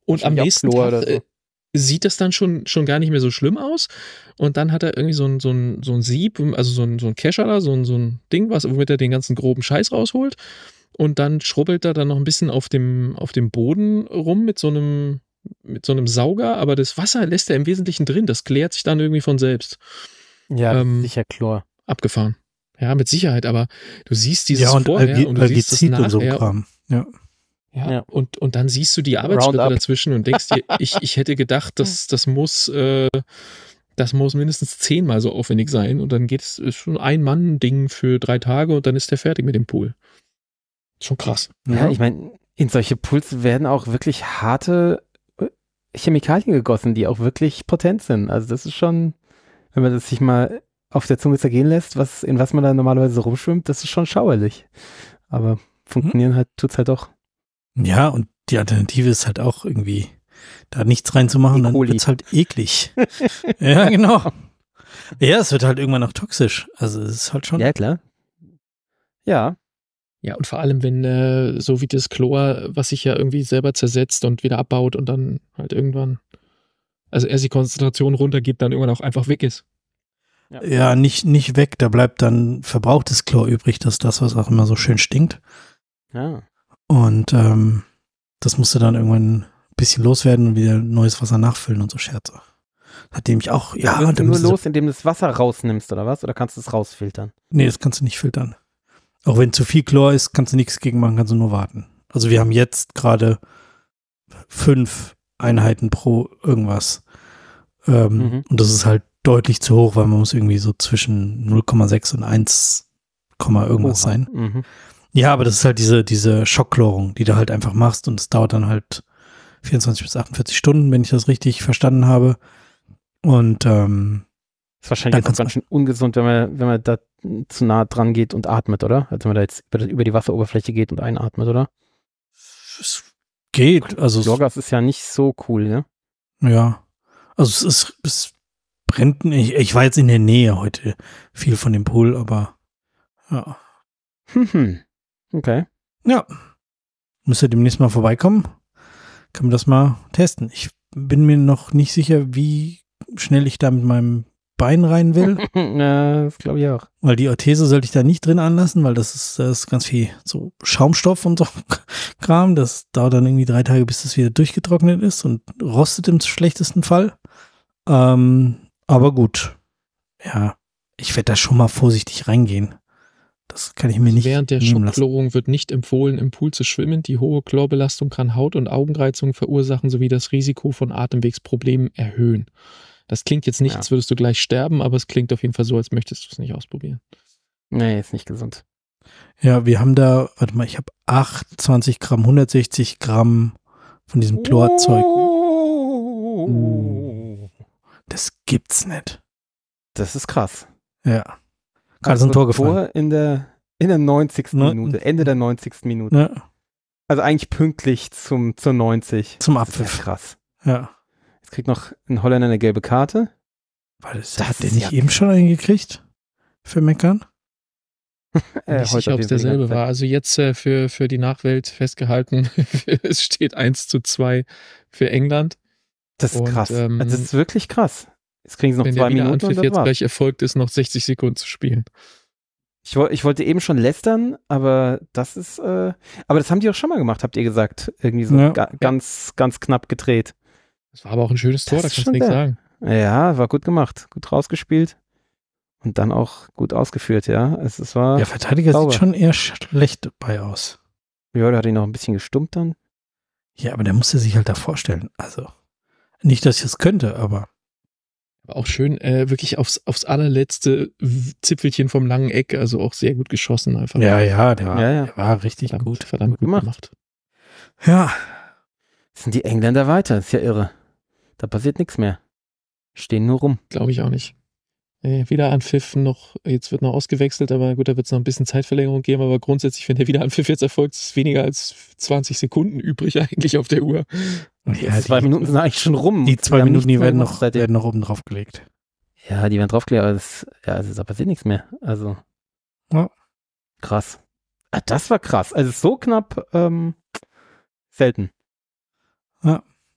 Und am Wahrscheinlich auch nächsten Chlor Tag oder so. äh, sieht das dann schon, schon gar nicht mehr so schlimm aus. Und dann hat er irgendwie so ein, so ein, so ein Sieb, also so ein, so ein Kescher da, so ein, so ein Ding, was, womit er den ganzen groben Scheiß rausholt. Und dann schrubbelt er dann noch ein bisschen auf dem, auf dem Boden rum mit so einem, mit so einem Sauger, aber das Wasser lässt er im Wesentlichen drin. Das klärt sich dann irgendwie von selbst. Ja, das Ähm, ist sicher Chlor. Abgefahren. Ja, mit Sicherheit, aber du siehst dieses Ja, und vorher Algi- und du siehst das Algizid und so nachher. Kram. Ja. Ja, Ja. Und, und dann siehst du die Arbeitsschritte Roundup. dazwischen und denkst dir, ich, ich hätte gedacht, das, das muss, äh, das muss mindestens zehnmal so aufwendig sein und dann geht es, ist schon ein Mann-Ding für drei Tage und dann ist der fertig mit dem Pool. Schon krass. Ja, ich meine, in solche Pools werden auch wirklich harte äh, Chemikalien gegossen, die auch wirklich potent sind. Also das ist schon, wenn man das sich mal auf der Zunge zergehen lässt, was, in was man da normalerweise rumschwimmt, das ist schon schauerlich. Aber funktionieren halt, tut's halt doch. Ja, und die Alternative ist halt auch irgendwie, da nichts reinzumachen, E. dann coli. wird's halt eklig. Ja, genau. Ja, es wird halt irgendwann auch toxisch. Also es ist halt schon. Ja, klar. Ja. Ja, und vor allem, wenn äh, so wie das Chlor, was sich ja irgendwie selber zersetzt und wieder abbaut und dann halt irgendwann, also erst die Konzentration runtergeht, dann irgendwann auch einfach weg ist. Ja, nicht, nicht weg, da bleibt dann verbrauchtes Chlor übrig, das ist das, was auch immer so schön stinkt. Ja. Und ähm, das musste dann irgendwann ein bisschen loswerden und wieder neues Wasser nachfüllen und so Scherze. Nachdem ich auch, ja, Wirst du dann nur müssen sie- los, indem du das Wasser rausnimmst, oder was? Oder kannst du es rausfiltern? Nee, das kannst du nicht filtern. Auch wenn zu viel Chlor ist, kannst du nichts gegen machen, kannst du nur warten. Also wir haben jetzt gerade fünf Einheiten pro irgendwas. Ähm, Mhm. Und das ist halt deutlich zu hoch, weil man muss irgendwie so zwischen null Komma sechs und eins, irgendwas Oha. sein. Mhm. Ja, aber das ist halt diese, diese Schocklorung, die du halt einfach machst und es dauert dann halt vierundzwanzig bis achtundvierzig Stunden, wenn ich das richtig verstanden habe. Und ähm, Ist wahrscheinlich Dann jetzt auch kannst ganz schön ungesund, wenn man, wenn man da zu nah dran geht und atmet, oder? Also wenn man da jetzt über, über die Wasseroberfläche geht und einatmet, oder? es geht. Also es, Chlorgas ist ja nicht so cool, ne? ja, also es ist, es brennt nicht. Ich war jetzt in der Nähe heute viel von dem Pool, aber ja. Hm. Okay. Ja. Müsst ihr demnächst mal vorbeikommen. Kann man das mal testen. Ich bin mir noch nicht sicher, wie schnell ich da mit meinem Bein rein will, Ja, das glaube ich auch. weil die Orthese sollte ich da nicht drin anlassen, weil das ist, das ist ganz viel so Schaumstoff und so Kram. Das dauert dann irgendwie drei Tage, bis das wieder durchgetrocknet ist und rostet im schlechtesten Fall. Ähm, aber gut. Ja, ich werde da schon mal vorsichtig reingehen. Das kann ich mir nicht Während der nehmen lassen. Schocklorung wird nicht empfohlen, im Pool zu schwimmen. Die hohe Chlorbelastung kann Haut- und Augenreizungen verursachen sowie das Risiko von Atemwegsproblemen erhöhen. Das klingt jetzt nicht, Ja. als würdest du gleich sterben, aber es klingt auf jeden Fall so, als möchtest du es nicht ausprobieren. Nee, ist nicht gesund. Ja, wir haben da, warte mal, ich habe achtundzwanzig Gramm, hundertsechzig Gramm von diesem Chlorzeug. Uh. Das gibt's nicht. Das ist krass. Ja. Gerade so ein Tor gefallen. Tor in der, in der neunzigsten Neun- Minute, Ende der neunzigsten Minute. Ja, Also eigentlich pünktlich zum, zur neunzig. zum Das ist ja Abpfiff. krass. Ja. Jetzt kriegt noch ein Holländer eine gelbe Karte. Weil das, Das hat der ist nicht ja- eben schon einen gekriegt? Für Meckern? Äh, nicht heute sicher, auf ob es jeden Fall die derselbe ganze Zeit. war. Also jetzt äh, für, für die Nachwelt festgehalten, es steht eins zu zwei für England. Das ist Und, krass. ähm, Also das ist wirklich krass. Jetzt kriegen sie noch Wenn zwei der Minuten und Wiederanpfiff das jetzt war's. gleich erfolgt ist, noch sechzig Sekunden zu spielen. Ich, woll- ich wollte eben schon lästern, aber das ist, äh, aber das haben die auch schon mal gemacht, habt ihr gesagt. Irgendwie so Ja. ga, ganz, ganz knapp gedreht. Das war aber auch ein schönes Tor, Das da ist kannst du schon nichts der- sagen. Ja, war gut gemacht. Gut rausgespielt. Und dann auch gut ausgeführt, ja. Es, es war, Der Verteidiger sauber. sieht schon eher schlecht dabei aus. ja, der hat ihn noch ein bisschen gestummt dann. Ja, aber der musste sich halt da vorstellen. Also, nicht, dass ich es könnte, aber Aber auch schön, äh, wirklich aufs, aufs allerletzte Zipfelchen vom langen Eck, also auch sehr gut geschossen einfach. ja, ja, der war, Ja, ja. Der war richtig verdammt, gut. verdammt Gut gut gemacht. gemacht. Ja, Sind die Engländer weiter? Ist ja irre. Da passiert nichts mehr. Stehen nur rum. Glaube ich auch nicht. Äh, Wiederanpfiff noch, jetzt wird noch ausgewechselt, aber gut, da wird es noch ein bisschen Zeitverlängerung geben, aber grundsätzlich, wenn der Wiederanpfiff jetzt erfolgt, ist weniger als zwanzig Sekunden übrig eigentlich auf der Uhr. ja zwei die, Minuten sind eigentlich schon rum. die zwei Wir haben Minuten, die nichts mehr werden gemacht noch, seitdem. werden noch oben drauf gelegt. Ja, die werden draufgelegt, aber das, ja, also da passiert nichts mehr. Also. Ja. Krass. Ah, das war krass. Also so knapp, ähm, selten.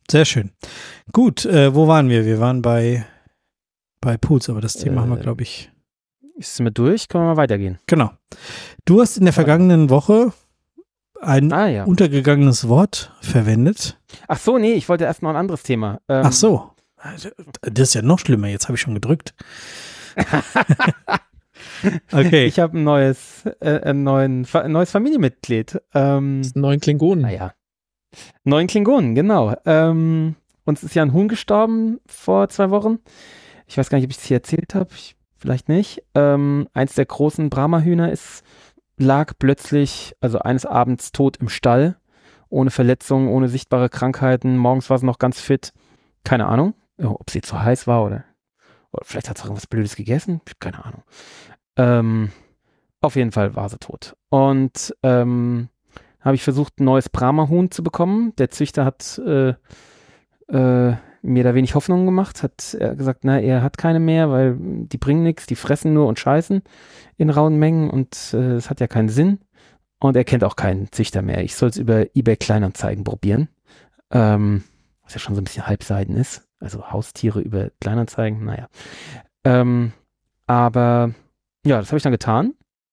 Sehr schön. Gut, äh, wo waren wir? Wir waren bei, bei Pools, aber das Thema Äh, haben wir, glaube ich. Ist mir durch? Können wir mal weitergehen. Genau. Du hast in der vergangenen Woche ein Ah ja. untergegangenes Wort verwendet. Ach so, nee, ich wollte erst noch ein anderes Thema. Ähm, Ach so. Das ist ja noch schlimmer. Jetzt habe ich schon gedrückt. Okay. Ich habe ein neues, äh, ein, neuen, ein neues Familienmitglied. Ähm, Das sind neun Klingonen. naja. Neun Klingonen, genau. Ähm, uns ist ja ein Huhn gestorben vor zwei Wochen. Ich weiß gar nicht, ob ich es hier erzählt habe. Vielleicht nicht. Ähm, eins der großen Brahma-Hühner ist, lag plötzlich, also eines Abends tot im Stall. Ohne Verletzungen, ohne sichtbare Krankheiten. Morgens war es noch ganz fit. Keine Ahnung, ob sie zu heiß war oder, oder vielleicht hat sie irgendwas Blödes gegessen. Keine Ahnung. Ähm, auf jeden Fall war sie tot. Und ähm, habe ich versucht, ein neues Brahma-Huhn zu bekommen. Der Züchter hat äh, äh, mir da wenig Hoffnung gemacht, hat er gesagt, na, er hat keine mehr, weil die bringen nichts, die fressen nur und scheißen in rauen Mengen und es äh, hat ja keinen Sinn. Und er kennt auch keinen Züchter mehr. Ich soll es über eBay Kleinanzeigen probieren. Ähm, was ja schon so ein bisschen halbseiden ist. Also Haustiere über Kleinanzeigen, naja. Ähm, aber ja, das habe ich dann getan.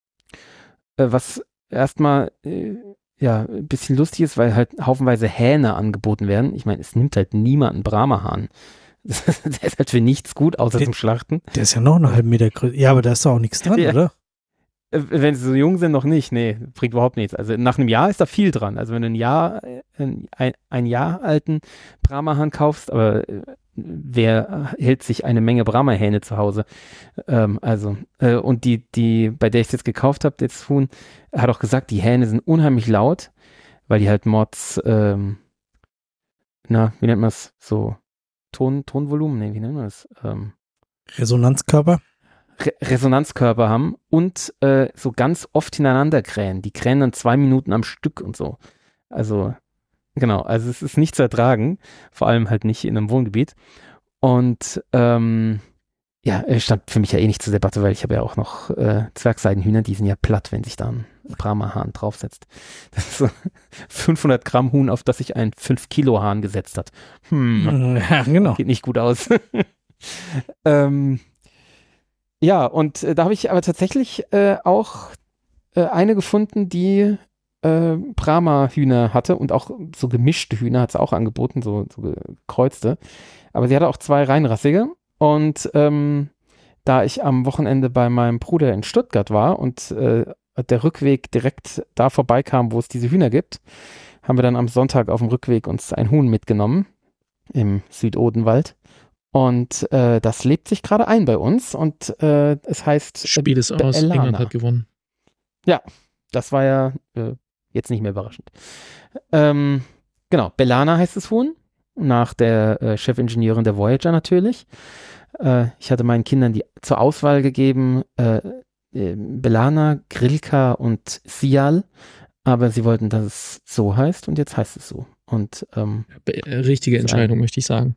Äh, was erstmal äh, ja, ein bisschen lustig ist, weil halt haufenweise Hähne angeboten werden. Ich meine, es nimmt halt niemand einen Brahma-Hahn. Der ist halt für nichts gut, außer Der- zum Schlachten. Der ist ja noch einen halben Meter größer. Ja, aber da ist doch auch nichts dran, Ja. oder? Äh, Wenn sie so jung sind, noch nicht. Nee, bringt überhaupt nichts. Also nach einem Jahr ist da viel dran. Also wenn du ein Jahr, äh, ein, ein Jahr alten Brahma-Hahn kaufst, aber äh, wer hält sich eine Menge Brahma-Hähne zu Hause? Ähm, also, äh, und die, die, bei der ich es jetzt gekauft habe, das Huhn, hat auch gesagt, die Hähne sind unheimlich laut, weil die halt Mords, ähm, na, wie nennt man es? So, Ton, Tonvolumen? Nee, wie nennt man das? Ähm, Resonanzkörper. Re Resonanzkörper haben und äh, so ganz oft hintereinander krähen. Die krähen dann zwei Minuten am Stück und so. Also, genau, also es ist nicht zu ertragen, vor allem halt nicht in einem Wohngebiet. Und ähm, ja, es stand für mich ja eh nicht zur Debatte, weil ich habe ja auch noch äh, Zwergseidenhühner, die sind ja platt, wenn sich da ein Brahma-Hahn draufsetzt. Das ist so fünfhundert Gramm Huhn, auf das sich ein fünf Kilo Hahn gesetzt hat. Hm. Ja, genau. Geht nicht gut aus. ähm, ja, und äh, da habe ich aber tatsächlich äh, auch äh, eine gefunden, die äh, Brahma-Hühner hatte und auch so gemischte Hühner hat sie auch angeboten, so, so gekreuzte. Aber sie hatte auch zwei reinrassige. Und ähm, da ich am Wochenende bei meinem Bruder in Stuttgart war und äh, der Rückweg direkt da vorbeikam, wo es diese Hühner gibt, haben wir dann am Sonntag auf dem Rückweg uns ein Huhn mitgenommen im Südodenwald. Und äh, das lebt sich gerade ein bei uns und äh, es heißt Spiel ist aus, Elana. England hat gewonnen. Das war ja äh, jetzt nicht mehr überraschend. Ähm, genau, B'Elanna heißt das Huhn, nach der äh, Chefingenieurin der Voyager natürlich. Äh, ich hatte meinen Kindern die zur Auswahl gegeben, äh, äh, B'Elanna, Grilka und Sial, aber sie wollten, dass es so heißt und jetzt heißt es so. Und ähm, Be äh, richtige Entscheidung, möchte ich sagen.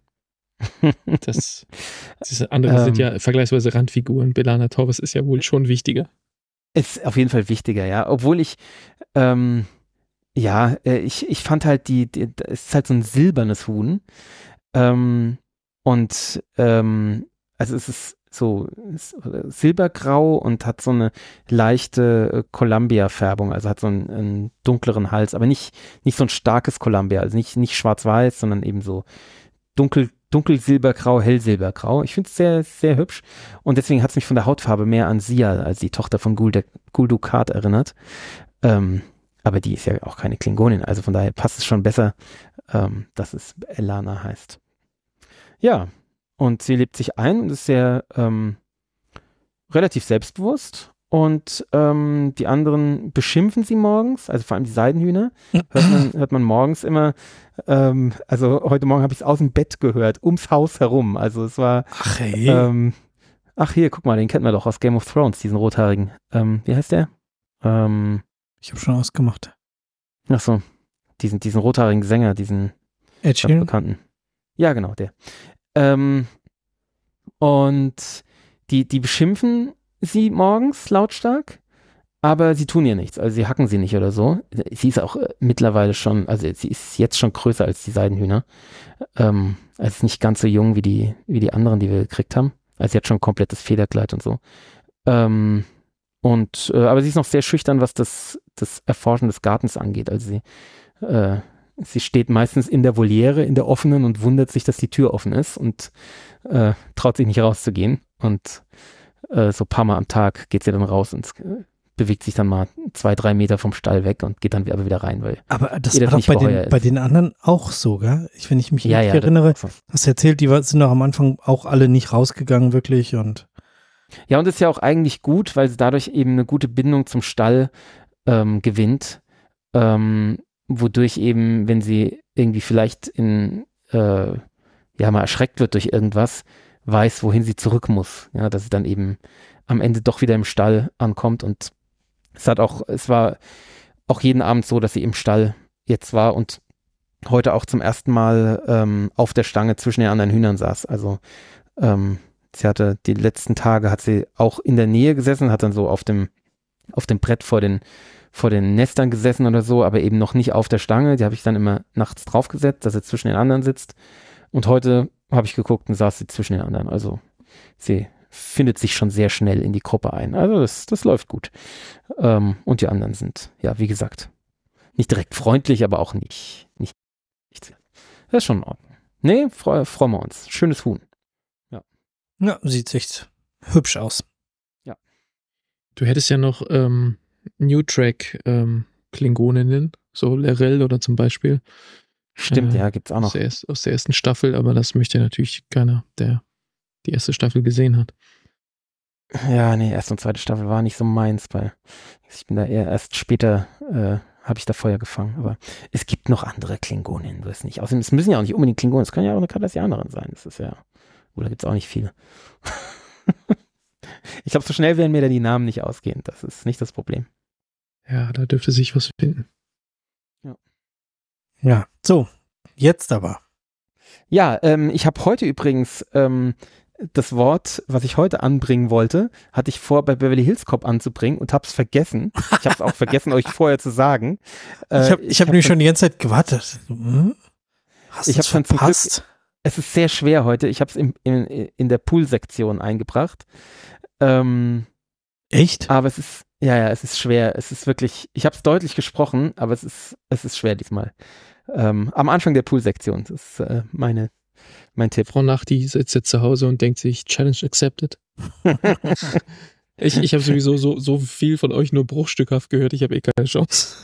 Das, diese anderen Ähm. sind ja vergleichsweise Randfiguren. B'Elanna Torres ist ja wohl schon wichtiger. ist auf jeden Fall wichtiger, ja. Obwohl ich, ähm, ja, äh, ich, ich fand halt die, die, es ist halt so ein silbernes Huhn. Ähm, und, ähm, also es ist so ist silbergrau und hat so eine leichte äh, Columbia-Färbung, also hat so einen, einen dunkleren Hals, aber nicht, nicht so ein starkes Columbia, also nicht, nicht schwarz-weiß, sondern eben so dunkel, dunkel silbergrau, hell silbergrau. Ich finde es sehr, sehr hübsch und deswegen hat es mich von der Hautfarbe mehr an Sial, als die Tochter von Gul, Gul Dukat erinnert. Ähm, aber die ist ja auch keine Klingonin, also von daher passt es schon besser, ähm, dass es Elana heißt. Ja, und sie lebt sich ein und ist sehr ähm, relativ selbstbewusst und ähm, die anderen beschimpfen sie morgens, also vor allem die Seidenhühner, hört man, hört man morgens immer, ähm, also heute Morgen habe ich es aus dem Bett gehört, ums Haus herum, also es war, Ach hey. ähm, ach hier, guck mal, den kennt man doch aus Game of Thrones, diesen rothaarigen, ähm, wie heißt der? Ähm, Ich habe schon ausgemacht. ach so, diesen, diesen rothaarigen Sänger, diesen Ed ganz Sheeran? bekannten. Ja, genau, der. Ähm, und die, die beschimpfen sie morgens lautstark, aber sie tun ihr nichts, also sie hacken sie nicht oder so. Sie ist auch äh, mittlerweile schon, also sie ist jetzt schon größer als die Seidenhühner. Ähm, also nicht ganz so jung wie die, wie die anderen, die wir gekriegt haben. Also sie hat schon ein komplettes Federkleid und so. Ähm, und, äh, aber sie ist noch sehr schüchtern, was das, das Erforschen des Gartens angeht. Also sie, äh, sie steht meistens in der Voliere, in der offenen und wundert sich, dass die Tür offen ist und äh, traut sich nicht rauszugehen. Und äh, so ein paar Mal am Tag geht sie dann raus und äh, bewegt sich dann mal zwei, drei Meter vom Stall weg und geht dann aber wieder rein, weil Aber das ihr das war doch nicht bei geheuer den, ist. bei den anderen auch so, gell? Ich, wenn ich mich Ja, richtig ja, das erinnere, ist so. hast du erzählt, die war- sind doch am Anfang auch alle nicht rausgegangen, wirklich. Und Ja, und das ist ja auch eigentlich gut, weil sie dadurch eben eine gute Bindung zum Stall ähm, gewinnt, ähm, wodurch eben, wenn sie irgendwie vielleicht in, äh, ja, mal erschreckt wird durch irgendwas, weiß, wohin sie zurück muss. Ja, dass sie dann eben am Ende doch wieder im Stall ankommt und es hat auch, es war auch jeden Abend so, dass sie im Stall jetzt war und heute auch zum ersten Mal ähm, auf der Stange zwischen den anderen Hühnern saß. Also ähm, sie hatte die letzten Tage hat sie auch in der Nähe gesessen, hat dann so auf dem auf dem Brett vor den vor den Nestern gesessen oder so, aber eben noch nicht auf der Stange. Die habe ich dann immer nachts draufgesetzt, dass sie zwischen den anderen sitzt. Und heute habe ich geguckt und saß sie zwischen den anderen. Also sie findet sich schon sehr schnell in die Gruppe ein. Also das, das läuft gut. Ähm, und die anderen sind, ja, wie gesagt, nicht direkt freundlich, aber auch nicht, nicht, nicht das ist schon in Ordnung. Nee, freu, freuen wir uns. Schönes Huhn. ja, sieht echt hübsch aus. Du hättest ja noch ähm, New Track ähm, Klingoninnen, so Lerell oder zum Beispiel. Stimmt, Äh, ja, gibt's auch Aus noch. der, erst, aus der ersten Staffel, aber das möchte natürlich keiner, der die erste Staffel gesehen hat. Ja, nee, erste und zweite Staffel war nicht so meins, weil ich bin da eher erst später, äh, habe ich da Feuer gefangen. Aber es gibt noch andere Klingoninnen, du weißt nicht. Außerdem, es müssen ja auch nicht unbedingt Klingonen, es können ja auch eine Kardassianerin sein. Das ist ja, oder gibt's auch nicht viele. Ich glaube, so schnell werden mir da die Namen nicht ausgehen. Das ist nicht das Problem. Ja, da dürfte sich was finden. Ja, so, jetzt aber. Ja, ähm, ich habe heute übrigens ähm, das Wort, was ich heute anbringen wollte, hatte ich vor, bei Beverly Hills Cop anzubringen und habe es vergessen. Ich habe es auch vergessen, euch vorher zu sagen. Äh, ich habe ich hab hab nämlich dann- schon die ganze Zeit gewartet. Hm? Hast Ich du hab schon zum verpasst? Es ist sehr schwer heute. Ich habe es in, in, in der Pool-Sektion eingebracht. Ähm, Echt? aber es ist, ja, ja, es ist schwer. Es ist wirklich, ich habe es deutlich gesprochen, aber es ist, es ist schwer diesmal. Ähm, am Anfang der Pool-Sektion. Das ist äh, meine, mein Tipp. Frau Nachti sitzt jetzt zu Hause und denkt sich, Challenge accepted. Ich, ich habe sowieso so, so viel von euch nur bruchstückhaft gehört, ich habe eh keine Chance.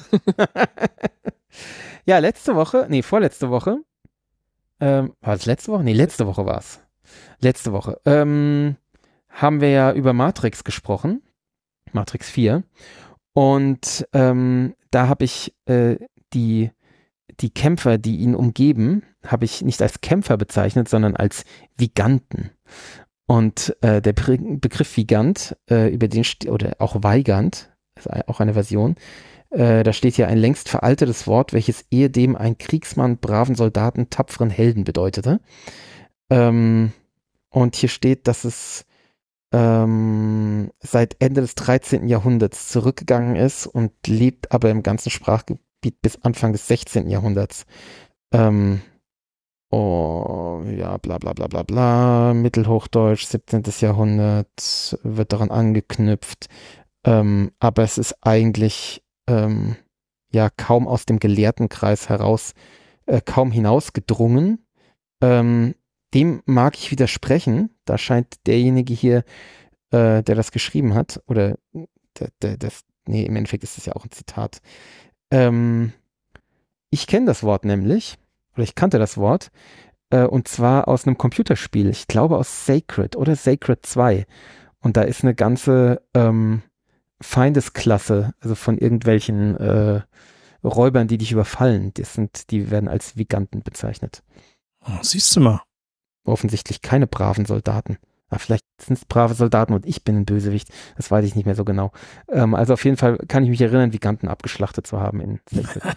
Ja, letzte Woche, nee, vorletzte Woche. Ähm, war es letzte Woche? Nee, letzte Woche war es. Letzte Woche. Ähm, haben wir ja über Matrix gesprochen. Matrix vier. Und ähm, da habe ich äh, die, die Kämpfer, die ihn umgeben, habe ich nicht als Kämpfer bezeichnet, sondern als Viganten. Und äh, der Be Begriff Vigant, äh, über den st- oder auch Weigand, ist auch eine Version, äh, da steht hier ein längst veraltetes Wort, welches ehedem ein Kriegsmann, braven Soldaten, tapferen Helden bedeutete. Ähm, und hier steht, dass es ähm, seit Ende des dreizehnten Jahrhunderts zurückgegangen ist und lebt aber im ganzen Sprachgebiet bis Anfang des sechzehnten Jahrhunderts. Ähm, oh, ja, bla bla bla bla bla, Mittelhochdeutsch, siebzehnten Jahrhundert, wird daran angeknüpft. Ähm, aber es ist eigentlich ähm, ja kaum aus dem Gelehrtenkreis heraus, äh, kaum hinausgedrungen. Ähm, dem mag ich widersprechen. Da scheint derjenige hier, äh, der das geschrieben hat, oder der, der, das, nee, im Endeffekt ist es ja auch ein Zitat. Ähm, ich kenne das Wort nämlich, oder ich kannte das Wort, äh, und zwar aus einem Computerspiel. Ich glaube aus Sacred oder Sacred zwei. Und da ist eine ganze ähm, Feindesklasse, also von irgendwelchen äh, Räubern, die dich überfallen. Das sind, die werden als Viganten bezeichnet. Oh, siehst du mal. Offensichtlich keine braven Soldaten. Aber vielleicht sind es brave Soldaten und ich bin ein Bösewicht. Das weiß ich nicht mehr so genau. Ähm, also auf jeden Fall kann ich mich erinnern, Viganten abgeschlachtet zu haben in Sacred.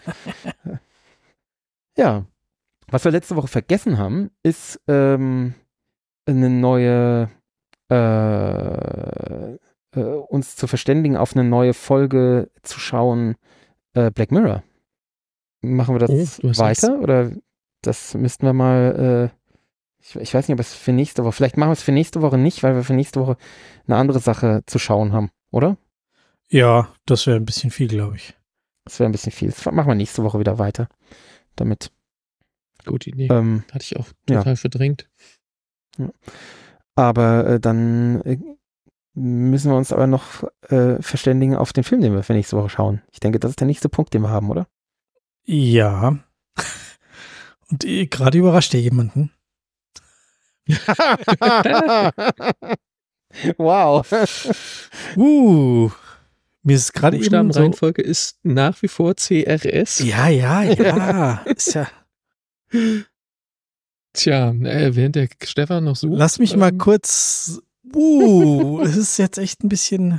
Ja. Was wir letzte Woche vergessen haben, ist ähm, eine neue äh, äh, uns zu verständigen, auf eine neue Folge zu schauen, äh, Black Mirror. Machen wir das Oh, du hast weiter? recht. Oder das müssten wir mal, äh, ich, ich weiß nicht, ob es für nächste Woche, vielleicht machen wir es für nächste Woche nicht, weil wir für nächste Woche eine andere Sache zu schauen haben, oder? Ja, das wäre ein bisschen viel, glaube ich. Das wäre ein bisschen viel. Das machen wir nächste Woche wieder weiter. Damit. Gute Idee. Ähm, Hatte ich auch ja. total verdrängt. aber äh, dann äh, müssen wir uns aber noch äh, verständigen auf den Film, den wir für nächste Woche schauen. Ich denke, das ist der nächste Punkt, den wir haben, oder? Ja. Und äh, gerade überrascht ihr jemanden. Wow. Uh, mir ist gerade eben so. Buchstabenreihenfolge ist nach wie vor C R S. Ja, ja, ja. Ist ja. Tja, äh, während der Stefan noch sucht. Lass mich mal ähm, kurz. Uh, es ist jetzt echt ein bisschen.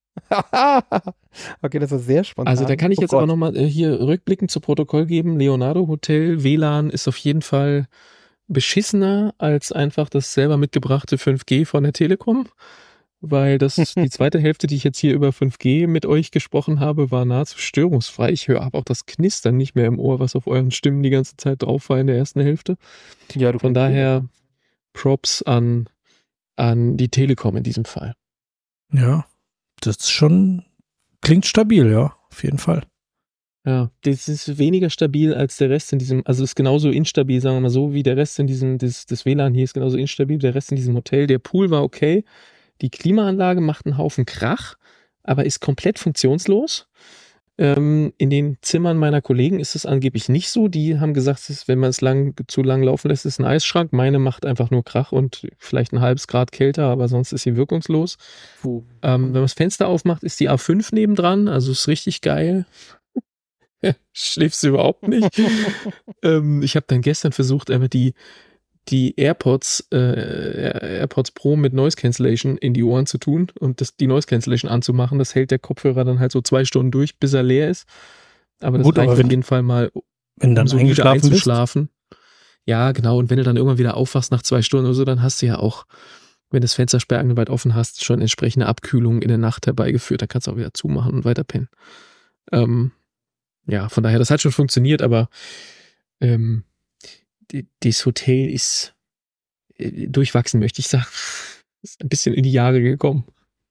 Okay, das war sehr spontan. Also da kann ich Oh jetzt Gott. aber nochmal äh, hier rückblickend zu Protokoll geben. Leonardo Hotel W L A N ist auf jeden Fall beschissener als einfach das selber mitgebrachte fünf G von der Telekom, weil das die zweite Hälfte, die ich jetzt hier über fünf G mit euch gesprochen habe, war nahezu störungsfrei. Ich höre aber auch das Knistern nicht mehr im Ohr, was auf euren Stimmen die ganze Zeit drauf war in der ersten Hälfte. Ja, du Von daher Props an, an die Telekom in diesem Fall. Ja, das ist schon. Klingt stabil, ja, auf jeden Fall. Ja, das ist weniger stabil als der Rest in diesem, also ist genauso instabil, sagen wir mal so, wie der Rest in diesem, das, das W L A N hier ist genauso instabil wie der Rest in diesem Hotel. Der Pool war okay, die Klimaanlage macht einen Haufen Krach, aber ist komplett funktionslos. Ähm, in den Zimmern meiner Kollegen ist es angeblich nicht so. Die haben gesagt, es ist, wenn man es lang, zu lang laufen lässt, ist es ein Eisschrank. Meine macht einfach nur Krach und vielleicht ein halbes Grad kälter, aber sonst ist sie wirkungslos. Ähm, wenn man das Fenster aufmacht, ist die A fünf nebendran, also ist richtig geil. Schläfst du überhaupt nicht? ähm, ich habe dann gestern versucht, einfach die, die AirPods, äh, AirPods Pro mit Noise Cancellation in die Ohren zu tun und das, die Noise Cancellation anzumachen. Das hält der Kopfhörer dann halt so zwei Stunden durch, bis er leer ist. Aber das Gut, reicht aber auf wenn- jeden Fall mal, Wenn dann um so wieder eingeschlafen bist. einzuschlafen. Ja, genau. Und wenn du dann irgendwann wieder aufwachst nach zwei Stunden oder so, dann hast du ja auch, wenn du das Fenster sperrangelweit offen hast, schon entsprechende Abkühlung in der Nacht herbeigeführt. Dann kannst du auch wieder zumachen und weiter pennen. Ähm, ja, von daher, das hat schon funktioniert, aber ähm, die, das Hotel ist äh, durchwachsen, möchte ich sagen. Ist ein bisschen in die Jahre gekommen.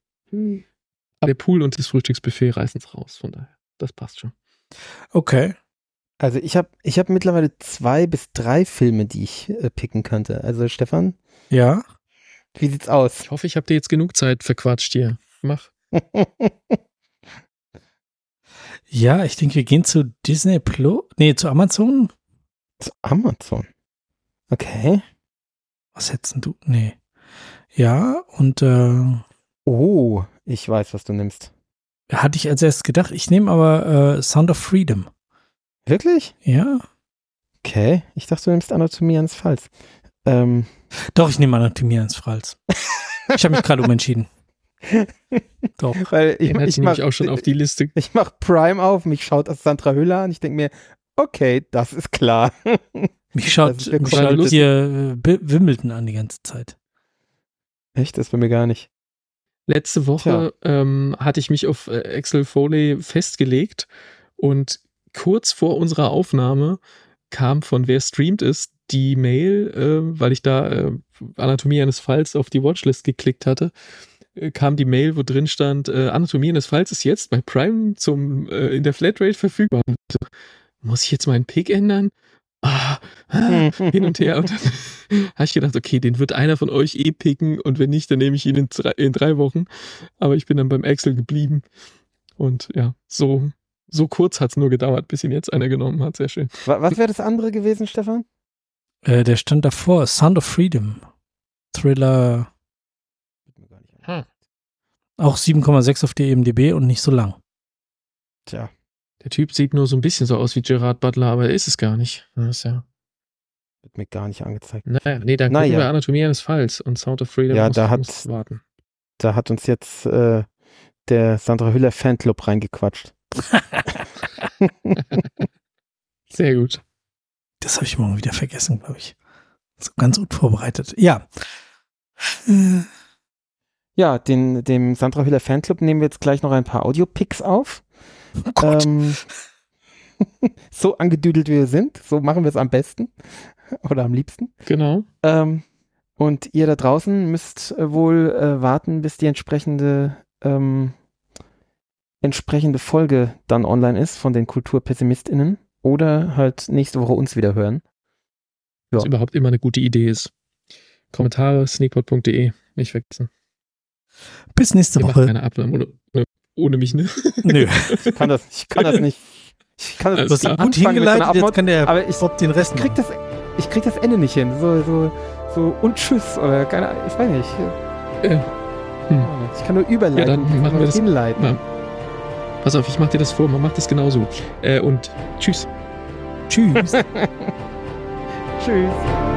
Aber der Pool und das Frühstücksbuffet reißen es raus, von daher, das passt schon. Okay. Also ich habe ich hab mittlerweile zwei bis drei Filme, die ich äh, picken könnte. Also Stefan, Ja. wie sieht's aus? Ich hoffe, ich habe dir jetzt genug Zeit verquatscht hier. Mach. Ja, ich denke, wir gehen zu Disney Plus. Nee, zu Amazon. Zu Amazon. Okay. Was hättest denn du? Nee. Ja, und äh, Oh, ich weiß, was du nimmst. hatte ich als erstes gedacht, ich nehme aber äh, Sound of Freedom. Wirklich? Ja. Okay. Ich dachte, du nimmst Anatomie eines Falls. Ähm, Doch, ich nehme Anatomie eines Falls. Ich habe mich gerade umentschieden. Doch. weil ich, Den hatte ich, ich, mach, nämlich auch schon auf die Liste. ich mach Prime auf, mich schaut das Sandra Hüller an. Ich denke mir, okay, das ist klar. Mich schaut, Das ist mir mich gerade schaut lustig. hier äh, Bi- Wimbledon an die ganze Zeit. Echt? Das bei mir gar nicht. Letzte Woche ähm, hatte ich mich auf äh, Axel Foley festgelegt und kurz vor unserer Aufnahme kam von wer streamt ist die Mail, äh, weil ich da äh, Anatomie eines Falls auf die Watchlist geklickt hatte, äh, kam die Mail, wo drin stand, äh, Anatomie eines Falls ist jetzt bei Prime zum äh, in der Flatrate verfügbar. Und so, muss ich jetzt meinen Pick ändern? Ah, ah, hin und her. Und dann habe ich gedacht, okay, den wird einer von euch eh picken und wenn nicht, dann nehme ich ihn in drei, in drei Wochen. Aber ich bin dann beim Axel geblieben. Und ja, so, so kurz hat es nur gedauert, bis ihn jetzt einer genommen hat. Sehr schön. Wa- Was wäre das andere gewesen, Stefan? Äh, der stand davor, Sound of Freedom. Thriller, Hm. auch sieben Komma sechs auf der I M D B und nicht so lang. Tja. Der Typ sieht nur so ein bisschen so aus wie Gerard Butler, aber er ist es gar nicht. Das ist ja. Wird mir gar nicht angezeigt. Naja, nee, dann Naja. gucken wir Anatomie eines Falls und Sound of Freedom Ja, muss, da hat- muss warten. Da hat uns jetzt äh, der Sandra Hüller Fanclub reingequatscht. Sehr gut. Das habe ich morgen wieder vergessen, glaube ich. So ganz unvorbereitet. Ja. Äh, ja, den, dem Sandra Hüller Fanclub nehmen wir jetzt gleich noch ein paar Audio-Picks auf. Oh Gott. Ähm, so angedüdelt wie wir sind, so machen wir es am besten oder am liebsten. Genau. Ähm, und ihr da draußen müsst äh, wohl äh, warten, bis die entsprechende ähm, entsprechende Folge dann online ist von den KulturpessimistInnen oder halt nächste Woche uns wieder hören. Ja. Was überhaupt immer eine gute Idee ist. Kommentare, sneakpot punkt de, nicht vergessen. Bis nächste Ihr macht Woche. keine Abnahme ohne, ohne, ohne mich, ne? Nö. Ich kann das, ich kann das nicht. Ich kann das Alles Du hast klar. ihn gut anfangen mit so einer hingeleitet, jetzt Abmod, kann der aber ich, Bob den Rest ich krieg machen. das, ich krieg das Ende nicht hin. So, so, so und tschüss oder keine Ahnung, ich weiß nicht. Äh, hm. Ich kann nur überleiten. Ja, dann ich kann machen wir nur das- hinleiten. Na, pass auf, ich mach dir das vor, man macht das genauso. Äh, und tschüss. Tschüss. Tschüss.